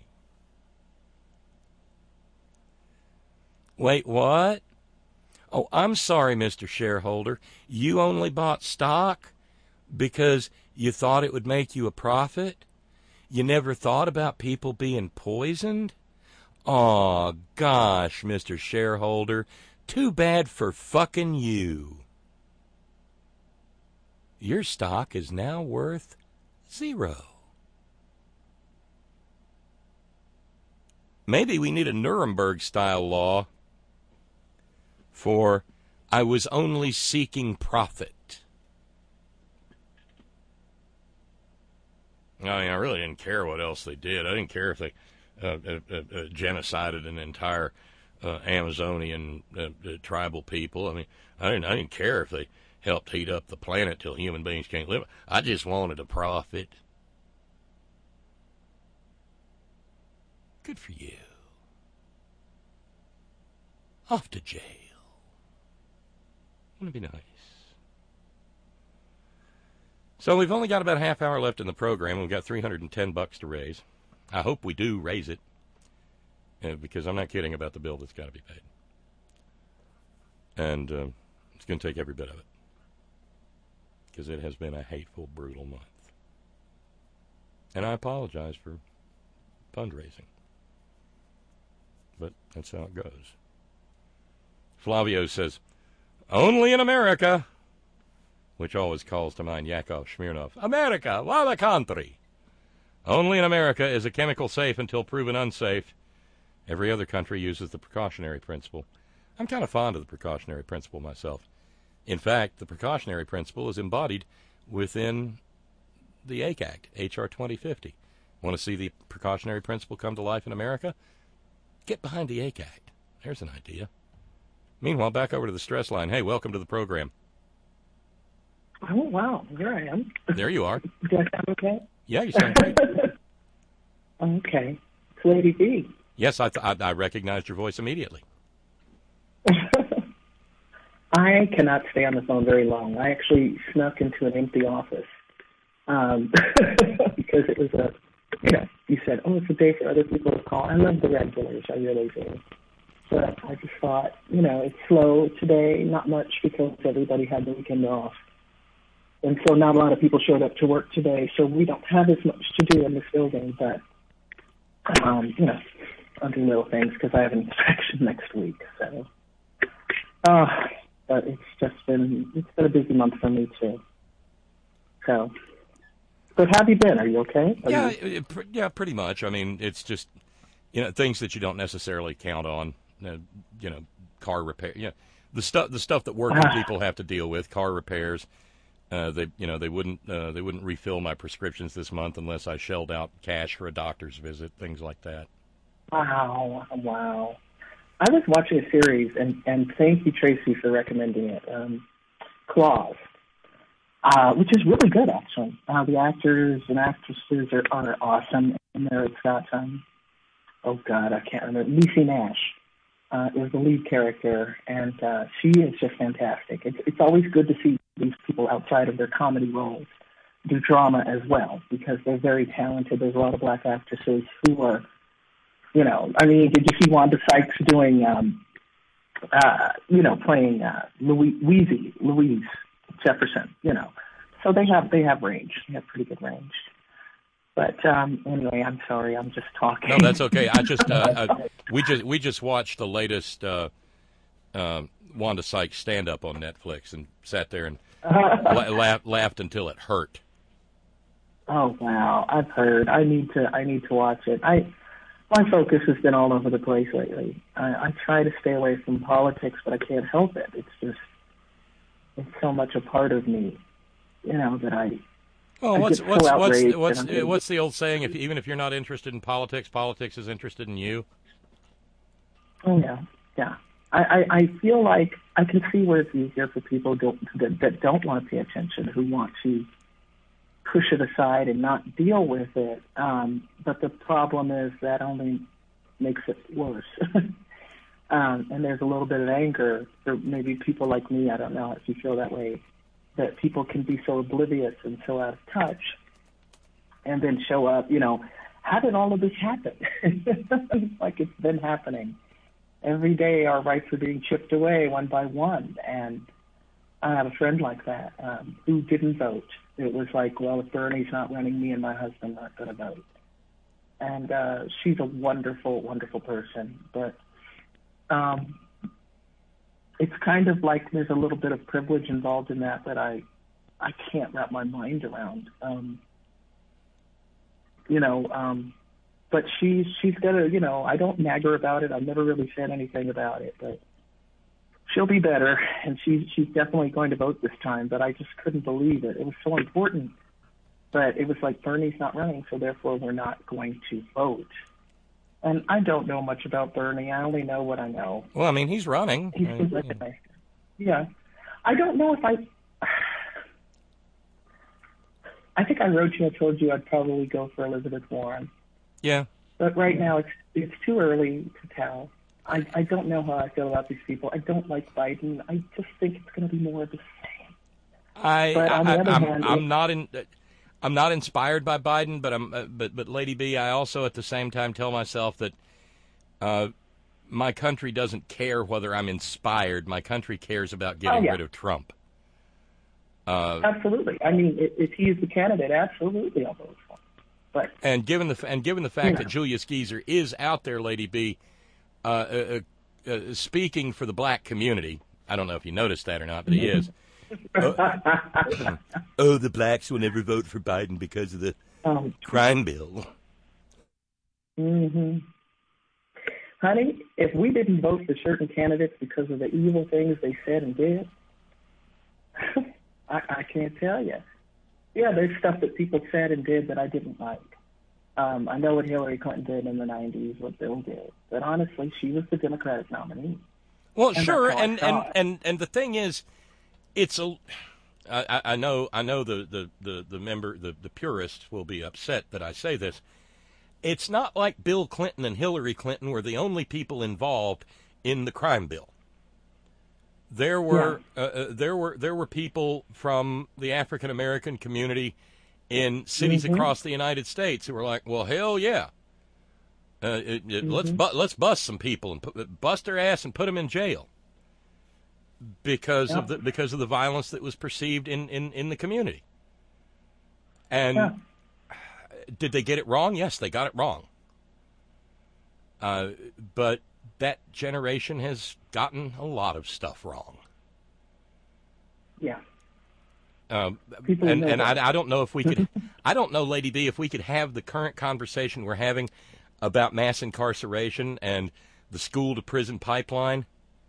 Wait, what? Oh, I'm sorry, Mister Shareholder. You only bought stock because you thought it would make you a profit? You never thought about people being poisoned? Aw, gosh, Mister Shareholder. Too bad for fucking you. Your stock is now worth zero. Maybe we need a Nuremberg-style law for I was only seeking profit. I mean, I really didn't care what else they did. I didn't care if they uh, uh, uh, genocided an entire uh, Amazonian uh, uh, tribal people. I mean, I didn't, I didn't care if they helped heat up the planet till human beings can't live. I just wanted a profit. Good for you. Off to jail. Wouldn't it be nice? So we've only got about a half hour left in the program. We've got three hundred ten bucks to raise. I hope we do raise it, uh, because I'm not kidding about the bill that's got to be paid. And uh, it's going to take every bit of it, because it has been a hateful, brutal month. And I apologize for fundraising, but that's how it goes. Flavio says, only in America, which always calls to mind Yakov Smirnov. America, what a country. Only in America is a chemical safe until proven unsafe. Every other country uses the precautionary principle. I'm kind of fond of the precautionary principle myself. In fact, the precautionary principle is embodied within the A C A C, H R twenty fifty. Want to see the precautionary principle come to life in America? Get behind the A C A C. There's an idea. Meanwhile, back over to the stress line. Hey, welcome to the program. Oh, wow. Here I am. There you are. Do I sound okay? Yeah, you sound great. Okay. It's Lady B. Yes, I, th- I, I recognized your voice immediately. I cannot stay on the phone very long. I actually snuck into an empty office um, because it was a, you know, you said, oh, it's a day for other people to call. I love the regulars. I really do. But I just thought, you know, it's slow today, not much because everybody had the weekend off. And so not a lot of people showed up to work today, so we don't have as much to do in this building, but, um, you know, I'll do little things because I have an inspection next week. So, uh, but it's just been, it's been a busy month for me too. So, but how have you been? Are you okay? Are yeah, you... it, it, yeah, pretty much. I mean, it's just, you know, things that you don't necessarily count on. Uh, you know, car repair. Yeah, the stuff the stuff that working people have to deal with. Car repairs. Uh, they you know they wouldn't uh, they wouldn't refill my prescriptions this month unless I shelled out cash for a doctor's visit. Things like that. Wow, wow. I was watching a series, and and thank you, Tracy, for recommending it. Um, Claws. uh, which is really good, actually. Uh, the actors and actresses are, are awesome. And there it's got, um, oh, God, I can't remember. Niecy Nash uh, is the lead character, and uh, she is just fantastic. It's, it's always good to see these people outside of their comedy roles do drama as well, because they're very talented. There's a lot of black actresses who are, you know, I mean, did you see Wanda Sykes doing, um, uh, you know, playing uh, Louise, Louise, Louise Jefferson, you know. So they have they have range. They have pretty good range. But um, anyway, I'm sorry. I'm just talking. No, that's okay. I just uh, uh, we just we just watched the latest uh, uh, Wanda Sykes stand up on Netflix and sat there and la- laughed, laughed until it hurt. Oh wow, I've heard. I need to I need to watch it. I my focus has been all over the place lately. I, I try to stay away from politics, but I can't help it. It's just it's so much a part of me, you know, that I. Well, I what's get what's so what's outraged what's and I'm- what's the old saying? If even if you're not interested in politics, politics is interested in you. Oh yeah, yeah. I, I, I feel like I can see where it's easier for people don't, that, that don't want to pay attention, who want to push it aside and not deal with it. Um, but the problem is that only makes it worse. um, and there's a little bit of anger for maybe people like me. I don't know if you feel that way, that people can be so oblivious and so out of touch and then show up, you know, how did all of this happen? It's like it's been happening. Every day our rights are being chipped away one by one. And I have a friend like that um, who didn't vote. It was like, well, if Bernie's not running, me and my husband aren't going to vote. And uh, she's a wonderful, wonderful person. But um, it's kind of like there's a little bit of privilege involved in that that I, I can't wrap my mind around. Um, you know, um, but she's she's got to, you know, I don't nag her about it. I've never really said anything about it, but she'll be better, and she's she's definitely going to vote this time. But I just couldn't believe it. It was so important, but it was like Bernie's not running, so therefore we're not going to vote. And I don't know much about Bernie. I only know what I know. Well, I mean, he's running. He's I been mean, recognized. Yeah, I don't know if I. I think I wrote you. I told you I'd probably go for Elizabeth Warren. Yeah. But right now it's it's too early to tell. I, I don't know how I feel about these people. I don't like Biden. I just think it's going to be more of the same. I, But on the I, other I'm, hand, I'm it- not in. I'm not inspired by Biden, but I'm. Uh, but but Lady B, I also at the same time tell myself that uh, my country doesn't care whether I'm inspired. My country cares about getting Oh, yeah. rid of Trump. Uh, Absolutely. I mean, if, if he's the candidate, absolutely I'll vote for him. But and given the and given the fact Yeah. that Julius Geezer is out there, Lady B, uh, uh, uh, speaking for the black community. I don't know if you noticed that or not, but he is. oh, oh, the blacks will never vote for Biden because of the um, crime bill. hmm Honey, if we didn't vote for certain candidates because of the evil things they said and did, I, I can't tell you. Yeah, there's stuff that people said and did that I didn't like. Um, I know what Hillary Clinton did in the nineties, what Bill did. But honestly, she was the Democratic nominee. Well, And sure, that's how I and, saw and, it. and, and the thing is, it's a. I, I- I know I know the, the, the, the member the, the purists will be upset that I say this. It's not like Bill Clinton and Hillary Clinton were the only people involved in the crime bill. There were uh, uh, there were there were people from the African American community in cities Mhm. across the United States who were like, "Well, hell yeah, uh, it, it, let's bu- let's bust some people and put, bust their ass and put them in jail because of the because of the violence that was perceived in, in, in the community." And Yeah. did they get it wrong? Yes, they got it wrong. Uh, but that generation has gotten a lot of stuff wrong. Yeah. Um, People and know and that. I, I don't know if we could, I don't know, Lady B, if we could have the current conversation we're having about mass incarceration and the school to prison pipeline,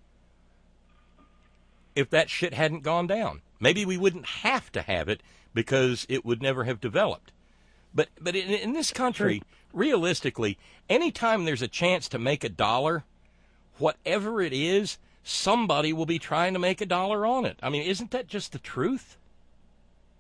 if that shit hadn't gone down. Maybe we wouldn't have to have it because it would never have developed. But but in, in this country, realistically, anytime there's a chance to make a dollar, whatever it is, somebody will be trying to make a dollar on it. I mean, isn't that just the truth?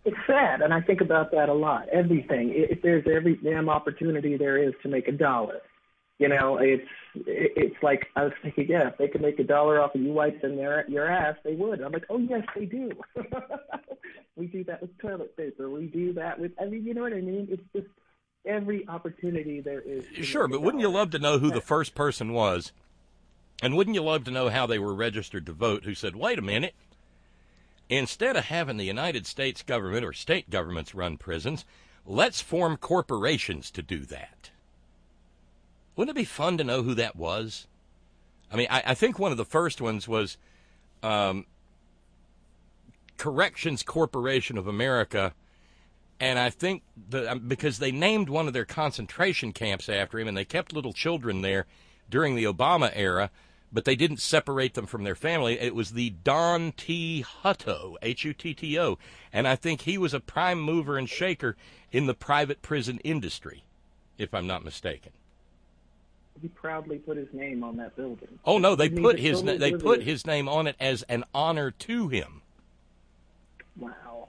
it's sad, and I think about that a lot. Everything. If there's every damn opportunity there is to make a dollar, you know, it's it's like I was thinking, yeah, if they could make a dollar off of you wiping their your ass, they would. I'm like, oh yes, they do. We do that with toilet paper. We do that with. I mean, you know what I mean? It's just every opportunity there is. Sure, but wouldn't you love to know who the first person was? And wouldn't you love to know how they were registered to vote who said, wait a minute, instead of having the United States government or state governments run prisons, let's form corporations to do that. Wouldn't it be fun to know who that was? I mean, I, I think one of the first ones was um, Corrections Corporation of America, and I think the, because they named one of their concentration camps after him, and they kept little children there during the Obama era, but they didn't separate them from their family. It was the Don T. Hutto, H U T T O, and I think he was a prime mover and shaker in the private prison industry, if I'm not mistaken. He proudly put his name on that building. Oh no, they put his na- they put his name on it as an honor to him. Wow.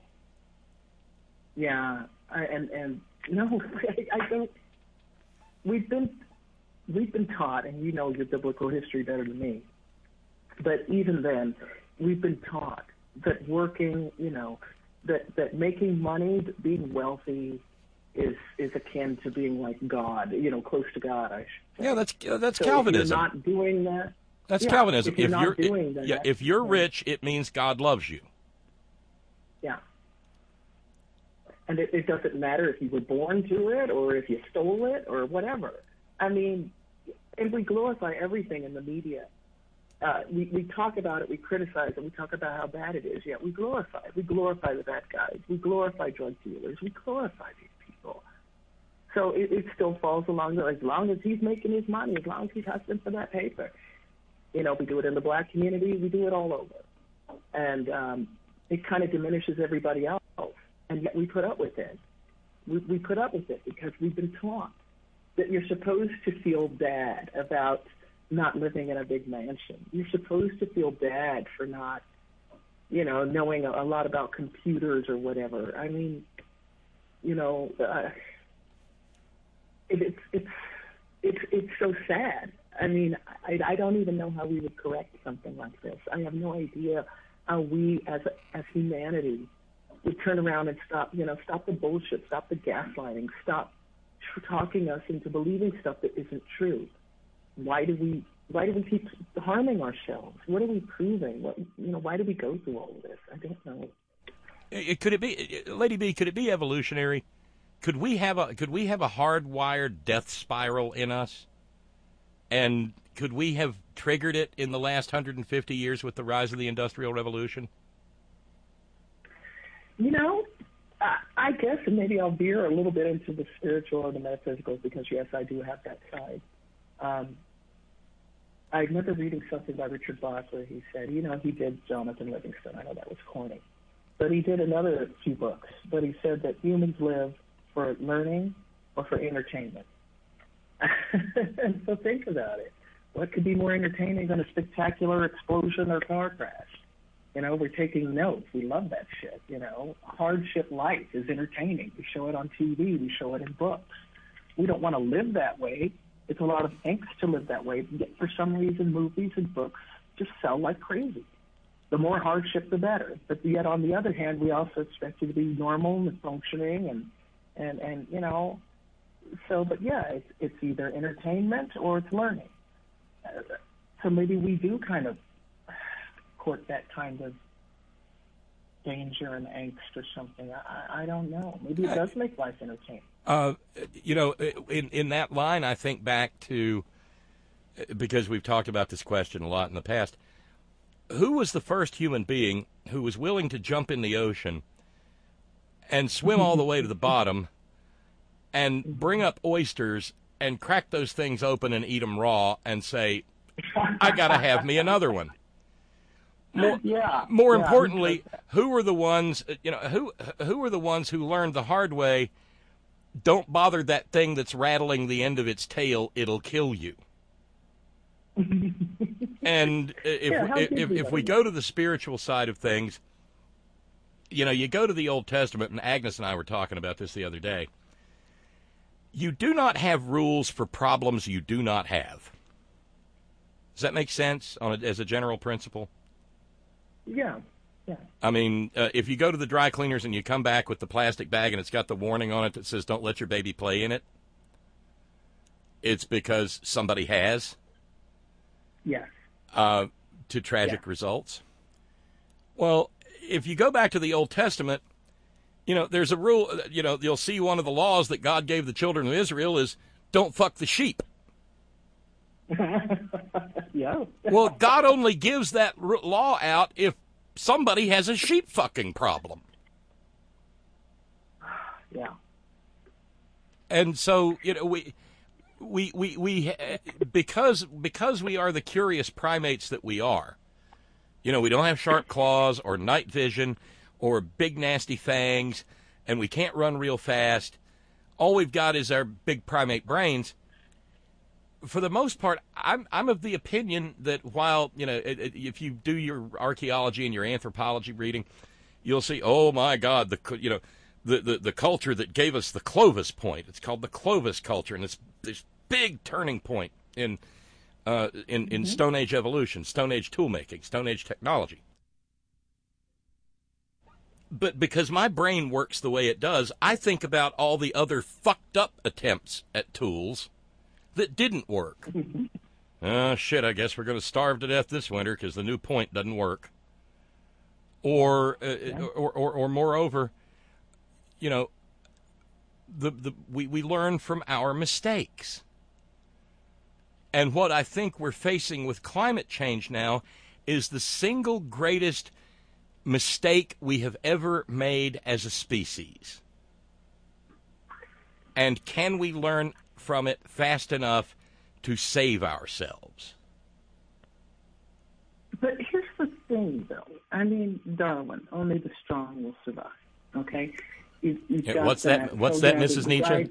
Yeah, I, and and no, I, I don't. We've been. We've been taught, and you know your biblical history better than me, but even then, we've been taught that working, you know, that, that making money, that being wealthy is is akin to being like God, you know, close to God, I should say. Yeah, that's uh, that's so Calvinism. If you're not doing that. That's yeah, Calvinism. If you're, if not you're doing it, that, yeah, if you're rich, it means God loves you. Yeah. And it, it doesn't matter if you were born to it or if you stole it or whatever. I mean, and we glorify everything in the media. Uh, we, we talk about it, we criticize it, we talk about how bad it is, yet we glorify it. We glorify the bad guys. We glorify drug dealers. We glorify these people. So it, it still falls along, the, as long as he's making his money, as long as he's hustling for that paper. You know, we do it in the black community, we do it all over. And um, it kind of diminishes everybody else, and yet we put up with it. We, we put up with it because we've been taught that you're supposed to feel bad about not living in a big mansion. You're supposed to feel bad for not, you know, knowing a, a lot about computers or whatever. I mean, you know, uh, it, it's it's it's it's so sad. I mean, I, I don't even know how we would correct something like this. I have no idea how we, as a, as humanity, would turn around and stop, you know, stop the bullshit, stop the gaslighting, stop talking us into believing stuff that isn't true. Why do we why do we keep harming ourselves? What are we proving? What, you know, why do we go through all of this? I don't know. It, could it be, Lady B? Could it be evolutionary? Could we have a could we have a hardwired death spiral in us? And could we have triggered it in the last one hundred fifty years with the rise of the Industrial Revolution? You know, I, I guess, and maybe I'll veer a little bit into the spiritual or the metaphysical because, yes, I do have that side. Um, I remember reading something by Richard Bach where he said, you know, he did Jonathan Livingston. I know that was corny. But he did another few books. But he said that humans live for learning or for entertainment. And so think about it. What could be more entertaining than a spectacular explosion or car crash? You know, we're taking notes. We love that shit, you know. Hardship life is entertaining. We show it on T V. We show it in books. We don't want to live that way. It's a lot of angst to live that way. Yet for some reason, movies and books just sell like crazy. The more hardship, the better. But yet, on the other hand, we also expect you to be normal and functioning and, and, and you know. So, but yeah, it's, it's either entertainment or it's learning. Uh, so maybe we do kind of court that kind of danger and angst or something. I, I don't know. Maybe it does make life entertaining. Uh, you know, in in that line, I think back to, because we've talked about this question a lot in the past, who was the first human being who was willing to jump in the ocean and swim all the way to the bottom and bring up oysters and crack those things open and eat them raw and say, I got to have me another one? More, yeah, more yeah, importantly, who were the ones, you know, who who were the ones who learned the hard way, don't bother that thing that's rattling the end of its tail, it'll kill you. And if yeah, if, if, if we go to the spiritual side of things, you know, you go to the Old Testament, and Agnes and I were talking about this the other day. You do not have rules for problems you do not have. Does that make sense on a, as a general principle? Yeah, yeah. I mean, uh, if you go to the dry cleaners and you come back with the plastic bag and it's got the warning on it that says don't let your baby play in it, it's because somebody has. Yes. Uh, to tragic yeah. results. Well, if you go back to the Old Testament, you know, there's a rule, you know, you'll see one of the laws that God gave the children of Israel is don't fuck the sheep. Yeah. Well, God only gives that law out if somebody has a sheep fucking problem. Yeah. And so, you know, we, we, we, we, because, because we are the curious primates that we are, you know, we don't have sharp claws or night vision or big nasty fangs, and we can't run real fast. All we've got is our big primate brains. For the most part, I'm I'm of the opinion that while, you know, if you do your archaeology and your anthropology reading, you'll see, oh my God, the you know, the, the, the culture that gave us the Clovis point. It's called the Clovis culture, and it's this big turning point in uh, in, in mm-hmm. Stone Age evolution, Stone Age toolmaking, Stone Age technology. But because my brain works the way it does, I think about all the other fucked up attempts at tools that didn't work. Oh, shit, I guess we're going to starve to death this winter because the new point doesn't work. Or, uh, yeah. or, or, or moreover, you know, the, the we, we learn from our mistakes. And what I think we're facing with climate change now is the single greatest mistake we have ever made as a species. And can we learn from it fast enough to save ourselves? But here's the thing, though. I mean, Darwin, only the strong will survive. Okay. You, yeah, what's that? that what's that, Missus Nietzsche?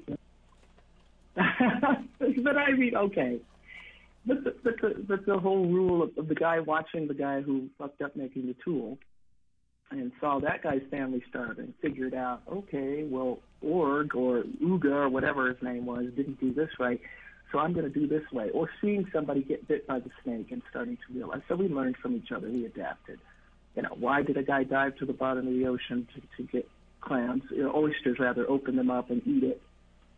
But I mean, okay. But the, but the, but the whole rule of, of the guy watching the guy who fucked up making the tool and saw that guy's family starving, figured out, okay, well, Org or Uga or whatever his name was didn't do this right, so I'm going to do this way. Or seeing somebody get bit by the snake and starting to realize. So we learned from each other. We adapted. You know, why did a guy dive to the bottom of the ocean to, to get clams, you know, oysters rather, open them up and eat it?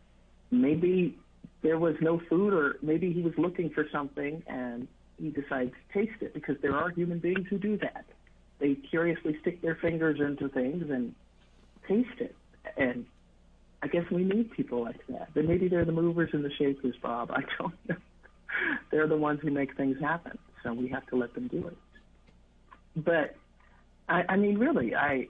Maybe there was no food, or maybe he was looking for something and he decided to taste it, because there are human beings who do that. They curiously stick their fingers into things and taste it. And I guess we need people like that. But maybe they're the movers and the shakers, Bob. I don't know. They're the ones who make things happen, so we have to let them do it. But, I, I mean, really, I,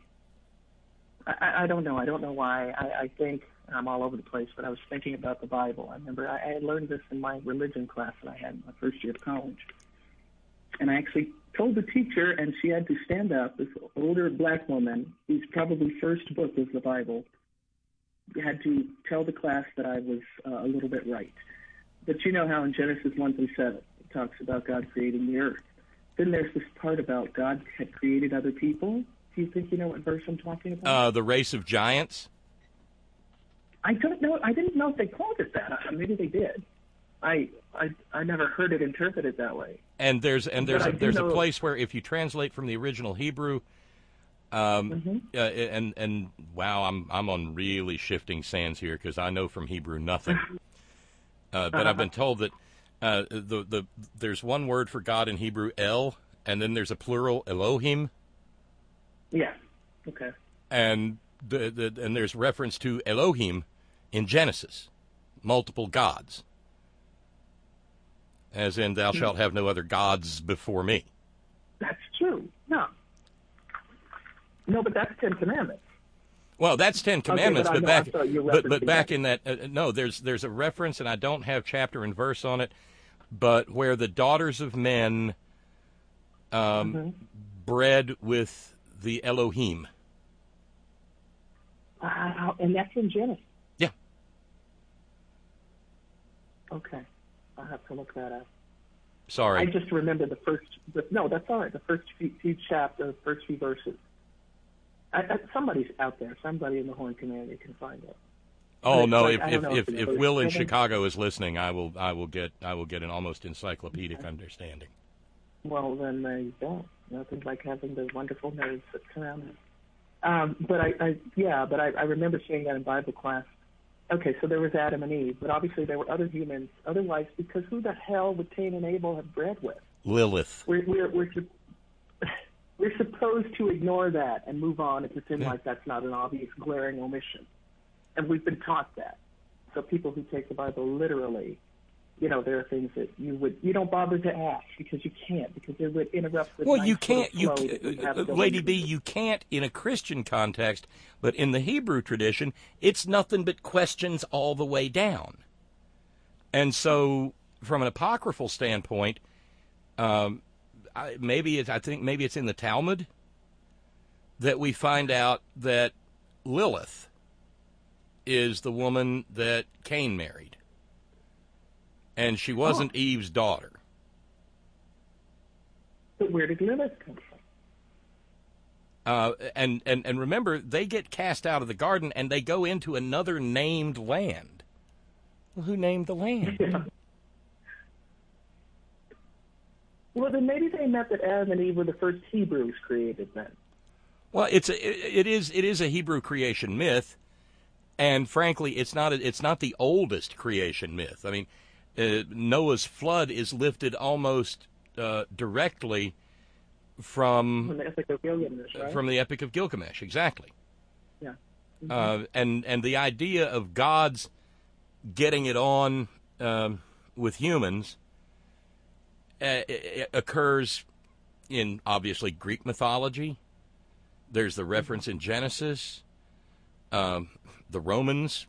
I I don't know. I don't know why. I, I think I'm all over the place, but I was thinking about the Bible. I remember I, I had learned this in my religion class that I had in my first year of college. And I actually told the teacher, and she had to stand up, this older black woman, whose probably first book was the Bible, had to tell the class that I was uh, a little bit right. But you know how in Genesis one through seven, it talks about God creating the earth. Then there's this part about God had created other people. Do you think you know what verse I'm talking about? Uh, the race of giants? I don't know. I didn't know if they called it that. Maybe they did. I I I never heard it interpreted that way. And there's and there's a, there's know... a place where if you translate from the original Hebrew, um, mm-hmm. uh, and and wow, I'm I'm on really shifting sands here because I know from Hebrew nothing. Uh, but uh-huh. I've been told that uh, the the there's one word for God in Hebrew, El, and then there's a plural, Elohim. Yeah. Okay. And the, the and there's reference to Elohim in Genesis, multiple gods. As in, thou shalt have no other gods before me. That's true. No. No, but that's Ten Commandments. Well, that's Ten Commandments, okay, but, but back, but, but back in that, uh, no, there's there's a reference, and I don't have chapter and verse on it, but where the daughters of men um, mm-hmm. bred with the Elohim. Uh, and that's in Genesis. Yeah. Okay. I'll have to look that up. Sorry. I just remember the first, the, no, that's all right, the first few, few chapters, first few verses. I, I, somebody's out there. Somebody in the Horn community can find it. Oh but, no! but If if if, if Will in Chicago is listening, I will I will get I will get an almost encyclopedic okay. understanding. Well, then there you go. Nothing like having the wonderful nerds that surround us. Um, but I, I yeah, but I, I remember seeing that in Bible class. Okay, so there was Adam and Eve, but obviously there were other humans, otherwise, because who the hell would Cain and Abel have bred with? Lilith. We're we're we're, we're supposed to ignore that and move on and pretend yeah. like that's not an obvious, glaring omission, and we've been taught that. So people who take the Bible literally, you know, there are things that you would you don't bother to ask because you can't because it would interrupt the well nice you can't you, you uh, Lady B you can't in a Christian context, but in the Hebrew tradition it's nothing but questions all the way down. And so from an apocryphal standpoint, um, I, maybe it's, I think maybe it's in the Talmud that we find out that Lilith is the woman that Cain married. And she wasn't oh. Eve's daughter. But where did Lilith come from? Uh, and, and, and remember, they get cast out of the garden and they go into another named land. Well, who named the land? Yeah. Well, then maybe they meant that Adam and Eve were the first Hebrews created then. Well, it's a, it is it is a Hebrew creation myth, and frankly, it's not a, it's not the oldest creation myth. I mean. Uh, Noah's flood is lifted almost uh, directly from, from the Epic of Gilgamesh, right? From the Epic of Gilgamesh, exactly. Yeah. Mm-hmm. Uh, and and the idea of God's getting it on um, with humans uh, it occurs in obviously Greek mythology. There's the reference in Genesis. Um, the Romans,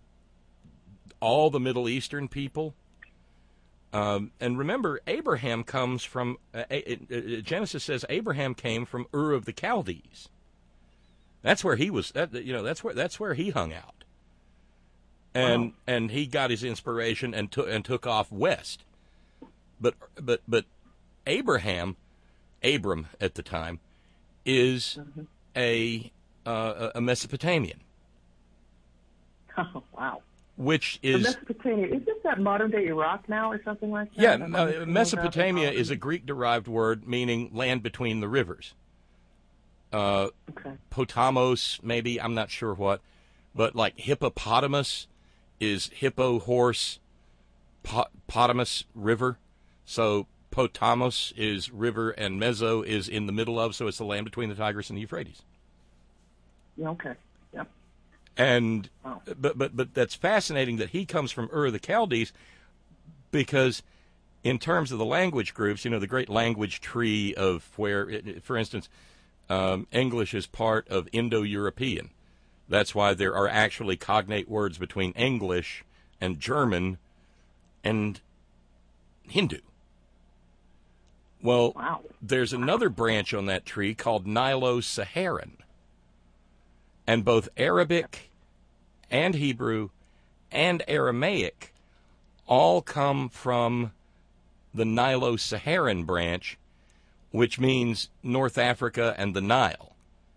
all the Middle Eastern people. Um, and remember, Abraham comes from, uh, it, it, Genesis says Abraham came from Ur of the Chaldees. That's where he was, that, you know, that's where that's where he hung out. And wow. and he got his inspiration and took and took off west. But but but Abraham, Abram at the time, is mm-hmm. a uh, a Mesopotamian. Oh, wow. Which is so Mesopotamia? Isn't that modern day Iraq now, or something like that? Yeah, uh, Mesopotamia is a Greek-derived word meaning land between the rivers. Uh, okay. Potamos, maybe, I'm not sure what, but like hippopotamus is hippo, horse, pot, potamus, river. So Potamos is river, and Meso is in the middle of, so it's the land between the Tigris and the Euphrates. Yeah, okay. Yep. And wow. but but but that's fascinating that he comes from Ur of the Chaldees, because in terms of the language groups, you know, the great language tree of where, it, for instance, um, English is part of Indo-European. That's why there are actually cognate words between English and German and Hindu. Well, wow. There's another branch on that tree called Nilo-Saharan. And both Arabic and Hebrew and Aramaic all come from the Nilo-Saharan branch, which means North Africa and the Nile.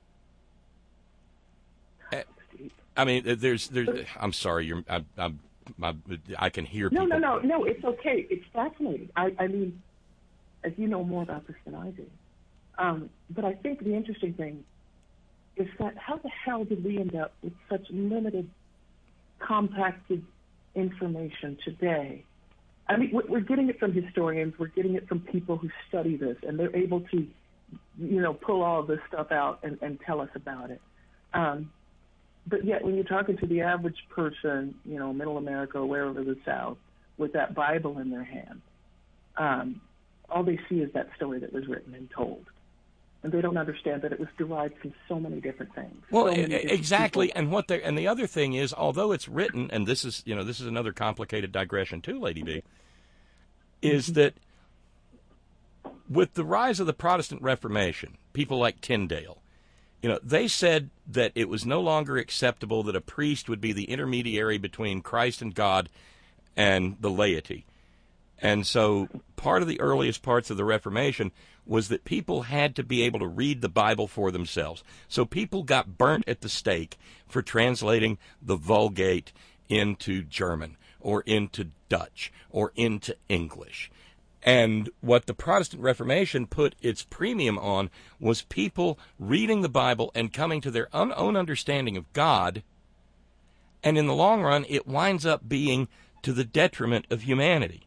I mean, there's, there's. I'm sorry, you're. I, I, I, I can hear no, people. No, no, no, no. It's okay. It's fascinating. I, I mean, as you know more about this than I do, um, but I think the interesting thing is that how the hell did we end up with such limited, compacted information today? I mean, we're getting it from historians. We're getting it from people who study this, and they're able to, you know, pull all of this stuff out and, and tell us about it. Um, but yet, when you're talking to the average person, you know, Middle America or wherever the South, with that Bible in their hand, um, all they see is that story that was written and told. And they don't understand that it was derived from so many different things. Well, so different exactly. people. And what they and the other thing is, although it's written, and this is, you know, this is another complicated digression too, Lady B, is mm-hmm. that with the rise of the Protestant Reformation, people like Tyndale, you know, they said that it was no longer acceptable that a priest would be the intermediary between Christ and God and the laity. And so part of the earliest parts of the Reformation was that people had to be able to read the Bible for themselves. So people got burnt at the stake for translating the Vulgate into German or into Dutch or into English. And what the Protestant Reformation put its premium on was people reading the Bible and coming to their own, own understanding of God. And in the long run, it winds up being to the detriment of humanity.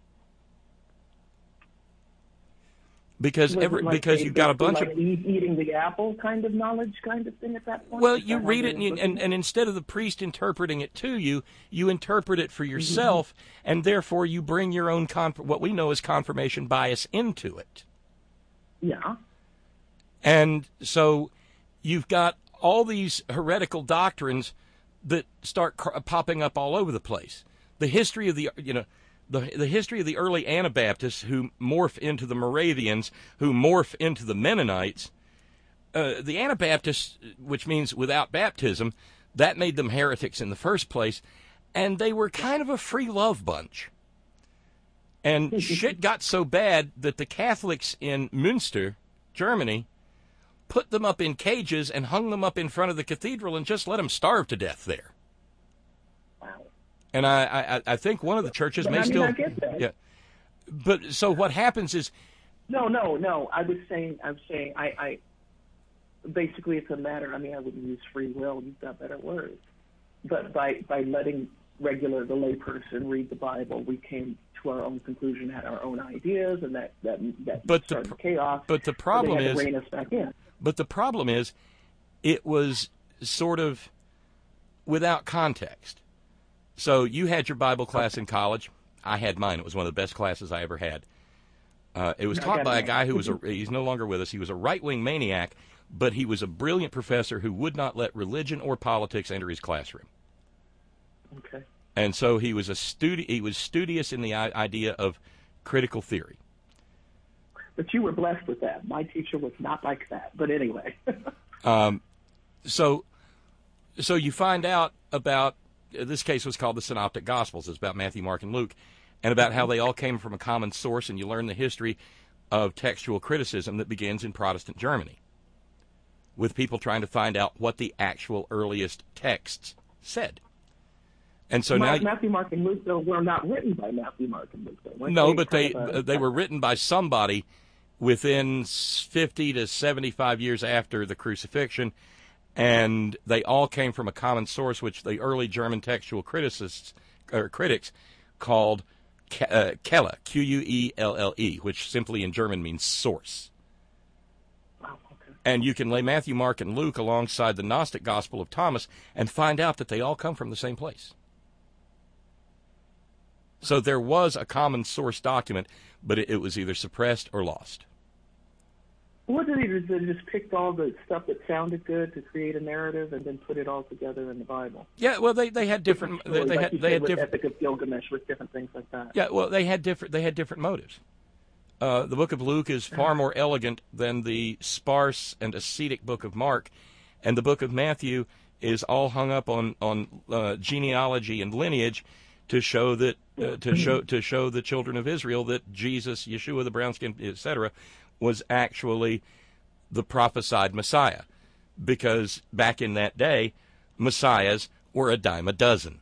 Because every, like because a, you've got a bunch like of eating the apple kind of knowledge kind of thing at that point. Well, you read it, and, you, and, and instead of the priest interpreting it to you, you interpret it for yourself, mm-hmm. and therefore you bring your own conf- what we know as confirmation bias into it. Yeah. And so you've got all these heretical doctrines that start cr- popping up all over the place. The history of the you know. The, the history of the early Anabaptists who morph into the Moravians, who morph into the Mennonites. Uh, the Anabaptists, which means without baptism, that made them heretics in the first place, and they were kind of a free love bunch. And shit got so bad that the Catholics in Münster, Germany, put them up in cages and hung them up in front of the cathedral and just let them starve to death there. And I, I, I think one of the churches but may I mean, still, I get that. yeah. But so what happens is, no, no, no. I was saying, I'm saying, I, I, basically it's a matter. I mean, I wouldn't use free will. You've got better words. But by by letting regular the layperson read the Bible, we came to our own conclusion, had our own ideas, and that that that but started the chaos. But the problem so they had is, to rein us back in. But the problem is, it was sort of without context. So you had your Bible class in college. I had mine. It was one of the best classes I ever had. Uh, it was taught by a guy who was a, he's no longer with us. He was a right-wing maniac, but he was a brilliant professor who would not let religion or politics enter his classroom. Okay. And so he was a studi- he was studious in the idea of critical theory. But you were blessed with that. My teacher was not like that. But anyway. um, so, so you find out about. This case was called the Synoptic Gospels. It's about Matthew, Mark, and Luke, and about how they all came from a common source, and you learn the history of textual criticism that begins in Protestant Germany, with people trying to find out what the actual earliest texts said. And so Mark, now, Matthew, Mark, and Luke, though, were not written by Matthew, Mark, and Luke. Though, no, they but they a, they were written by somebody within fifty to seventy-five years after the crucifixion. And they all came from a common source, which the early German textual criticists or critics called ke- uh, Quelle, Q U E L L E, which simply in German means source. Wow, okay. And you can lay Matthew, Mark, and Luke alongside the Gnostic Gospel of Thomas and find out that they all come from the same place. So there was a common source document, but it, it was either suppressed or lost. What did they do? They just picked all the stuff that sounded good to create a narrative and then put it all together in the Bible? Yeah, well, they, they had different. They, they like had they had with different. Epic of Gilgamesh with different things like that. Yeah, well, they had different. They had different motives. Uh, the Book of Luke is far more elegant than the sparse and ascetic Book of Mark, and the Book of Matthew is all hung up on on uh, genealogy and lineage to show that uh, to show to show the children of Israel that Jesus, Yeshua, the brown skin, et cetera, was actually the prophesied Messiah, because back in that day, Messiahs were a dime a dozen.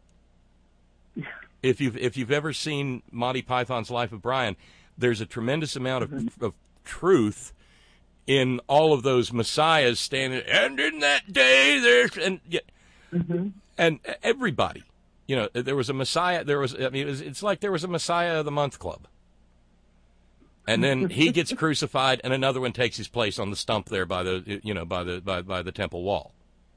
If you've if you've ever seen Monty Python's Life of Brian, there's a tremendous amount of, mm-hmm. of truth in all of those Messiahs standing. And in that day, there's and yeah, mm-hmm. and everybody, you know, there was a Messiah. There was I mean, it was, it's like there was a Messiah of the Month Club. And then he gets crucified, and another one takes his place on the stump there by the, you know, by the by, by the temple wall.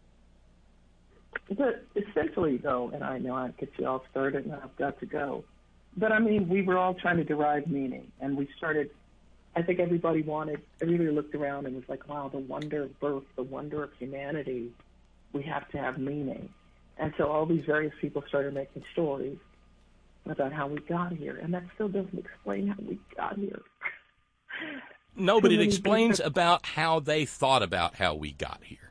But essentially, though, and I know I get you all started, and I've got to go. But I mean, we were all trying to derive meaning, and we started. I think everybody wanted. Everybody looked around and was like, "Wow, the wonder of birth, the wonder of humanity. We have to have meaning." And so all these various people started making stories about how we got here, and that still doesn't explain how we got here. No, but it explains about how they thought about how we got here.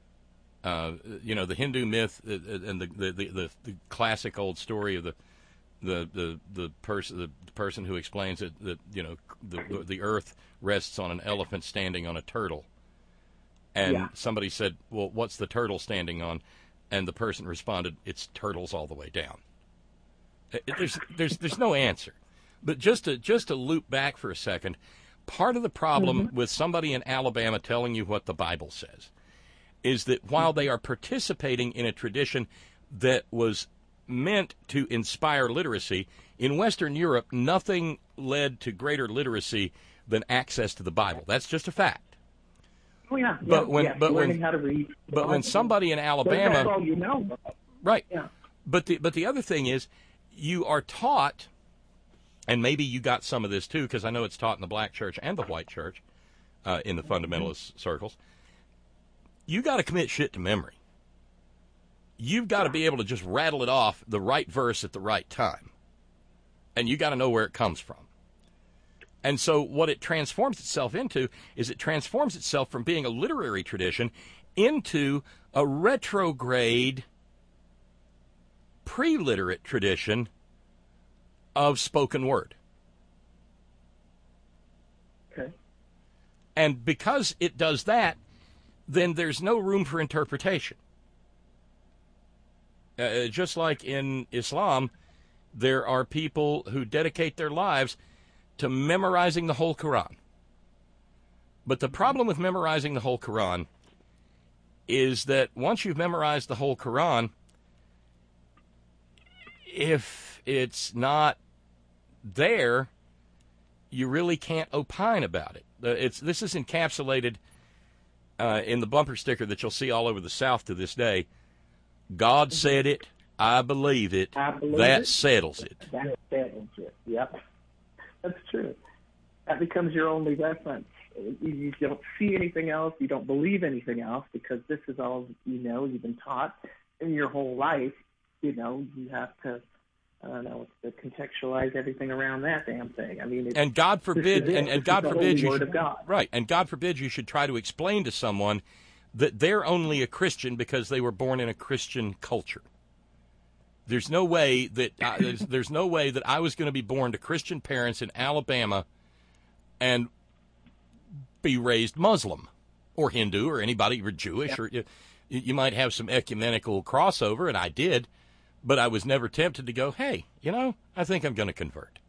Uh, you know, the Hindu myth and the the, the the the classic old story of the the the the person the person who explains it that you know the the Earth rests on an elephant standing on a turtle, and Yeah. somebody said, "Well, what's the turtle standing on?" And the person responded, "It's turtles all the way down." It- it- There's there's there's no answer, but just to just to loop back for a second, part of the problem with somebody in Alabama telling you what the Bible says is that while they are participating in a tradition that was meant to inspire literacy, in Western Europe, nothing led to greater literacy than access to the Bible. That's just a fact. Oh yeah, But yeah, when yeah. but learning when how to read. but when somebody in That's Alabama, all you know. right? Yeah. But the but the other thing is, you are taught, and maybe you got some of this too, because I know it's taught in the black church and the white church, uh, in the fundamentalist circles. You got to commit shit to memory. You've got to be able to just rattle it off the right verse at the right time. And you got to know where it comes from. And so what it transforms itself into is it transforms itself from being a literary tradition into a retrograde, pre-literate tradition of spoken word. Okay. And because it does that, then there's no room for interpretation. Uh, just like in Islam, there are people who dedicate their lives to memorizing the whole Quran. But the problem with memorizing the whole Quran is that once you've memorized the whole Quran, if it's not there, you really can't opine about it. Uh, It's this is encapsulated uh, in the bumper sticker that you'll see all over the South to this day. God said it. I believe it. I believe that it. settles it. That settles it. Yep. That's true. That becomes your only reference. You, you don't see anything else. You don't believe anything else because this is all you know. You've been taught in your whole life. You know, you have to, I don't know, to contextualize everything around that damn thing. I mean, it's, And God this forbid, is it. and, This and is God the forbid holy you word should, of God. right, and God forbid you should try to explain to someone that they're only a Christian because they were born in a Christian culture. There's no way that uh, there's, there's no way that I was going to be born to Christian parents in Alabama and be raised Muslim or Hindu or anybody or Jewish, or you, you might have some ecumenical crossover, and I did, but I was never tempted to go, hey, you know, I think I'm going to convert.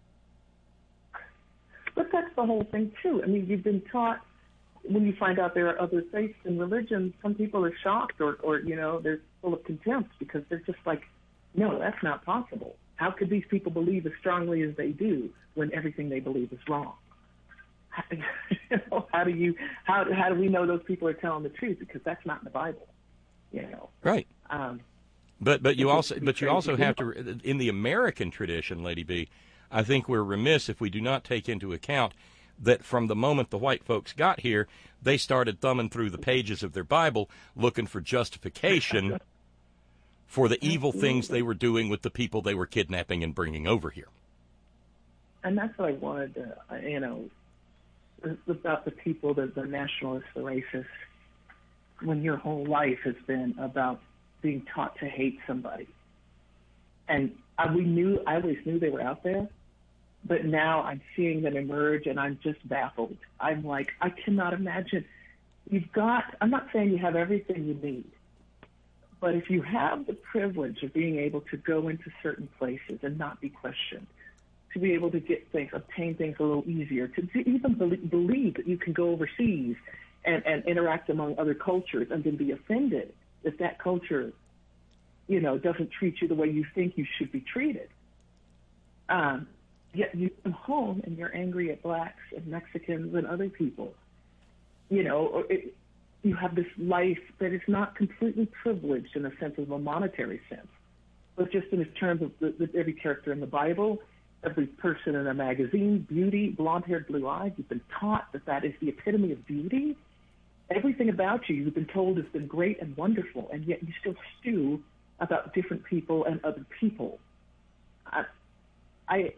But that's the whole thing, too. I mean, you've been taught, when you find out there are other faiths and religions, some people are shocked or, or, you know, they're full of contempt because they're just like, no, that's not possible. How could these people believe as strongly as they do when everything they believe is wrong? How, you know, how do you, how, how do we know those people are telling the truth? Because that's not in the Bible, you know. Right. Um, But but you It's also pretty but you crazy also have people. to, in the American tradition, Lady B, I think we're remiss if we do not take into account that from the moment the white folks got here, they started thumbing through the pages of their Bible looking for justification for the evil things they were doing with the people they were kidnapping and bringing over here. And that's what I wanted to, uh, you know, about the people, the, the nationalists, the racists, when your whole life has been about being taught to hate somebody. And I, we knew, I always knew they were out there, but now I'm seeing them emerge and I'm just baffled. I'm like, I cannot imagine. You've got, I'm not saying you have everything you need, but if you have the privilege of being able to go into certain places and not be questioned, to be able to get things, obtain things a little easier, to, to even believe, believe that you can go overseas and, and interact among other cultures and then be offended if that culture, you know, doesn't treat you the way you think you should be treated. Um, yet you come home and you're angry at blacks and Mexicans and other people. You know, or it, you have this life that is not completely privileged in the sense of a monetary sense, but just in terms of the, the, every character in the Bible, every person in a magazine, beauty, blonde-haired, blue-eyed. You've been taught that that is the epitome of beauty. Everything about you you've been told has been great and wonderful, and yet you still stew about different people and other people. I, I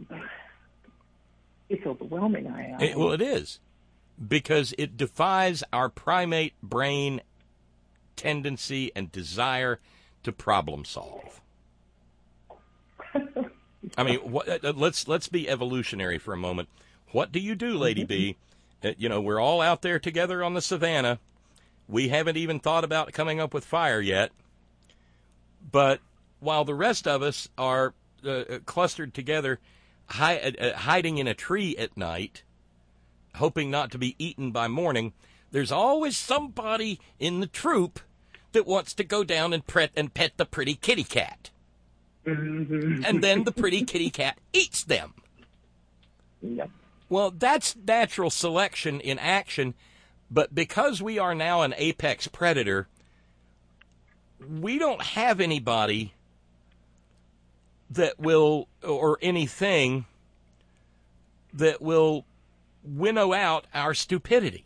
it's overwhelming. I, I It, well, it is, because it defies our primate brain tendency and desire to problem solve. I mean, what, uh, let's let's be evolutionary for a moment. What do you do, Lady B? Uh, you know, we're all out there together on the savannah. We haven't even thought about coming up with fire yet. But while the rest of us are uh, clustered together, hi- uh, hiding in a tree at night, hoping not to be eaten by morning, there's always somebody in the troop that wants to go down and pet and pet the pretty kitty cat. And then the pretty kitty cat eats them. Yep. Well, that's natural selection in action, but because we are now an apex predator, we don't have anybody that will, or anything that will winnow out our stupidity.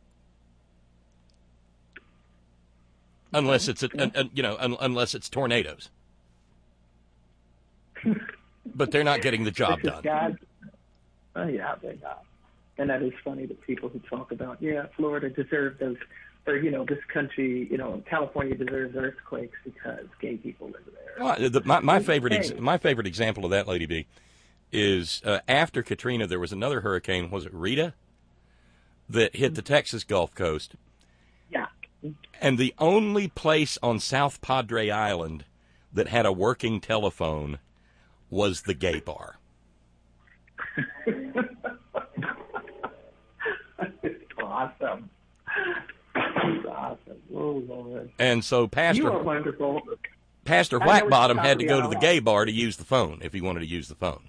Unless it's, a, a, a, you know, un, unless it's tornadoes. But they're not getting the job done. God. Oh, yeah, they're not. And that is funny that people who talk about, yeah, Florida deserved those, or, you know, this country, you know, California deserves earthquakes because gay people live there. Well, the, my, my, favorite ex, my favorite example of that, Lady B, is uh, after Katrina, there was another hurricane, was it Rita, that hit the Texas Gulf Coast. Yeah. And the only place on South Padre Island that had a working telephone was the gay bar. Awesome. That's awesome. Oh, Lord. And so Pastor, you are wonderful. Pastor Whackbottom had to go to the gay bar to use the phone if he wanted to use the phone.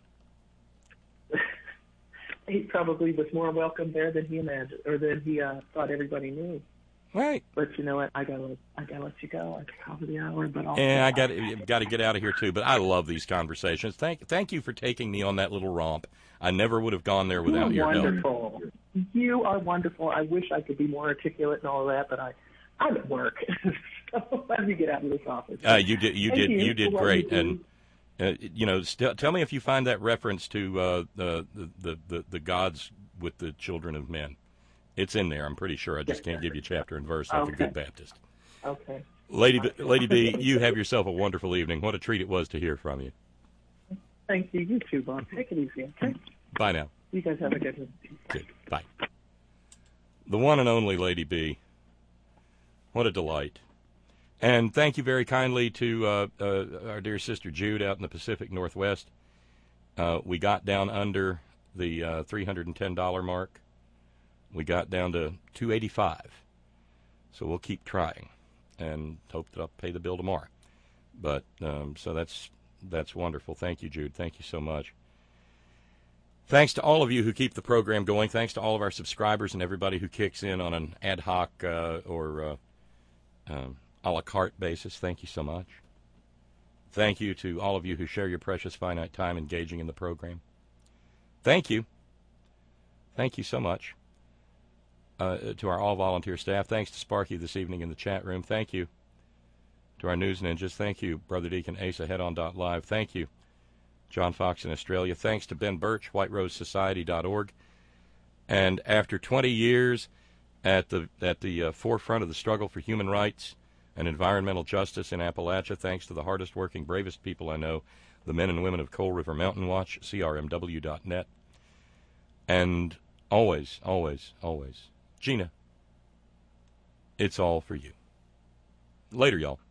He probably was more welcome there than he imagined, or than he uh, thought everybody knew. Right. But you know what? I gotta, I gotta let you go. It's top of the hour, but I'll yeah, I got got to get out of here too. But I love these conversations. Thank, thank you for taking me on that little romp. I never would have gone there without you are your wonderful. help. You are wonderful. I wish I could be more articulate and all that, but I, I'm at work. So let me get out of this office. Uh, you did, you Thank did, you, you did for what great, you and uh, you know, st- tell me if you find that reference to uh, the, the the the gods with the children of men. It's in there, I'm pretty sure. I just can't give you chapter and verse like Okay. a good Baptist. Okay. Lady B, Lady B, you have yourself a wonderful evening. What a treat it was to hear from you. Thank you. You too, Bob. Take it easy, okay? Bye now. You guys have a good one. Good. Bye. The one and only Lady B. What a delight. And thank you very kindly to uh, uh, our dear sister Jude out in the Pacific Northwest. Uh, we got down under the uh, three hundred ten dollars mark. We got down to two hundred eighty-five dollars. So we'll keep trying and hope that I'll pay the bill tomorrow. But um, so that's that's wonderful. Thank you, Jude. Thank you so much. Thanks to all of you who keep the program going. Thanks to all of our subscribers and everybody who kicks in on an ad hoc uh, or uh, um, a la carte basis. Thank you so much. Thank you to all of you who share your precious finite time engaging in the program. Thank you. Thank you so much. Uh, to our all-volunteer staff. Thanks to Sparky this evening in the chat room. Thank you. To our news ninjas. Thank you, Brother Deacon Asa, head on dot live. Thank you, John Fox in Australia. Thanks to Ben Birch, white rose society dot org. And after twenty years at the at the uh, forefront of the struggle for human rights and environmental justice in Appalachia, thanks to the hardest-working, bravest people I know, the men and women of Coal River Mountain Watch, C R M W dot net. And always, always, always, Gina, it's all for you. Later, y'all.